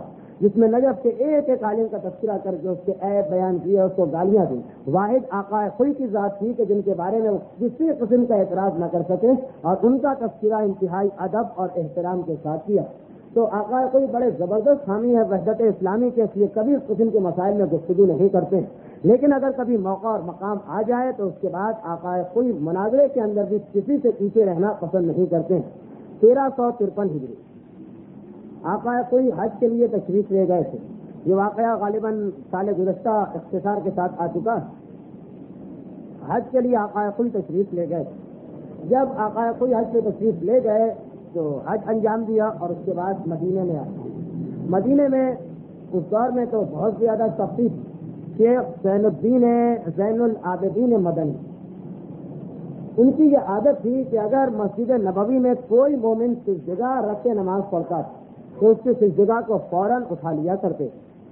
جس میں نجف کے ایک ایک عالم کا تذکرہ کر کے اس کے عیب بیان کیے، اس کو گالیاں دی۔ واحد آقا خوئی کی ذات تھی کہ جن کے بارے میں وہ کسی قسم کا اعتراض نہ کر سکے اور ان کا تذکرہ انتہائی ادب اور احترام کے ساتھ کیا۔ تو آقا کوئی بڑے زبردست حامی ہے وحدت اسلامی کے، اس لیے کبھی اس قسم کے مسائل میں گفتگو نہیں کرتے، لیکن اگر کبھی موقع اور مقام آ جائے تو اس کے بعد آقا کوئی مناظرے کے اندر بھی کسی سے پیچھے رہنا پسند نہیں کرتے۔ تیرہ سو ترپن ہجری آقا کوئی حج کے لیے تشریف لے گئے تھے۔ یہ واقعہ غالباً سال گزشتہ اختصار کے ساتھ آ چکا۔ حج کے لیے آقا کوئی تشریف لے گئے تھے۔ جب آقا کوئی حج پہ تشریف لے گئے تو حج انجام دیا اور اس کے بعد مدینے میں آئے۔ مدینے میں اس دور میں تو بہت زیادہ سختی تھی۔ شیخ زین الدین زین العابدین مدنی، ان کی یہ عادت تھی کہ اگر مسجد نبوی میں کوئی مومن سجدہ رکھ کے نماز پڑھتا تو اس کی سجدہ کو فوراً اٹھا لیا کرتے۔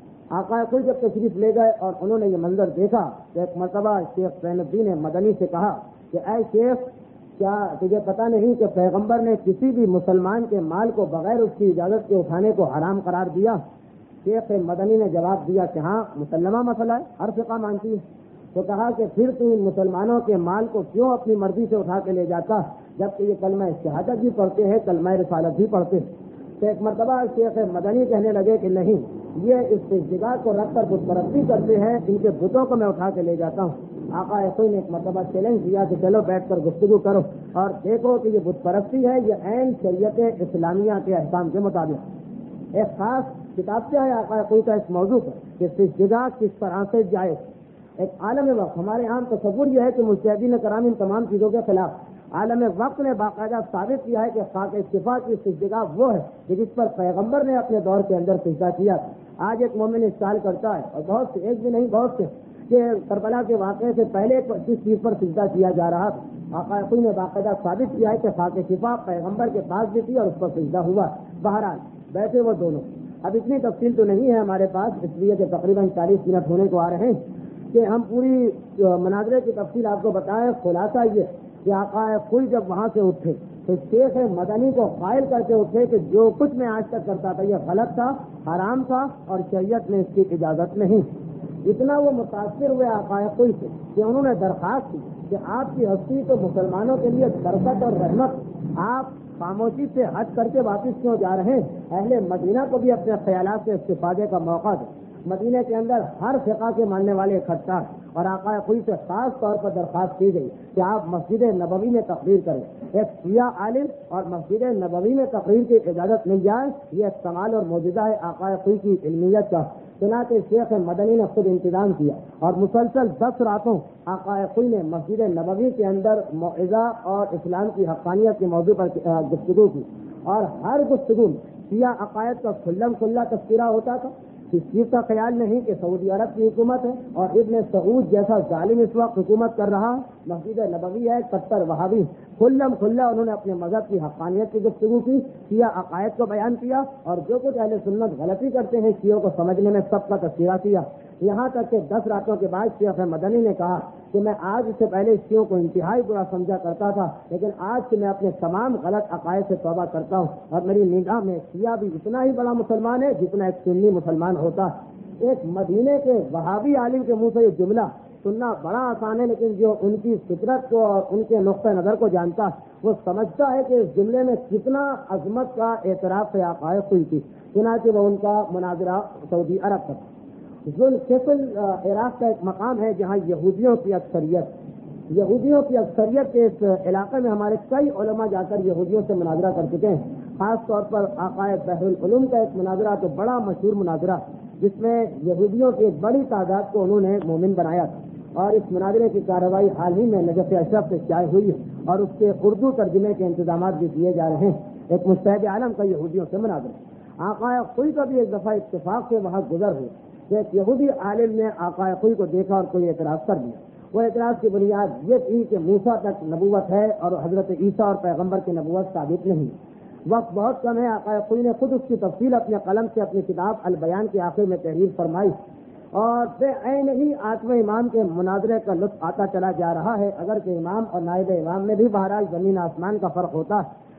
آقا کوئی جب تشریف لے گئے اور انہوں نے یہ منظر دیکھا تو ایک مرتبہ شیخ زین الدین مدنی سے کہا کہ اے شیخ، کیا تجھے پتہ نہیں کہ پیغمبر نے کسی بھی مسلمان کے مال کو بغیر اس کی اجازت کے اٹھانے کو حرام قرار دیا؟ شیخ مدنی نے جواب دیا کہ ہاں، مسلمہ مسئلہ ہے، ہر فقہ مانتی ہے۔ تو کہا کہ پھر تو ان مسلمانوں کے مال کو کیوں اپنی مرضی سے اٹھا کے لے جاتا جبکہ یہ کلمہ شہادت بھی پڑھتے ہیں، کلمہ رسالت بھی پڑھتے ہیں؟ تو ایک مرتبہ شیخ مدنی کہنے لگے کہ نہیں، یہ اس جگہ کو رکھ کر بت پرستی کرتے ہیں، ان کے بتوں کو میں اٹھا کے لے جاتا ہوں۔ آقا ایسے نے ایک مرتبہ چیلنج دیا کہ چلو بیٹھ کر گفتگو کرو اور دیکھو کہ یہ بت پرستی ہے یہ عین شریعت اسلامیہ کے احکام کے مطابق۔ ایک خاص کتاب سے ہے آقا کوئی کا اس موضوع پر کہ سجدہ کس طرح سے جائز۔ ایک عالم وقت، ہمارے عام تصور یہ ہے کہ مجتہدین کرام ان تمام چیزوں کے خلاف، عالم وقت نے باقاعدہ ثابت کیا ہے کہ خاک صفا کی سجدہ وہ ہے کہ جس پر پیغمبر نے اپنے دور کے اندر سجدہ کیا۔ آج ایک مومن استعمال کرتا ہے اور بہت سے، ایک بھی نہیں بہت سے، کہ کربلا کے واقعے سے پہلے کس چیز پر سجدہ کیا جا رہا تھا۔ آقا کوئی نے باقاعدہ ثابت کیا ہے کہ خاک صفا پیغمبر کے پاس بھی تھی اور اس پر سجدہ ہوا۔ بہرحال ویسے وہ دونوں، اب اتنی تفصیل تو نہیں ہے ہمارے پاس، اس لیے کہ تقریباً چالیس منٹ ہونے کو آ رہے ہیں کہ ہم پوری مناظرے کی تفصیل آپ کو بتائیں۔ خلاصہ یہ کہ آقا کوئی جب وہاں سے اٹھے تو شیخ مدنی کو قائل کر کے اٹھے کہ جو کچھ میں آج تک کرتا تھا یہ غلط تھا، حرام تھا اور شریعت میں اس کی اجازت نہیں۔ اتنا وہ متاثر ہوئے آقا کوئی سے کہ انہوں نے درخواست کی کہ آپ کی ہستی تو مسلمانوں کے لیے برکت اور رحمت، آپ خاموشی سے ہٹ کر کے واپس کیوں جا رہے ہیں؟ اہل مدینہ کو بھی اپنے خیالات سے استفادے کا موقع دیں۔ مدینہ کے اندر ہر فقہ کے ماننے والے اکٹھا ہیں اور آقا کوئی سے خاص طور پر درخواست کی گئی کہ آپ مسجد نبوی میں تقریر کریں۔ ایک شیعہ عالم اور مسجد نبوی میں تقریر کی اجازت مل جائے، یہ ایک کمال اور معجزہ ہے آقا کوئی کی علمیت کا۔ چنانچہ شیخ مدنی نے خود انتظام کیا اور مسلسل دس راتوں آقا کوئی نے مسجد نبوی کے اندر موعظہ اور اسلام کی حقانیت کے موضوع پر گفتگو کی، اور ہر گفتگو میں شیعہ عقائد کا کھلم کھلا تذکرہ ہوتا تھا۔ اس چیز کا خیال نہیں کہ سعودی عرب کی حکومت ہے اور ابن سعود جیسا ظالم اس وقت حکومت کر رہا، مسجد نبوی ہے کٹر وہابی، کھلم کھلا انہوں نے اپنے مذہب کی حقانیت کی گفتگو کی، شیعہ عقائد کو بیان کیا اور جو کچھ اہل سنت غلطی کرتے ہیں شیعوں کو سمجھنے میں سب کا تذکرہ کیا۔ یہاں تک کہ دس راتوں کے بعد شیخ مدنی نے کہا کہ میں آج سے پہلے شیعوں کو انتہائی برا سمجھا کرتا تھا، لیکن آج سے میں اپنے تمام غلط عقائد سے توبہ کرتا ہوں اور میری نگاہ میں شیعہ بھی اتنا ہی بڑا مسلمان ہے جتنا ایک سنی مسلمان ہوتا۔ ایک مدینے کے وہابی عالم کے منہ سے یہ جملہ سننا بڑا آسان ہے، لیکن جو ان کی فطرت کو اور ان کے نقطہ نظر کو جانتا وہ سمجھتا ہے کہ اس جملے میں کتنا عظمت کا اعتراف سے عقائد ہوئی تھی۔ چنانچہ وہ ان کا مناظرہ سعودی عرب تک۔ ذوالفقل عراق کا ایک مقام ہے جہاں یہودیوں کی اکثریت یہودیوں کی اکثریت کے اس علاقے میں ہمارے کئی علماء جا کر یہودیوں سے مناظرہ کر چکے ہیں۔ خاص طور پر آقائے بحر العلوم کا ایک مناظرہ تو بڑا مشہور مناظرہ جس میں یہودیوں کی ایک بڑی تعداد کو انہوں نے مومن بنایا تھا، اور اس مناظرے کی کارروائی حال ہی میں نجف اشرف سے شائع ہوئی ہے اور اس کے اردو ترجمے کے انتظامات بھی کیے جا رہے ہیں۔ ایک مجتہد عالم کا یہودیوں سے مناظرہ، آقائے کوئی کا بھی ایک دفعہ اتفاق سے وہاں گزر ہوئی کہ ایک یہودی عالم نے آقائے کوئی کو دیکھا اور کوئی اعتراض کر دیا۔ وہ اعتراض کی بنیاد یہ تھی کہ موسیٰ تک نبوت ہے اور حضرت عیسیٰ اور پیغمبر کی نبوت ثابت نہیں۔ وقت بہت کم ہے، آقائے کوئی نے خود اس کی تفصیل اپنے قلم سے اپنی کتاب البیان کے آخر میں تحریر فرمائی، اور بے عین ہی آٹھویں امام کے مناظرے کا لطف آتا چلا جا رہا ہے، اگر کہ امام اور نائب امام میں بھی بہرحال زمین آسمان کا فرق ہوتا ہے۔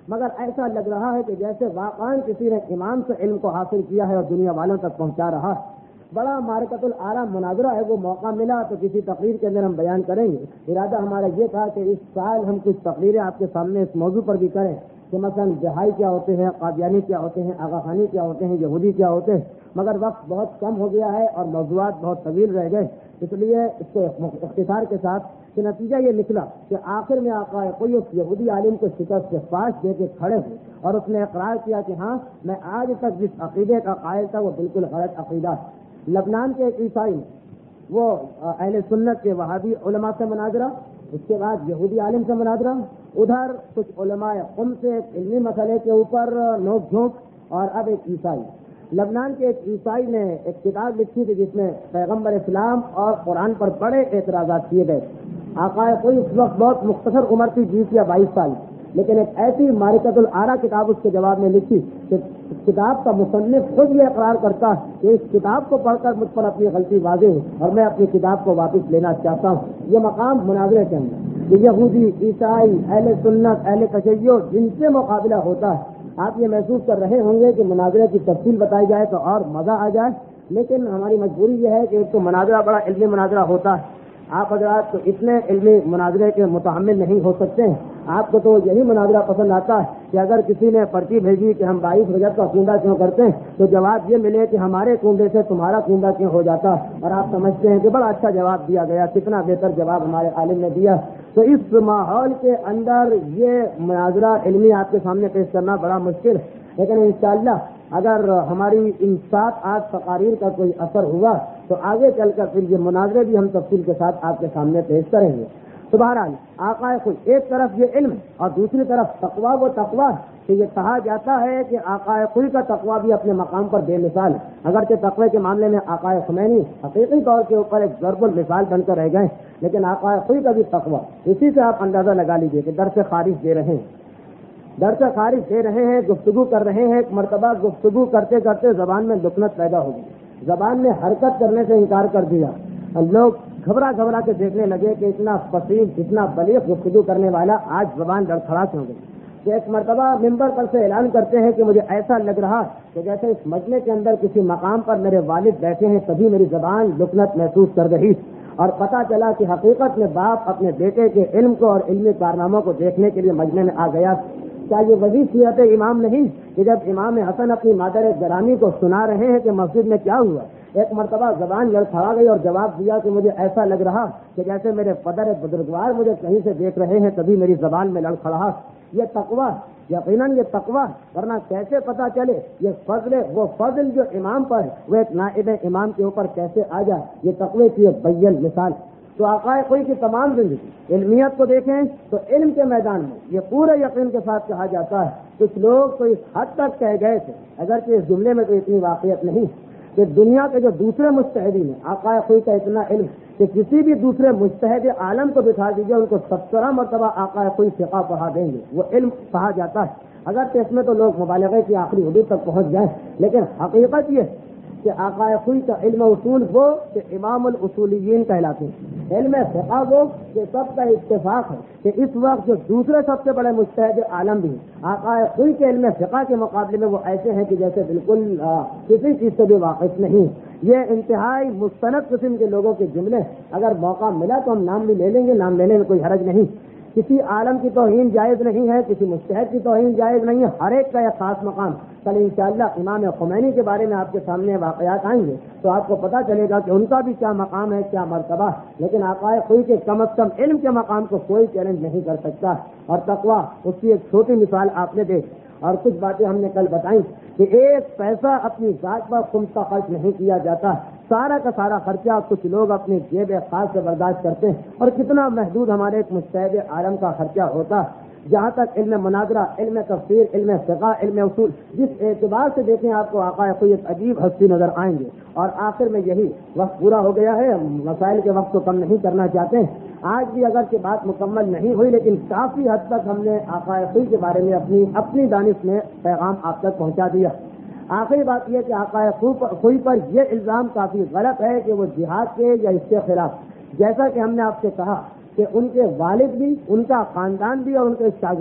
مگر ایسا لگ رہا ہے کہ جیسے واقعاً کسی نے امام سے علم کو حاصل کیا ہے اور دنیا والوں تک پہنچا رہا ہے۔ بڑا معرکۃ الآراء مناظرہ ہے، وہ موقع ملا تو کسی تقریر کے اندر ہم بیان کریں گے۔ ارادہ ہمارا یہ تھا کہ اس سال ہم کچھ تقریریں آپ کے سامنے اس موضوع پر بھی کریں کہ مثلا بہائی کیا ہوتے ہیں، قادیانی کیا ہوتے ہیں، آغا خانی کیا ہوتے ہیں، یہودی کیا ہوتے ہیں، مگر وقت بہت کم ہو گیا ہے اور موضوعات بہت طویل رہ گئے، اس لیے اس کو اختصار کے ساتھ کہ نتیجہ یہ نکلا کہ آخر میں آقا کوئی اس یہودی عالم کو شکست سے پاش دے کے کھڑے ہوئے اور اس نے اقرار کیا کہ ہاں میں آج تک جس عقیدے کا قائل تھا وہ بالکل غلط عقیدہ ہے۔ لبنان کے ایک عیسائی وہ اہل سنت کے وہابی علماء سے مناظرہ، اس کے بعد یہودی عالم سے مناظرہ، ادھر کچھ علماء قم سے علمی مسئلے کے اوپر نوک جھونک، اور اب ایک عیسائی لبنان کے ایک عیسائی نے ایک کتاب لکھی تھی جس میں پیغمبر اسلام اور قرآن پر بڑے اعتراضات کیے گئے۔ آقا کوئی اس وقت بہت مختصر عمر تھی، بیس یا بائیس سال، لیکن ایک ایسی معرکۃ الآراء کتاب اس کے جواب میں لکھی کہ کتاب کا مصنف خود یہ اقرار کرتا ہے کہ اس کتاب کو پڑھ کر مجھ پر اپنی غلطی واضح ہے اور میں اپنی کتاب کو واپس لینا چاہتا ہوں۔ یہ مقام مناظرے کے اندر کہ یہودی، عیسائی، اہل سنت، اہل تشیع جن سے مقابلہ ہوتا ہے، آپ یہ محسوس کر رہے ہوں گے کہ مناظرے کی تفصیل بتائی جائے تو اور مزہ آ جائے، لیکن ہماری مجبوری یہ ہے کہ ایک تو مناظرہ بڑا علمی مناظرہ ہوتا ہے، آپ حضرات تو اتنے علمی مناظرے کے متحمل نہیں ہو سکتے ہیں۔ آپ کو تو یہی مناظرہ پسند آتا ہے کہ اگر کسی نے پرچی بھیجی کہ ہم بائیس رجب کا کنڈا کیوں کرتے ہیں تو جواب یہ ملے کہ ہمارے کنڈے سے تمہارا کنڈا کیوں ہو جاتا ہے، اور آپ سمجھتے ہیں کہ بڑا اچھا جواب دیا گیا، کتنا بہتر جواب ہمارے عالم نے دیا۔ تو اس ماحول کے اندر یہ مناظرہ علمی آپ کے سامنے پیش کرنا بڑا مشکل ہے، لیکن انشاءاللہ اگر ہماری ان سات آٹھ تقاریر کا کوئی اثر ہوا تو آگے چل کر پھر یہ مناظرے بھی ہم تفصیل کے ساتھ آپ کے سامنے پیش کریں گے۔ تو بہرحال آقا خود ایک طرف یہ علم اور دوسری طرف تقویٰ، وہ تقویٰ کہ یہ کہا جاتا ہے کہ آقا خود کا تقویٰ بھی اپنے مقام پر بے مثال ہے، اگرچہ تقوی کے معاملے میں آقا خمینی حقیقی طور کے اوپر ایک ضرب المثال بن کر رہ گئے، لیکن آقا خود کا بھی تقویٰ، اسی سے آپ اندازہ لگا لیجیے کہ درس خارج دے رہے ہیں درس خارج دے رہے ہیں گفتگو کر رہے ہیں، ایک مرتبہ گفتگو کرتے کرتے زبان میں لکنت پیدا ہو گئی، زبان نے حرکت کرنے سے انکار کر دیا، لوگ گھبرا گھبرا کے دیکھنے لگے کہ اتنا فصیح، اتنا بلیغ گفتگو کرنے والا آج زبان لڑکھڑاس ہو گئی۔ کہ ایک مرتبہ ممبر پر سے اعلان کرتے ہیں کہ مجھے ایسا لگ رہا کہ جیسے اس مجمع کے اندر کسی مقام پر میرے والد بیٹھے ہیں، تبھی میری زبان لکنت محسوس کر رہی، اور پتہ چلا کہ حقیقت میں باپ اپنے بیٹے کے علم کو اور علمی کارناموں کو دیکھنے کے لیے مجمع میں آ گیا۔ کیا یہ وہی سیرت امام نہیں کہ جب امام حسن اپنی مادر گرامی کو سنا رہے ہیں کہ مسجد میں کیا ہوا، ایک مرتبہ زبان لڑکھڑا گئی اور جواب دیا کہ مجھے ایسا لگ رہا کہ جیسے میرے قدر بزرگوار مجھے کہیں سے دیکھ رہے ہیں، تبھی میری زبان میں لڑکھڑاہٹ۔ یہ تقویٰ، یقیناً یہ تقویٰ، ورنہ کیسے پتہ چلے یہ فضل، وہ فضل جو امام پر ہے وہ ایک نائب امام کے اوپر کیسے آ جائے، یہ تقوی کی ایک بیان مثال۔ تو آقا کوئی کی تمام زندگی علمیت کو دیکھیں تو علم کے میدان میں یہ پورے یقین کے ساتھ کہا جاتا ہے، کچھ لوگ تو اس حد تک کہہ گئے تھے، اگرچہ اس جملے میں تو اتنی واقعیت نہیں، کہ دنیا کے جو دوسرے مجتہدین ہیں آقا کوئی کا اتنا علم کہ کسی بھی دوسرے مجتہد عالم کو بٹھا دیجیے ان کو سترہ مرتبہ آقا کوئی فقہ پڑھا دیں گے، وہ علم کہا جاتا ہے۔ اگرچہ اس میں تو لوگ مبالغے کی آخری حدود تک پہنچ جائیں، لیکن حقیقت یہ کہ آقا خوئی کا علم اصول وہ کہ امام الاصولیین کہلاتے ہیں، علم فقہ وہ کہ سب کا اتفاق ہے کہ اس وقت جو دوسرے سب سے بڑے مجتہد عالم بھی ہیں آقا خوئی کے علم فقہ کے مقابلے میں وہ ایسے ہیں کہ جیسے بالکل کسی چیز سے بھی واقف نہیں۔ یہ انتہائی مستند قسم کے لوگوں کے جملے، اگر موقع ملا تو ہم نام بھی لے لیں گے، نام لینے میں کوئی حرج نہیں۔ کسی عالم کی توہین جائز نہیں ہے، کسی مجتہد کی توہین جائز نہیں ہے، ہر ایک کا ایک خاص مقام۔ کل انشاءاللہ امام خمینی کے بارے میں آپ کے سامنے واقعات آئیں گے تو آپ کو پتہ چلے گا کہ ان کا بھی کیا مقام ہے، کیا مرتبہ، لیکن آقا خوئی کے کم از کم علم کے مقام کو کوئی چیلنج نہیں کر سکتا۔ اور تقویٰ اس کی ایک چھوٹی مثال آپ نے دیکھ، اور کچھ باتیں ہم نے کل بتائیں کہ ایک پیسہ اپنی ذات پر خمس کا خرچ نہیں کیا جاتا، سارا کا سارا خرچہ کچھ لوگ اپنی جیب خاص سے برداشت کرتے ہیں، اور کتنا محدود ہمارے ایک مجتہد عالم کا خرچہ ہوتا ہے۔ جہاں تک علم مناظرہ، علم تفسیر، علم فقہ، علم اصول، جس اعتبار سے دیکھیں آپ کو آقا کوئی ایک عجیب ہستی نظر آئیں گے۔ اور آخر میں یہی وقت پورا ہو گیا ہے، مسائل کے وقت کو کم نہیں کرنا چاہتے ہیں، آج بھی اگر کہ بات مکمل نہیں ہوئی لیکن کافی حد تک ہم نے آقا خوئی کے بارے میں اپنی اپنی دانش میں پیغام آپ تک پہنچا دیا۔ آخری بات یہ کہ آقا خوئی پر یہ الزام کافی غلط ہے کہ وہ جہاد کے یا اس کے خلاف، جیسا کہ ہم نے آپ سے کہا کہ ان کے والد بھی، ان کا خاندان بھی اور ان کے شاگرد بھی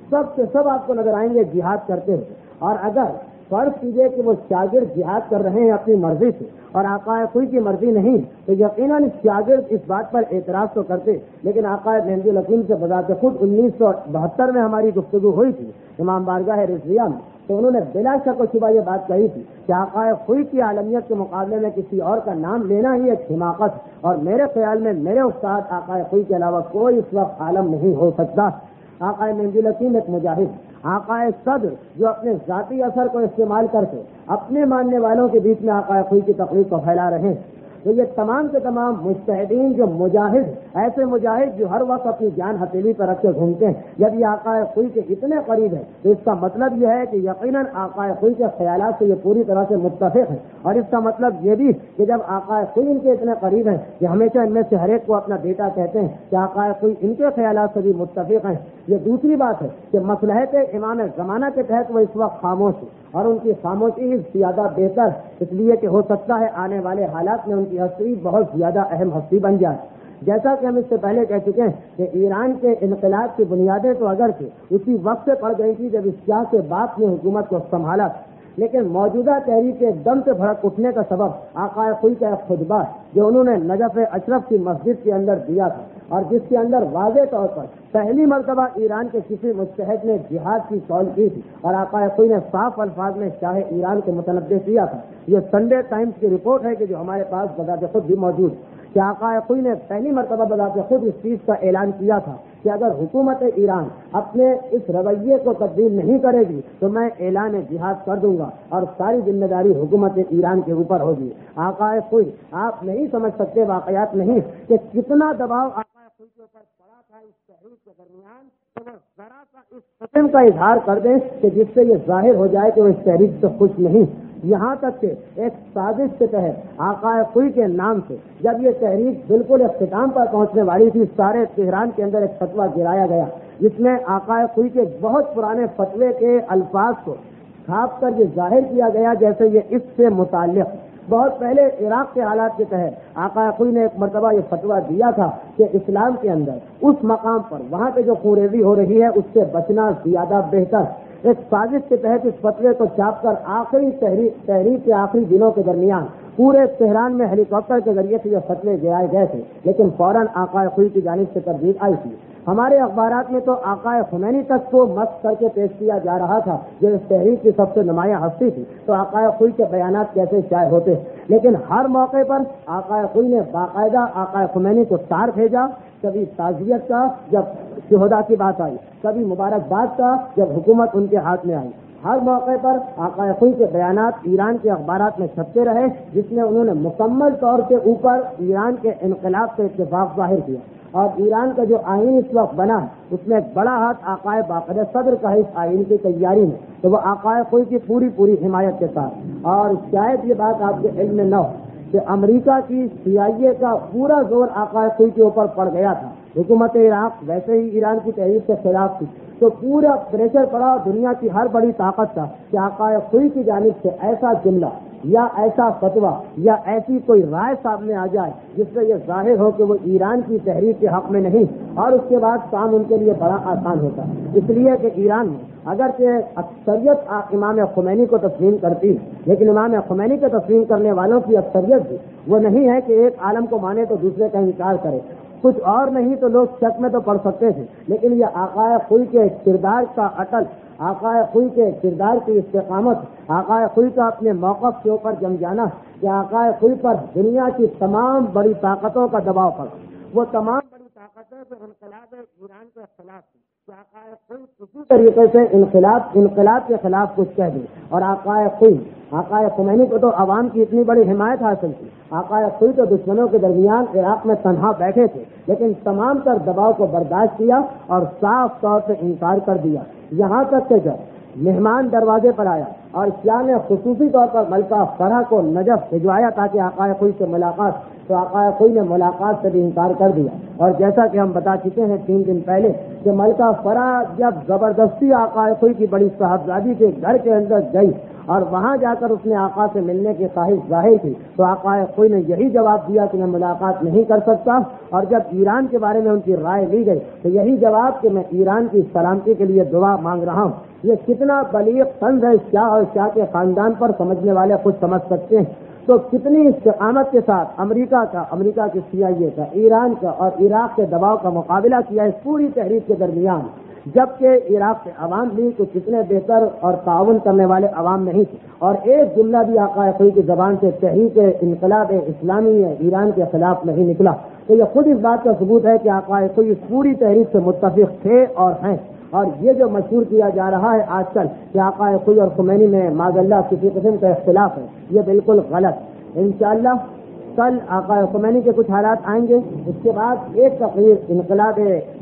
سب سے سب آپ کو نظر آئیں گے جہاد کرتے ہیں. اور اگر فرض کیجیے کہ وہ شاگرد جہاد کر رہے ہیں اپنی مرضی سے اور آقا کوئی کی مرضی نہیں, تو یقیناً شاگرد اس بات پر اعتراض تو کرتے, لیکن آقا مہدی الحکیم سے بذات خود انیس سو بہتر میں ہماری گفتگو ہوئی تھی امام بارگاہ رضویہ میں, تو انہوں نے بلا شک و شبہ یہ بات کہی تھی کہ آقا خوئی کی عالمیت کے مقابلے میں کسی اور کا نام لینا ہی ایک حماقت, اور میرے خیال میں میرے استاد آقا خوئی کے علاوہ کوئی اس وقت عالم نہیں ہو سکتا. آقا مہدی الحکیم ایک مجاہد, آقا صدر جو اپنے ذاتی اثر کو استعمال کر کے اپنے ماننے والوں کے بیچ میں آقا خوئی کی تقریر کو پھیلا رہے ہیں. تو یہ تمام کے تمام مجتہدین جو مجاہد, ایسے مجاہد جو ہر وقت اپنی جان ہتھیلی پر رکھ کے گھومتے ہیں, جب یہ آقا خوئی کے اتنے قریب ہے تو اس کا مطلب یہ ہے کہ یقیناً آقا خوئی کے خیالات سے یہ پوری طرح سے متفق ہے. اور اس کا مطلب یہ بھی کہ جب آقا خوئی ان کے اتنے قریب ہیں کہ ہمیشہ ان میں سے ہر ایک کو اپنا بیٹا کہتے ہیں کہ آقا خوئی ان کے خیالات سے بھی متفق ہیں. یہ دوسری بات ہے کہ مصلحت امام زمانہ کے تحت وہ اس وقت خاموش ہے, اور ان کی خاموشی ہی زیادہ بہتر, اس لیے کہ ہو سکتا ہے آنے والے حالات میں ان کی ہستی بہت زیادہ اہم ہستی بن جائے. جیسا کہ ہم اس سے پہلے کہہ چکے ہیں کہ ایران کے انقلاب کی بنیادیں تو اگرچہ اسی وقت سے پڑ گئی تھی جب اس شاہ کے باپ نے حکومت کو سنبھالا, لیکن موجودہ تحریک کے دم سے بھڑک اٹھنے کا سبب آقا خوئی کا ایک خطبہ جو انہوں نے نجف اشرف کی مسجد کے اندر دیا تھا, اور جس کے اندر واضح طور پر پہلی مرتبہ ایران کے کسی مجتہد نے جہاد کی کال کی تھی, اور آقا خوئی نے صاف الفاظ میں شاہ ایران کو متنبہ کیا تھا. یہ سنڈے ٹائمز کی رپورٹ ہے کہ جو ہمارے پاس بذات خود بھی موجود کہ آقا خوئی نے پہلی مرتبہ بذات خود اس چیز کا اعلان کیا تھا کہ اگر حکومت ایران اپنے اس رویے کو تبدیل نہیں کرے گی تو میں اعلان جہاد کر دوں گا, اور ساری ذمہ داری حکومت ایران کے اوپر ہوگی. آقا خوئی, آپ نہیں سمجھ سکتے واقعات نہیں کہ کتنا دباؤ آقا خوئی کے اوپر پڑا تھا اس تحریک کے درمیان, تو وہ ذرا سا اس قسم کا اظہار کر دیں کہ جس سے یہ ظاہر ہو جائے کہ وہ اس تحریک سے خوش نہیں. یہاں تک کہ ایک سازش کے تحت آقا خوئی کے نام سے جب یہ تحریک بالکل اختتام پر پہنچنے والی تھی, سارے تہران کے اندر ایک فتویٰ گرایا گیا جس میں آقا خوئی کے بہت پرانے فتوے کے الفاظ کو چھاپ کر یہ ظاہر کیا گیا جیسے یہ اس سے متعلق. بہت پہلے عراق کے حالات کے تحت آقا خوئی نے ایک مرتبہ یہ فتویٰ دیا تھا کہ اسلام کے اندر اس مقام پر وہاں پہ جو خوریزی ہو رہی ہے اس سے بچنا زیادہ بہتر. ایک سازش کے تحت اس فتوے کو چھاپ کر آخری تحریک تحریک کے آخری دنوں کے درمیان پورے تہران میں ہیلی کاپٹر کے ذریعے سے یہ فتوے گرائے گئے تھے, لیکن فوراً آقا خوئی کی جانب سے تردید آئی تھی. ہمارے اخبارات میں تو آقا خمینی تک کو مست کر کے پیش کیا جا رہا تھا جو اس تحریک کی سب سے نمایاں ہستی تھی, تو آقا خوئی کے بیانات کیسے شائع ہوتے, لیکن ہر موقع پر آقا خوئی نے باقاعدہ آقا خمینی کو تار بھیجا, کبھی تعزیت کا جب شہداء کی بات آئی, کبھی مبارکباد کا جب حکومت ان کے ہاتھ میں آئی. ہر موقع پر آقا خوئی کے بیانات ایران کے اخبارات میں چھپتے رہے, جس میں انہوں نے مکمل طور کے اوپر ایران کے انقلاب سے اتفاق ظاہر کیا, اور ایران کا جو آئین اس وقت بنا ہے اس میں ایک بڑا ہاتھ آقا باقر صدر کا ہے اس آئین کی تیاری میں, تو وہ آقا خوئی کی پوری پوری حمایت کے ساتھ. اور شاید یہ بات آپ کے علم میں نہ ہو کہ امریکہ کی سی آئی اے کا پورا زور آقا خوئی کے اوپر پڑ گیا تھا. حکومت عراق ویسے ہی ایران کی تحریک کے خلاف تھی, تو پورا پریشر پڑا دنیا کی ہر بڑی طاقت کا کہ آقا خوئی کی جانب سے ایسا جملہ یا ایسا فتویٰ یا ایسی کوئی رائے سامنے آ جائے جس سے یہ ظاہر ہو کہ وہ ایران کی تحریک کے حق میں نہیں, اور اس کے بعد کام ان کے لیے بڑا آسان ہوتا ہے. اس لیے کہ ایران میں اگرچہ اکثریت امام خمینی کو تسلیم کرتی ہے, لیکن امام خمینی کو تسلیم کرنے والوں کی اکثریت بھی وہ نہیں ہے کہ ایک عالم کو مانے تو دوسرے کا انکار کرے. کچھ اور نہیں تو لوگ شک میں تو پڑ سکتے تھے, لیکن یہ آقا خوئی کے کردار کا اٹل, آقا خوئی کے کردار کی استقامت, آقا خوئی کا اپنے موقف کے اوپر جم جانا کہ آقا خوئی پر دنیا کی تمام بڑی طاقتوں کا دباؤ پڑا. وہ تمام بڑی طاقتیں جو انقلاب ایران کے خلاف تھی, آقا خوئی کسی طریقے سے انقلاب انقلاب کے خلاف کچھ کہہ دیں, اور آقا خوئی آقا خمینی کو تو عوام کی اتنی بڑی حمایت حاصل تھی. آقا خوئی تو دشمنوں کے درمیان عراق میں تنہا بیٹھے تھے, لیکن تمام تر دباؤ کو برداشت کیا اور صاف طور سے انکار کر دیا. یہاں تک کہ جب مہمان دروازے پر آیا اور شاہ نے خصوصی طور پر ملکہ فرح کو نجف بھجوایا تاکہ آقا خوئی سے ملاقات, تو آقا خوئی نے ملاقات سے بھی انکار کر دیا. اور جیسا کہ ہم بتا چکے ہیں تین دن پہلے کہ ملکہ فرح جب زبردستی آقا خوئی کی بڑی صاحبزادی کے گھر کے اندر گئی اور وہاں جا کر اس نے آقا سے ملنے کی خواہش ظاہر کی تو آقا کوئی نے یہی جواب دیا کہ میں ملاقات نہیں کر سکتا، اور جب ایران کے بارے میں ان کی رائے لی گئی تو یہی جواب کہ میں ایران کی سلامتی کے لیے دعا مانگ رہا ہوں۔ یہ کتنا بلیغ طنز ہے شاہ اور شاہ کے خاندان پر، سمجھنے والے خود سمجھ سکتے ہیں۔ تو کتنی استقامت کے ساتھ امریکہ کا امریکہ کے سی آئی اے کا ایران کا اور عراق کے دباؤ کا مقابلہ کیا اس پوری تحریک کے درمیان، جبکہ عراق کے عوام بھی تو کتنے بہتر اور تعاون کرنے والے عوام نہیں تھے، اور ایک جملہ بھی آقا خوئی کی زبان سے تحریک انقلاب اسلامی ایران کے خلاف نہیں نکلا۔ تو یہ خود اس بات کا ثبوت ہے کہ آقا خوئی اس پوری تحریک سے متفق تھے اور ہیں۔ اور یہ جو مشہور کیا جا رہا ہے آج کل کہ آقا خوئی اور خمینی میں معاذ اللہ کسی قسم کا اختلاف ہے، یہ بالکل غلط۔ انشاءاللہ کل آقا خمینی کے کچھ حالات آئیں گے، اس کے بعد ایک تقریر انقلاب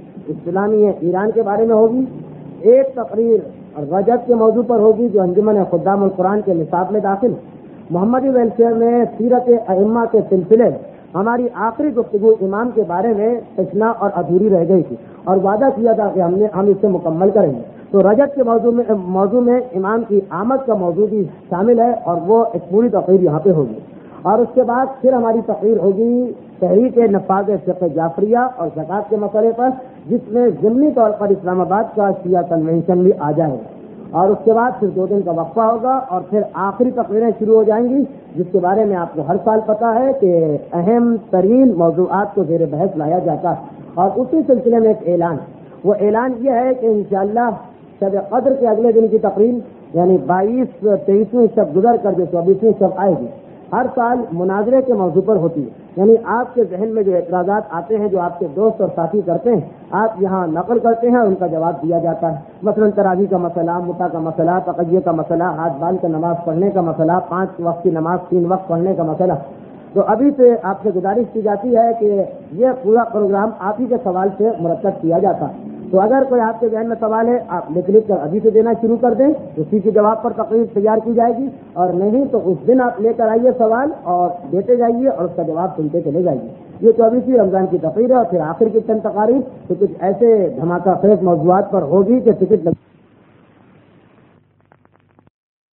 اسلامی ایران کے بارے میں ہوگی، ایک تقریر رجب کے موضوع پر ہوگی جو انجمن خدام القرآن کے نصاب میں داخل۔ محمدی ویلفیئر میں سیرت ائمہ کے سلسلے ہماری آخری گفتگو امام کے بارے میں تشنا اور ادھوری رہ گئی تھی، اور وعدہ کیا تھا کہ ہم نے ہم اسے مکمل کریں گے۔ تو رجب کے موضوع میں موضوع میں امام کی آمد کا موضوع بھی شامل ہے، اور وہ ایک پوری تقریر یہاں پہ ہوگی۔ اور اس کے بعد پھر ہماری تقریر ہوگی تحریک نفاذ فقہ جعفریہ اور زکوٰۃ کے مسئلے پر، جس میں ضمنی طور پر اسلام آباد کا شیعہ کنونشن بھی آ جائے گا، اور اس کے بعد پھر دو دن کا وقفہ ہوگا، اور پھر آخری تقریریں شروع ہو جائیں گی، جس کے بارے میں آپ کو ہر سال پتہ ہے کہ اہم ترین موضوعات کو زیر بحث لایا جاتا ہے۔ اور اسی سلسلے میں ایک اعلان، وہ اعلان یہ ہے کہ انشاءاللہ شب قدر کے اگلے دن کی تقریر یعنی بائیس تیئیسویں شب گزر کر جو چوبیسویں شب آئے گی، ہر سال مناظرے کے موضوع پر ہوتی ہے، یعنی آپ کے ذہن میں جو اعتراضات آتے ہیں جو آپ کے دوست اور ساتھی کرتے ہیں، آپ یہاں نقل کرتے ہیں اور ان کا جواب دیا جاتا ہے۔ مثلاً تراویح کا مسئلہ، متا کا مسئلہ، تقیہ کا مسئلہ، ہاتھ بال کا نماز پڑھنے کا مسئلہ، پانچ وقت کی نماز تین وقت پڑھنے کا مسئلہ۔ تو ابھی سے آپ سے گزارش کی جاتی ہے کہ یہ پورا پروگرام آپ ہی کے سوال سے مرتب کیا جاتا ہے۔ تو اگر کوئی آپ کے ذہن میں سوال ہے آپ لکھ لکھ کر ابھی سے دینا شروع کر دیں، اسی کے جواب پر تقریر تیار کی جائے گی، اور نہیں تو اس دن آپ لے کر آئیے سوال اور دیتے جائیے اور اس کا جواب سنتے چلے جائیے۔ یہ چوبیسویں رمضان کی تقریر ہے، اور پھر آخر کی چند تقاریر تو کچھ ایسے دھماکہ خیز موضوعات پر ہوگی کہ ٹکٹ